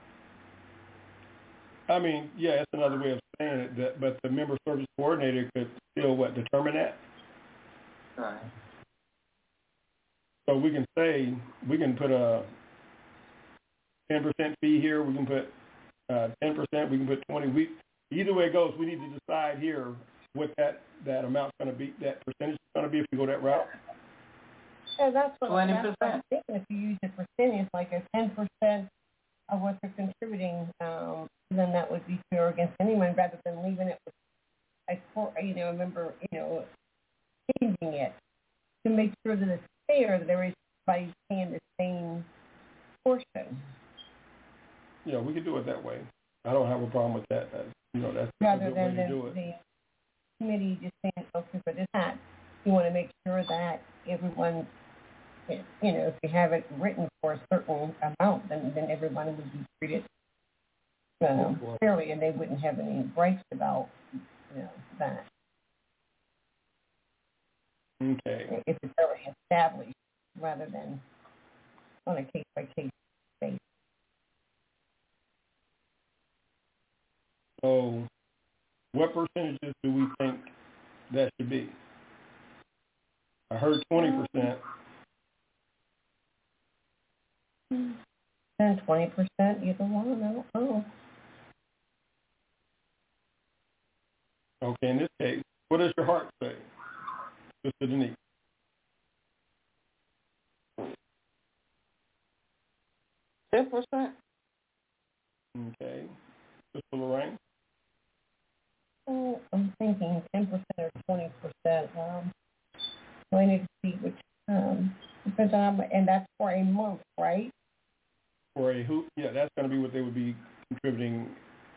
I mean, yeah, that's another way of saying it, but the member service coordinator could still, determine that? Right. So we can put a 10% fee here, we can put 10%, we can put 20%. Either way it goes, we need to decide here what that amount's going to be, that percentage is going to be if we go that route. So that's what 20%. I'm thinking. If you use a percentage, like a 10% of what they're contributing, then that would be fair against anyone, rather than leaving it with a member, changing it to make sure that it's fair, that everybody's paying the same portion. Yeah, we could do it that way. I don't have a problem with that. That's rather a good than way to do it. The committee just saying, okay, for this hat, you want to make sure that everyone, if you have it written for a certain amount, then everyone would be treated fairly, and they wouldn't have any gripes about that. Okay. If it's already established, rather than on a case-by-case basis. So what percentages do we think that should be? I heard 20%. 10, 20%, either one, I don't know. Okay, in this case, what does your heart say, Sister Denise? 10%. Okay. Sister Lorraine? Oh, I'm thinking 10% or 20%. So I need to see which, depends on, and that's for a month, right? For a who? Yeah, that's going to be what they would be contributing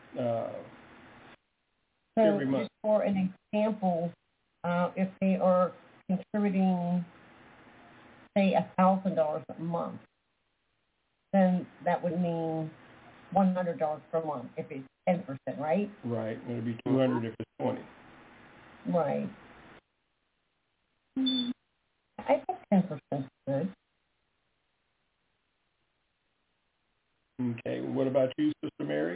every month. Just for an example, if they are contributing, say, $1,000 a month, then that would mean $100 per month if it's 10%, right? Right. And it'd be $200 if it's 20. Right. I think 10% is good. Okay. What about you, Sister Mary?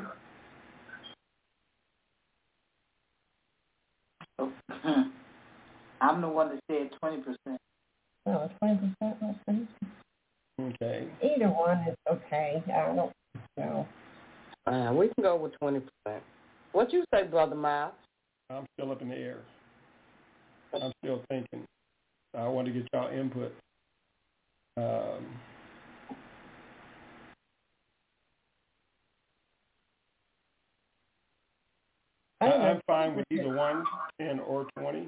I'm the one that said 20%. No, 20%. Okay. Either one is okay. I don't know. We can go with 20%. What you say, Brother Miles? I'm still up in the air. I'm still thinking. I want to get y'all input. I'm fine with either one, 10 or 20.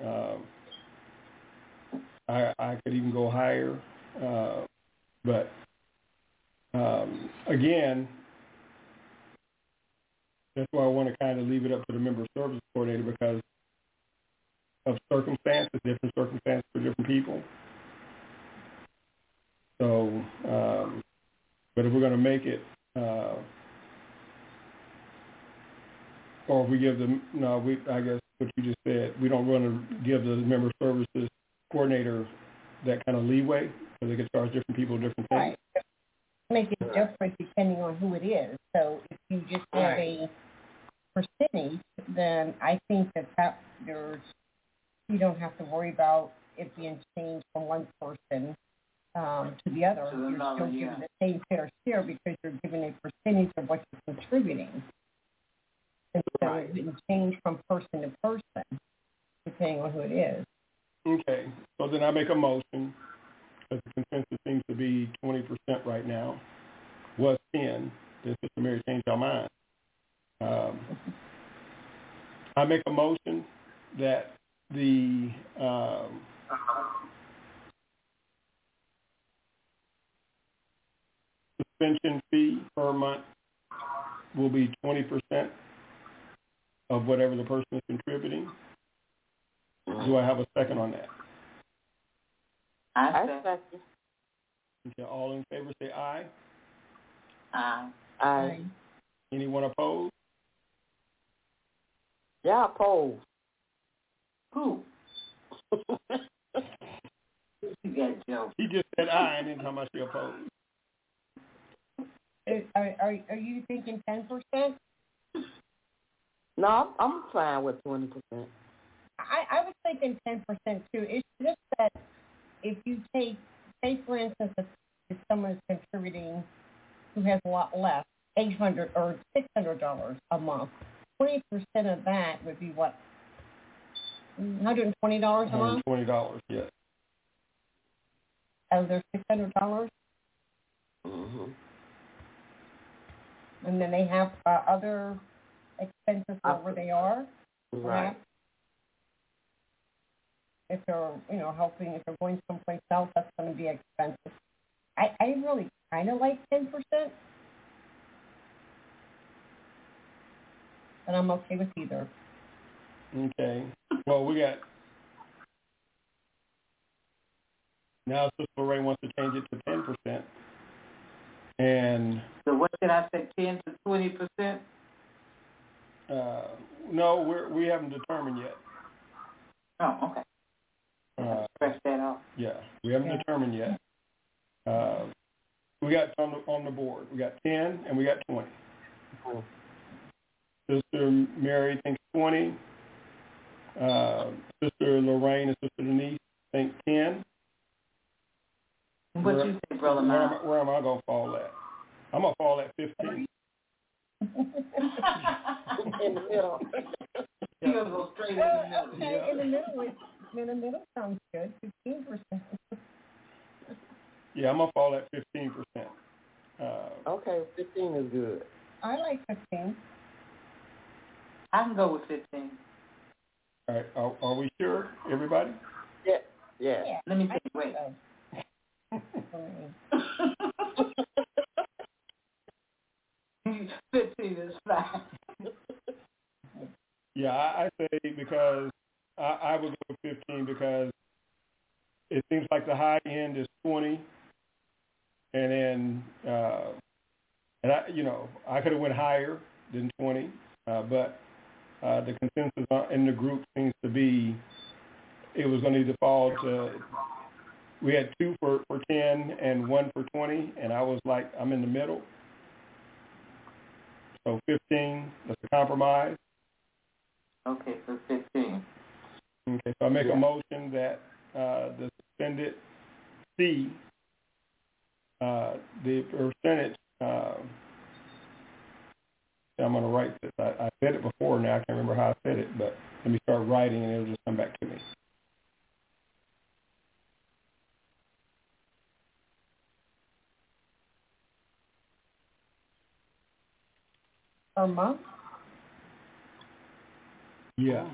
I could even go higher. But again, that's why I want to kind of leave it up to the member service coordinator because of circumstances, different circumstances for different people. So, but if we're going to make it, or if we give them, I guess what you just said, we don't want to give the member services coordinator that kind of leeway because they can charge different people different things. Right. make it different depending on who it is. So if you just have a percentage, then I think that you don't have to worry about it being changed from one person to the other. You're still giving the same fair share because you're giving a percentage of what you're contributing. And so it didn't change from person to person, depending on who it is. Okay. So then I make a motion, because the consensus seems to be 20% right now. Was 10. Then Sister Mary changed our mind. I make a motion that the suspension fee per month will be 20% of whatever the person is contributing. Do I have a second on that? I second. Okay, all in favor say aye. Aye. Aye. Anyone opposed? Yeah, opposed. Who? You got a joke. He just said aye and then how much he opposed. Are you thinking 10%? No, I'm fine with 20%. I was thinking 10% too. It's just that if you take, say for instance, if someone's contributing who has a lot less, $800 or $600 a month, 20% of that would be what? $120 a month? $120, yes. Out of their $600? Mm-hmm. And then they have other expenses where they are? Right. If they're, helping, if they're going someplace else, that's going to be expensive. I really kind of like 10%, but I'm okay with either. Okay. Well, we got, now Sister Lorraine wants to change it to 10%. And so what did I say, 10 to 20%? No, we haven't determined yet. Oh, okay. Scratch that off. Yeah, we haven't determined yet. We got on the board. We got 10 and we got 20. Cool. Sister Mary thinks 20. Sister Lorraine and Sister Denise think 10. What you say, Brother Miles? Where am I going to fall at? I'm going to fall at 15. In the middle. You're going to go straight in the middle. Okay, yeah. In the middle sounds good, 15%. Yeah, I'm going to fall at 15%. Okay, 15 is good. I like 15. I can go with 15. All right, are we sure, everybody? Yeah. Let me think, wait. 15 is fine. Yeah, I say because I would go with 15 because it seems like the high end is 20, and then and I could have went higher than 20, but the consensus in the group seems to be it was going to either fall to. We had 2 for 10 and 1 for 20, and I was like, I'm in the middle. So 15, that's a compromise. Okay, so 15. Okay, so I make a motion that the suspended fee, the percentage, I'm going to write this. I said it before, now I can't remember how I said it, but let me start writing and it'll just come back to me. Per month? Yeah.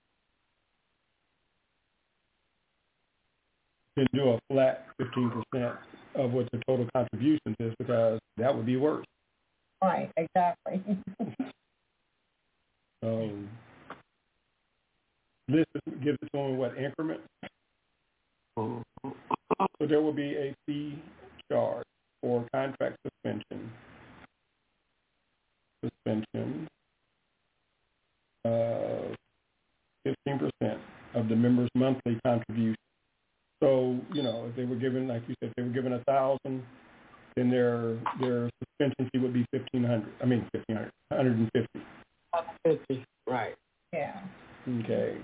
You can do a flat 15% of what the total contributions is because that would be worse. Right, exactly. So this gives it to them what increments. So there will be a fee charge for contract suspension. Of 15% of the members' monthly contribution. So, if they were given, like you said, if they were given $1,000, then their suspension fee would be $1,550. 50, right. Yeah. Okay.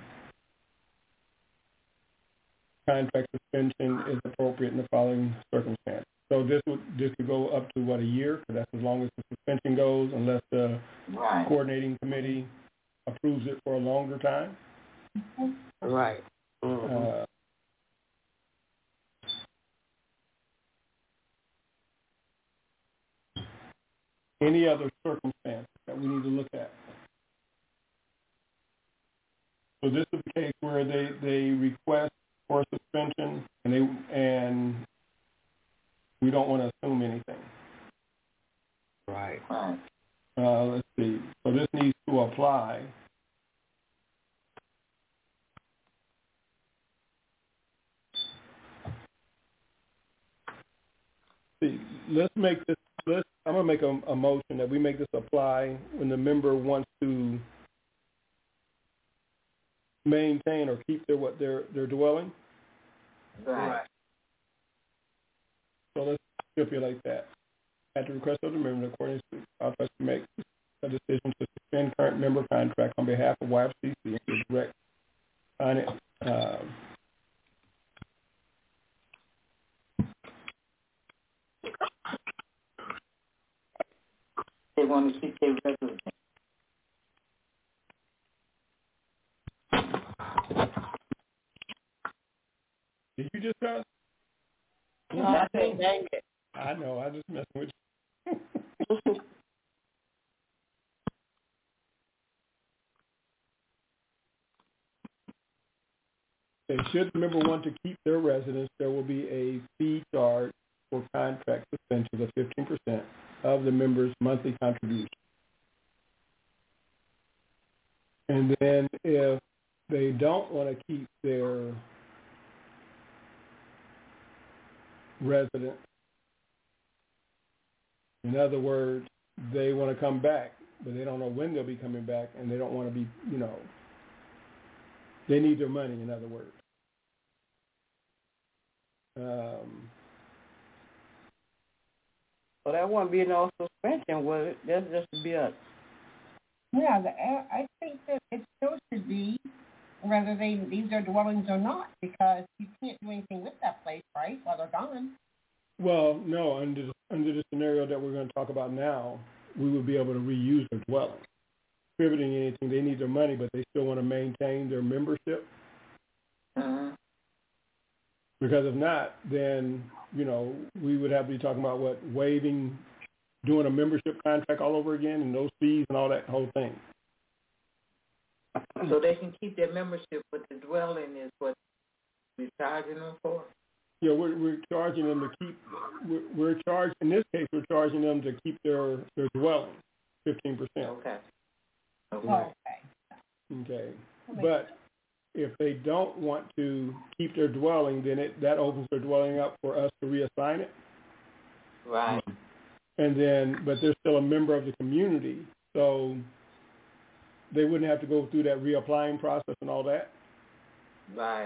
Contract suspension is appropriate in the following circumstances. So this could go up to, a year? Because that's as long as the suspension goes, unless the coordinating committee approves it for a longer time? Right. Mm-hmm. Any other circumstances that we need to look at? So this is the case where they request for suspension and we don't want to assume anything. Right. Let's see. So this needs to apply. See, let's make this. I'm gonna make a motion that we make this apply when the member wants to maintain or keep their dwelling. Right. So let's stipulate that. At the request of the member, the coordinating officer to make a decision to suspend current member contract on behalf of YFCC and to direct on it. They want to keep their resident. Did you just cuss? No, I think dang it. I know. I just messing with you. Should the member want to keep their residence, there will be a fee charge for contract suspension of 15% of the member's monthly contribution. And then if they don't want to keep their residence, in other words, they want to come back, but they don't know when they'll be coming back, and they don't want to be, they need their money, in other words. Well, that wouldn't be no suspension, would it? That's just be a... Yeah, I think that it still should be whether they leave their dwellings or not, because you can't do anything with that place, right, while they're gone. Well, no, under the scenario that we're going to talk about now, we would be able to reuse their dwelling. Pivoting anything, they need their money, but they still want to maintain their membership. Because if not, then, we would have to be talking about doing a membership contract all over again and those fees and all that whole thing. So they can keep their membership, but the dwelling is what we're charging them for? Yeah, we're charging them to keep, in this case, we're charging them to keep their dwelling, 15%. Okay. Okay. But if they don't want to keep their dwelling, then that opens their dwelling up for us to reassign it. Right. And then, but they're still a member of the community, so they wouldn't have to go through that reapplying process and all that. Right.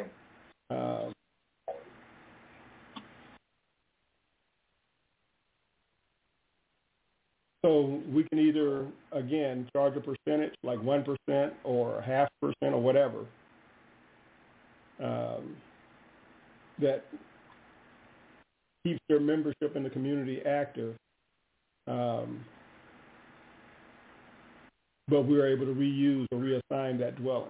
So we can either, again, charge a percentage, like 1% or 0.5% or whatever, that keeps their membership in the community active, but we're able to reuse or reassign that dwelling.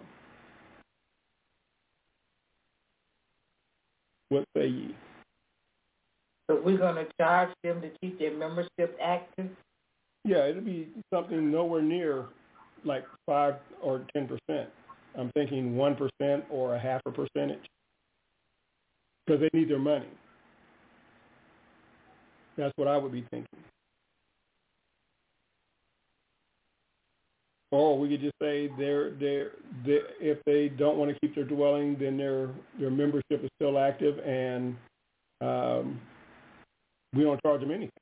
What say ye? So we're going to charge them to keep their membership active? Yeah, it'll be something nowhere near like 5 or 10%. I'm thinking 1% or 0.5%, because they need their money. That's what I would be thinking. Or we could just say if they don't want to keep their dwelling, then their membership is still active, and we don't charge them anything.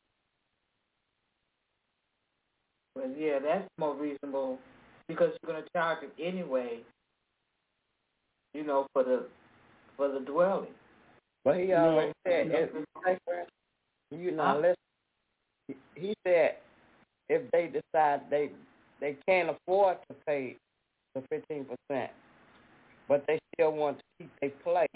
Well, yeah, that's more reasonable, because you're going to charge them anyway, for the dwelling. But he always said, unless he said if they decide they can't afford to pay the 15%, but they still want to keep their place.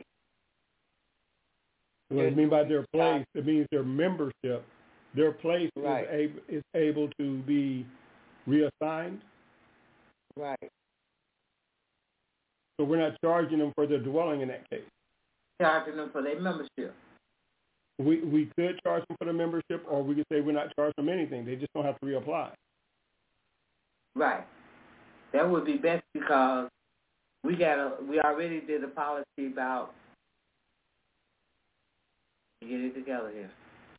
What I mean by their place, it means their membership. Their place right. is able to be reassigned. Right. So we're not charging them for their dwelling in that case. Charging them for their membership. We could charge them for the membership, or we could say we're not charging them anything. They just don't have to reapply. Right. That would be best because we already did a policy about get it together here.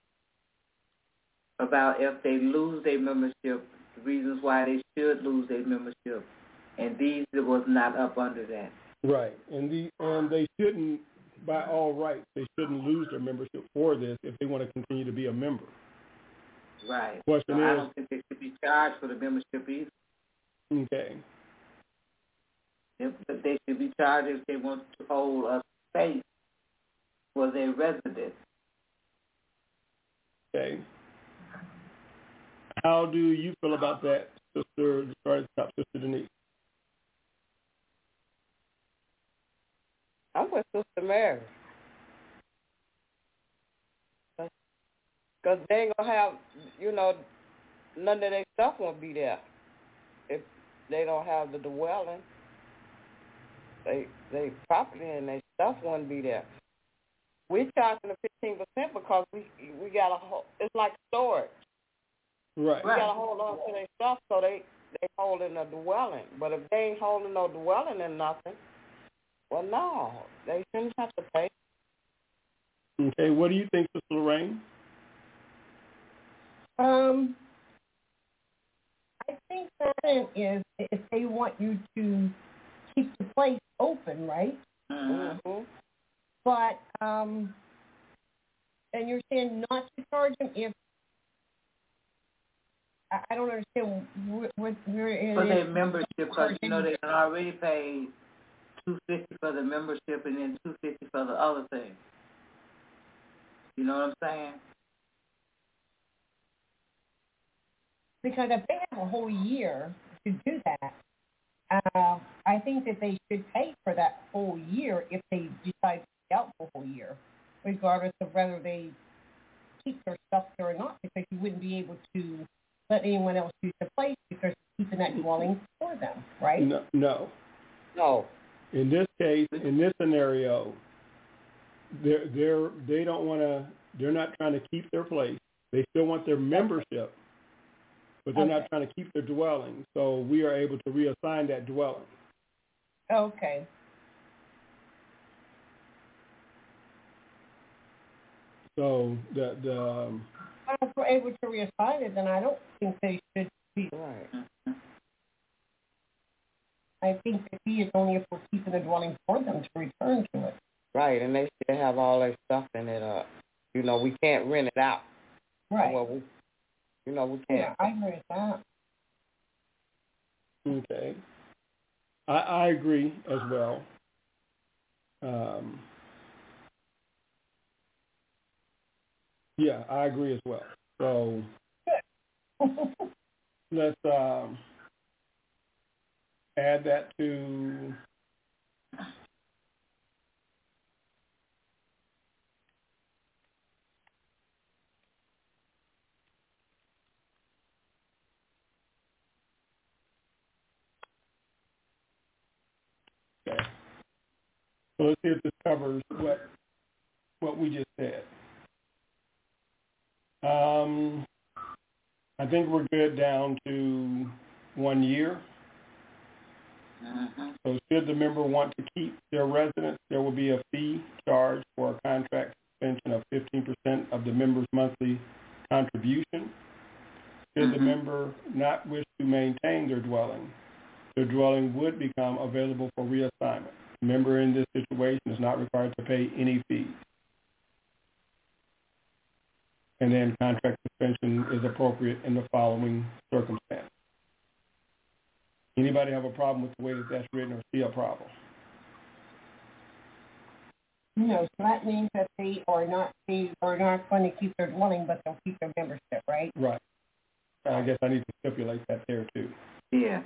About if they lose their membership, the reasons why they should lose their membership, and these was not up under that. Right, and they shouldn't, by all rights, they shouldn't lose their membership for this if they want to continue to be a member. Right. Question so is, I don't think they should be charged for the membership either. Okay. If they should be charged if they want to hold a space for their residents. Okay. How do you feel about that, Sister Denise? I'm with Sister Mary. Because they ain't going to have, none of their stuff won't be there if they don't have the dwelling. They property and their stuff won't be there. We're charging the 15% because we got a whole, it's like storage. Right. We got to hold on to their stuff so they holding a dwelling. But if they ain't holding no dwelling and nothing, well, no, they shouldn't have to pay. Okay, what do you think, Sister Lorraine? I think that is if they want you to keep the place open, right? Mm-hmm. But and you're saying not to charge them if I don't understand where it is. For their membership, because they can already pay $250 for the membership and then $250 for the other thing. You know what I'm saying? Because if they have a whole year to do that, I think that they should pay for that whole year if they decide to stay out for a whole year, regardless of whether they keep their stuff there or not, because you wouldn't be able to let anyone else use the place because you're keeping that dwelling for them, right? No. In this case, in this scenario, they don't want to. They're not trying to keep their place. They still want their membership, but they're not trying to keep their dwelling. So we are able to reassign that dwelling. Okay. So the if we're able to reassign it, then I don't think they should be. Right. I think the fee is only if we're keeping the dwelling for them to return to it. Right, and they still have all their stuff in it. We can't rent it out. Right. Well, we can't. Yeah, I agree with that. Okay. I agree as well. Yeah, I agree as well. So let's add that to okay. So let's see if this covers what we just said. I think we're good down to 1 year. Mm-hmm. So should the member want to keep their residence, there will be a fee charged for a contract suspension of 15% of the member's monthly contribution. Should the member not wish to maintain their dwelling would become available for reassignment. The member in this situation is not required to pay any fees. And then contract suspension is appropriate in the following circumstance. Anybody have a problem with the way that that's written or see a problem? No, so that means that they are not going to keep their dwelling, but they'll keep their membership, right? Right. I guess I need to stipulate that there too. Yeah.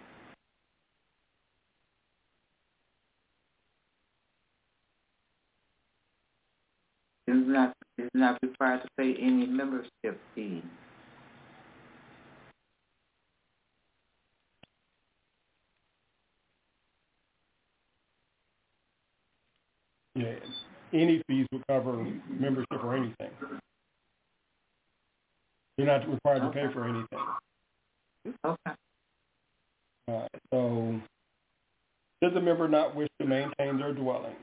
Is not required to pay any membership fee. Yeah, any fees would cover membership or anything. You're not required to pay for anything. Okay. So, should the member not wish to maintain their dwelling?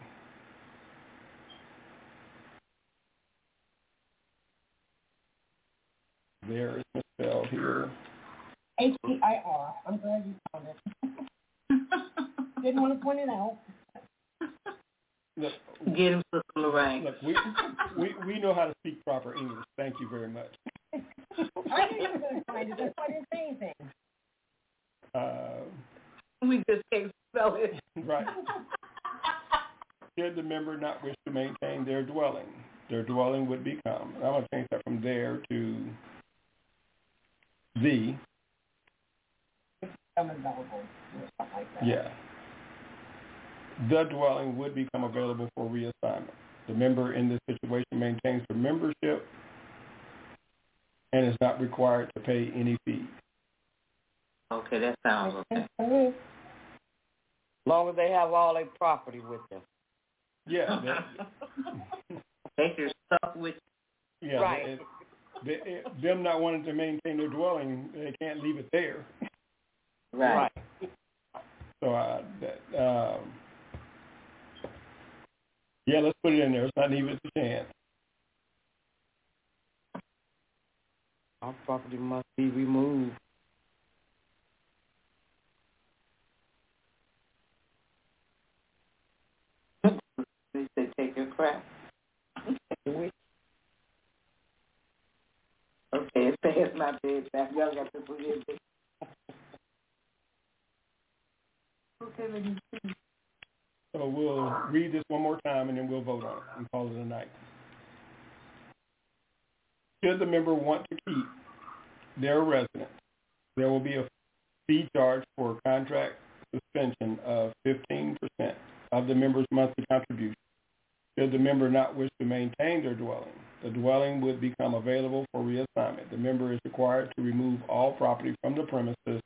There is misspelled here. H-E-I-R. I'm glad you found it. Didn't want to point it out. Look, get him, Sister Lorraine. Look, we know how to speak proper English. Thank you very much. I knew you were going to find it. That's why I didn't say anything. We just can't spell it. Right. Should the member not wish to maintain their dwelling would become, I'm going to change that from there to the. Yeah. The dwelling would become available for reassignment. The member in this situation maintains the membership and is not required to pay any fees. Okay, that sounds okay. As long as they have all their property with them. Yeah. Take your stuff with you. Yeah. Right. Them not wanting to maintain their dwelling, they can't leave it there. Right. So yeah, let's put it in there. It's not even a chance. Our property must be removed. They say take your crap. Okay, it says my bed back. Y'all got to forgive me. So we'll read this one more time and then we'll vote on it and call it a night. Should the member want to keep their residence, there will be a fee charged for contract suspension of 15% of the member's monthly contribution. Should the member not wish to maintain their dwelling, the dwelling would become available for reassignment. The member is required to remove all property from the premises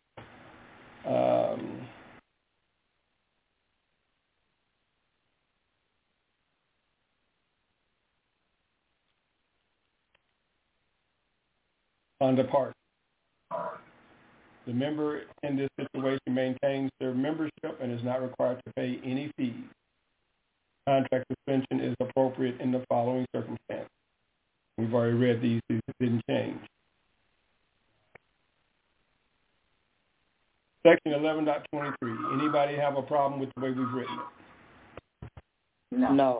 on departure. The member in this situation maintains their membership and is not required to pay any fees. Contract suspension is appropriate in the following circumstances. We've already read these didn't change. Section 11.23. Anybody have a problem with the way we've written it? No.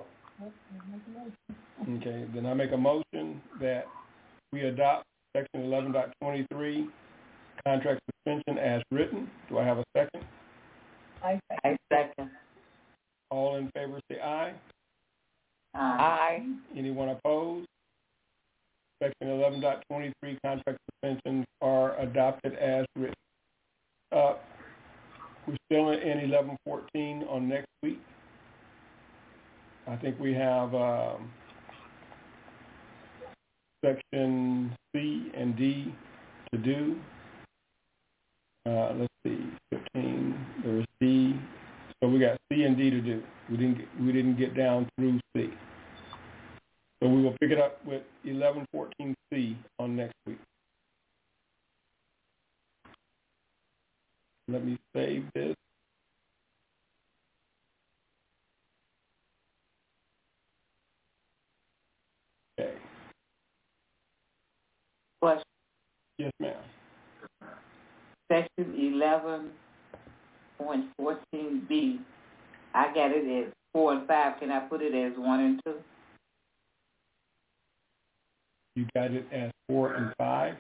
Okay, then I make a motion that we adopt Section 11.23, contract suspension as written. Do I have a second? I second. All in favor say aye. Aye. Anyone opposed? Section 11.23, contract suspensions are adopted as written. We're still in 11.14 on next week. I think we have Section C and D to do. Let's see, 15. There's D. So we got C and D to do. We didn't get down through C. So we will pick it up with 11.14C on next week. Let me save this. Okay. Question. Yes, ma'am. Section 11.14B. I got it as 4 and 5. Can I put it as 1 and 2? You got it as 4 and 5.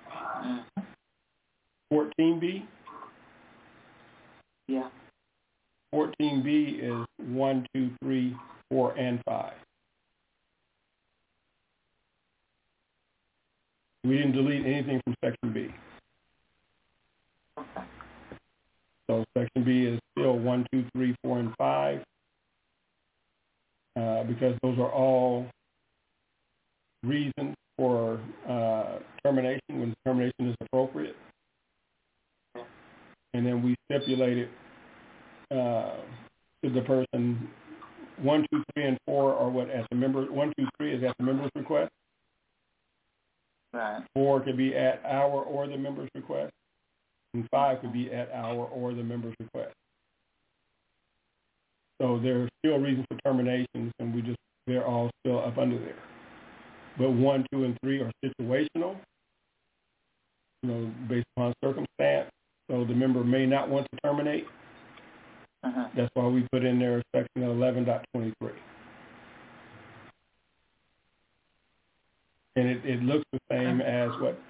14B? Yeah. 14B is 1, 2, 3, 4, and 5. We didn't delete anything from Section B. So Section B is still 1, 2, 3, 4, and 5 because those are all reasons for termination when termination is appropriate. And then we stipulated to the person 1, 2, 3, and 4 are what at the member. 1, 2, 3 is at the member's request. Right. 4 could be at our or the member's request, and 5 could be at our or the member's request. So there are still reasons for terminations, and they're all still up under there. But 1, 2, and 3 are situational, based upon circumstance. So the member may not want to terminate. That's why we put in there Section 11.23. And it looks the same as what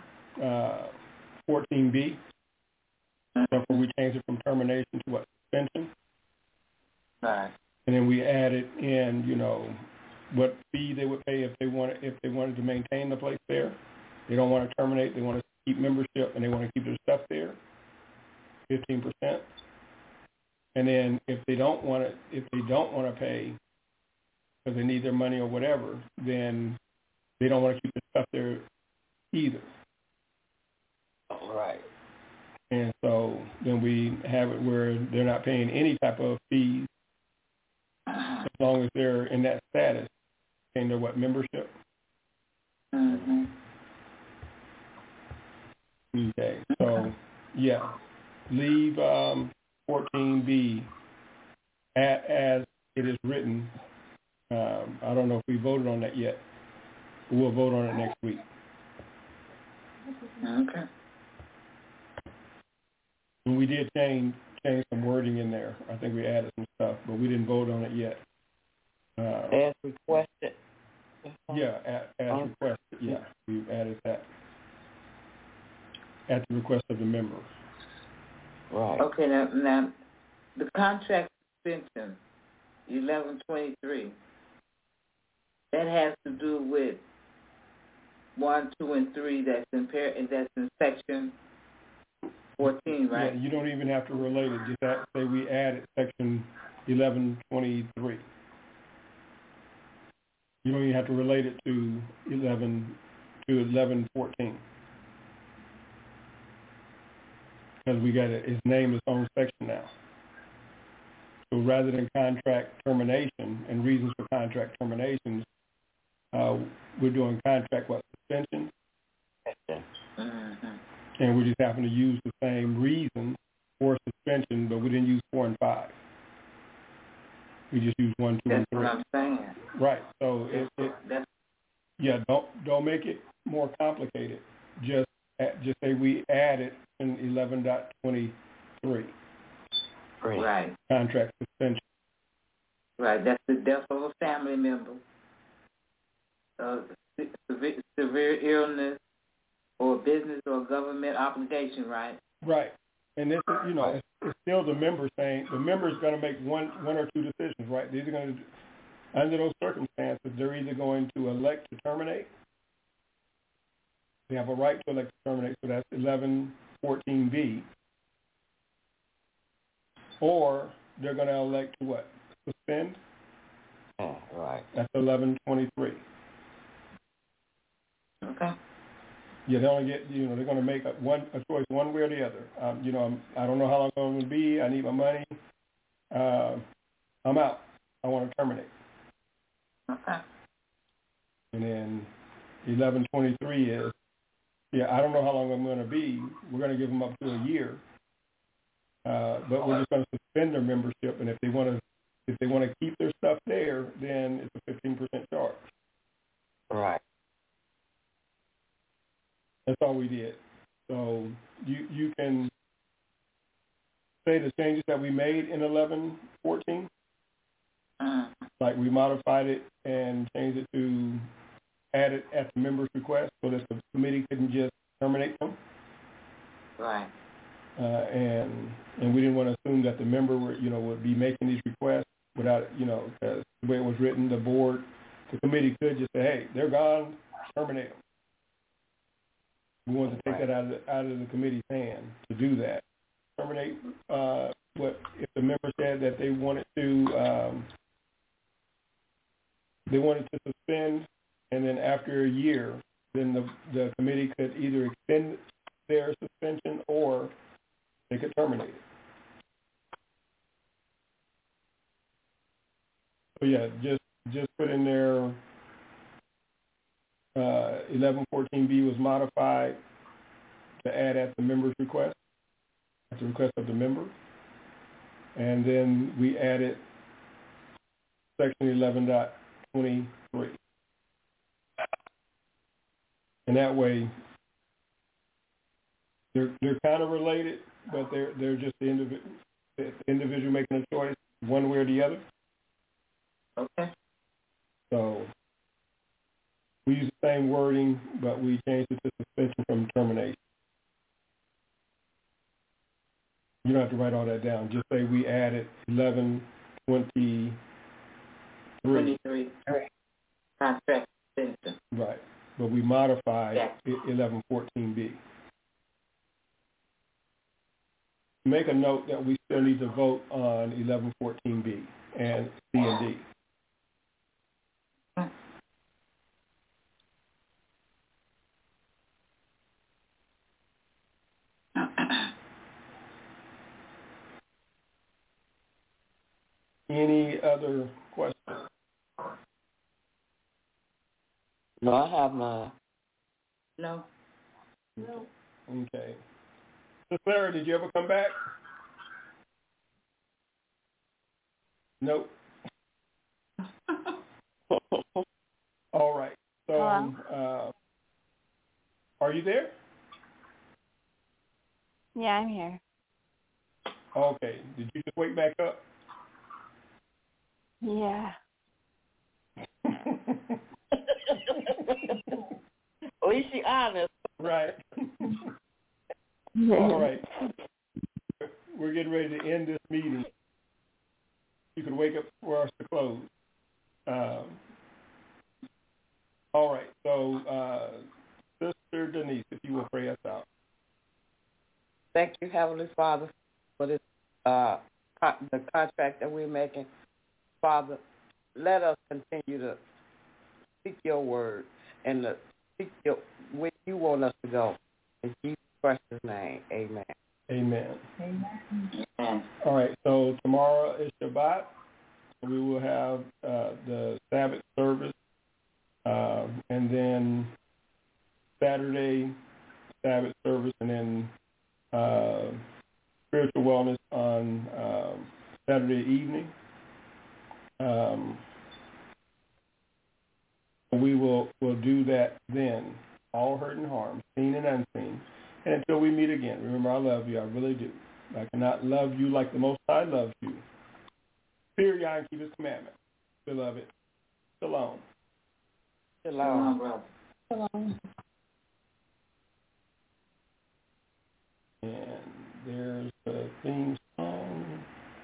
14B. Therefore, we changed it from termination to what, suspension. Right. And then we added in, what fee they would pay if they wanted to maintain the place there. They don't want to terminate. They want to keep membership, and they want to keep their stuff there. 15%. And then if they don't want to pay because they need their money or whatever, then they don't want to keep the stuff there either. Right. And so then we have it where they're not paying any type of fees as long as they're in that status. Paying their membership? Mm-hmm. Okay. So, yeah. Leave 14B as it is written. I don't know if we voted on that yet. We'll vote on it next week. Okay. And we did change some wording in there. I think we added some stuff, but we didn't vote on it yet. As requested. Yeah, as requested. Yeah, we added that at the request of the member. Right. Okay, now the contract suspension, 1123, that has to do with 1, 2, and 3 that's in Section 14, right? Yeah, you don't even have to relate it. Just say we added Section 1123. You don't even have to relate it to 1114. Because we got its name its own section now. So rather than contract termination and reasons for contract terminations, we're doing contract suspension. Mm-hmm. And we just happen to use the same reason for suspension, but we didn't use 4 and 5. We just used 1, 2, and 3. That's what I'm saying. Right. So don't make it more complicated. Just say we added in 11.23. Right. Contract suspension. Right. That's the death of a family member, severe illness, or business or government obligation. Right. Right. And this is, it's still the member saying the member is going to make one or two decisions. Right. These are going to, under those circumstances, they're either going to elect to terminate. They have a right to elect to terminate, so that's 1114B. Or they're going to elect to what? Suspend? Right. That's 1123. Okay. Yeah, they only get, they're going to make a choice one way or the other. I don't know how long it's going to be. I need my money. I'm out. I want to terminate. Okay. And then 1123 is, I don't know how long I'm going to be. We're going to give them up to a year. But we're just going to suspend their membership, and if they want to keep their stuff there, then it's a 15% charge. Right. That's all we did. So you can say the changes that we made in 1114, like we modified it and changed it to add it at the member's request, so that the committee couldn't just terminate them. Right. And we didn't want to assume that the member would be making these requests without, the way it was written, the committee could just say, hey, they're gone, terminate them. We wanted to take that out of the committee's hand to do that. Terminate if the member said that they wanted to suspend, and then after a year, then the committee could either extend their suspension or they could terminate it. So yeah, just put in there 1114B was modified to add at the member's request, at the request of the member. And then we added section 11.23. And that way, they're kind of related, but they're just the individual making a choice one way or the other. Okay. So we use the same wording, but we changed it to suspension from termination. You don't have to write all that down. Just say we added 1123. 23. Contract suspension. Right. But we modified 1114B. Make a note that we still need to vote on 1114B and C and D. Any other questions? No, I have none. No. Okay. So Sarah, did you ever come back? Nope. All right. So, are you there? Yeah, I'm here. Okay. Did you just wake back up? Yeah. At least she honest. Right. All right. We're getting ready to end this meeting. You can wake up for us to close. All right. So, Sister Denise, if you will pray us out. Thank you, Heavenly Father, for this the contract that we're making. Father, let us continue to speak your word and to speak where you want us to go. In Jesus Christ's name, amen. Amen. All right, so tomorrow is Shabbat. We will have the Sabbath service, and then Saturday, Sabbath service, and then spiritual wellness on Saturday evening. We'll do that then, all hurt and harm, seen and unseen. And until we meet again, remember, I love you. I really do. I cannot love you like the Most High loves you. Fear Yah and keep His commandments. Beloved, shalom. Shalom, brother. Shalom. And there's the theme song.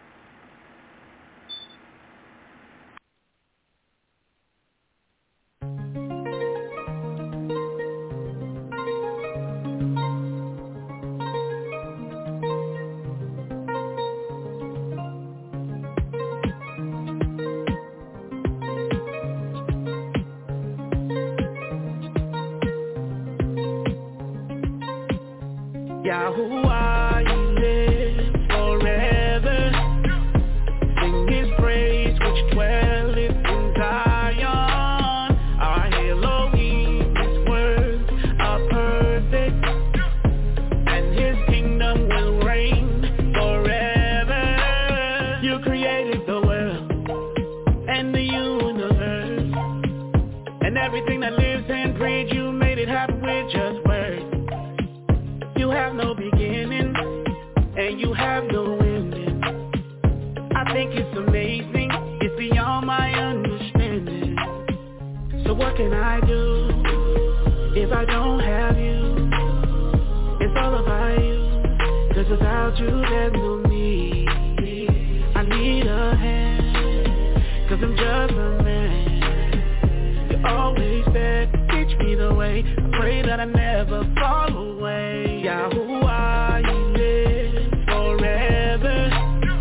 Yahuwah, you live forever. Sing His praise, which dwelleth in Zion. Our Elohim, His words are perfect, and His kingdom will reign forever. You created the world and the universe, and everything that lives and breathes. You made it happen with just words. You have no beginning, and you have no ending. I think it's amazing, it's beyond my understanding. So what can I do if I don't have you? It's all about you, 'cause without you there's no me. I need a hand, 'cause I'm just a man. You're always there, teach me the way. I pray that I never fall away. Yahuwah, you live forever.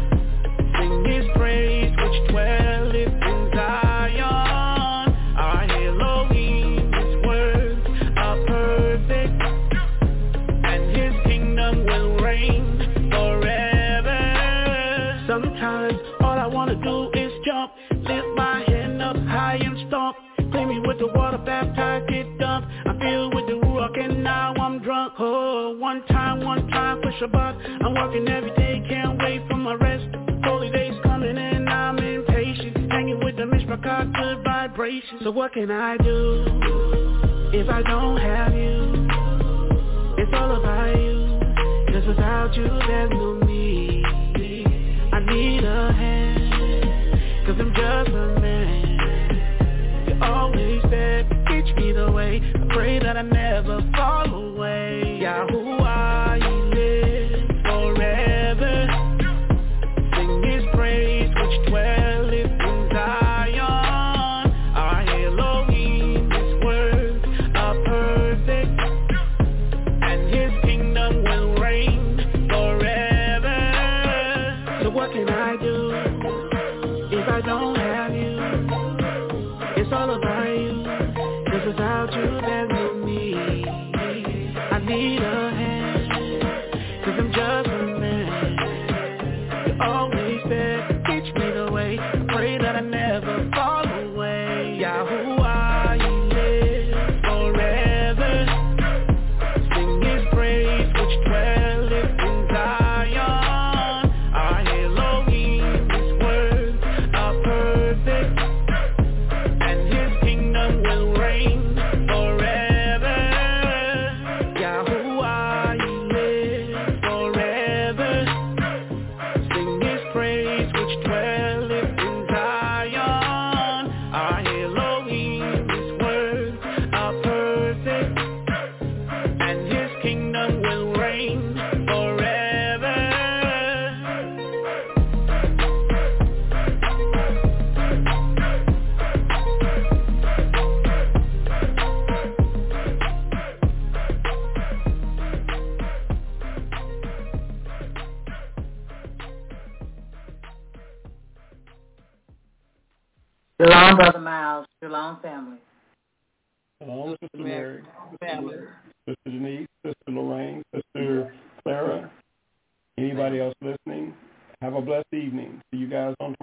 with the rock and now I'm drunk. Oh, one time for Shabbat. I'm working every day, can't wait for my rest. Holy days coming and I'm impatient. Hanging with the Mishpachah, good vibrations. So what can I do if I don't have you? It's all about you, 'cause without you there's no me. I need a hand, 'cause I'm just a man. You always said, teach me the way. I pray that I never fall away. Yahuwah, you live forever. Sing his praise which dwelleth in Zion. Our Elohim, his words are perfect, and his kingdom will reign forever. So what can I do if I don't have you? It's all about you, 'cause without you there's no me. I need a hand, 'cause I'm just a man. You always said, teach me the way. I pray that I never fall away. Yahuwah, you live forever. Sing his praise which dwelleth in Zion. Our Elohim, his words are perfect, and his kingdom will reign forever. Yahuwah, you live forever. Sing his praise which dwelleth in Zion. Our Elohim, his words are perfect, and his kingdom will reign forever. Shalom, Brother Miles. Shalom, family. Shalom, Sister Mary, Family. Sister Denise, Sister Lorraine, Sister Clara. Anybody else listening? Have a blessed evening. See you guys on tomorrow.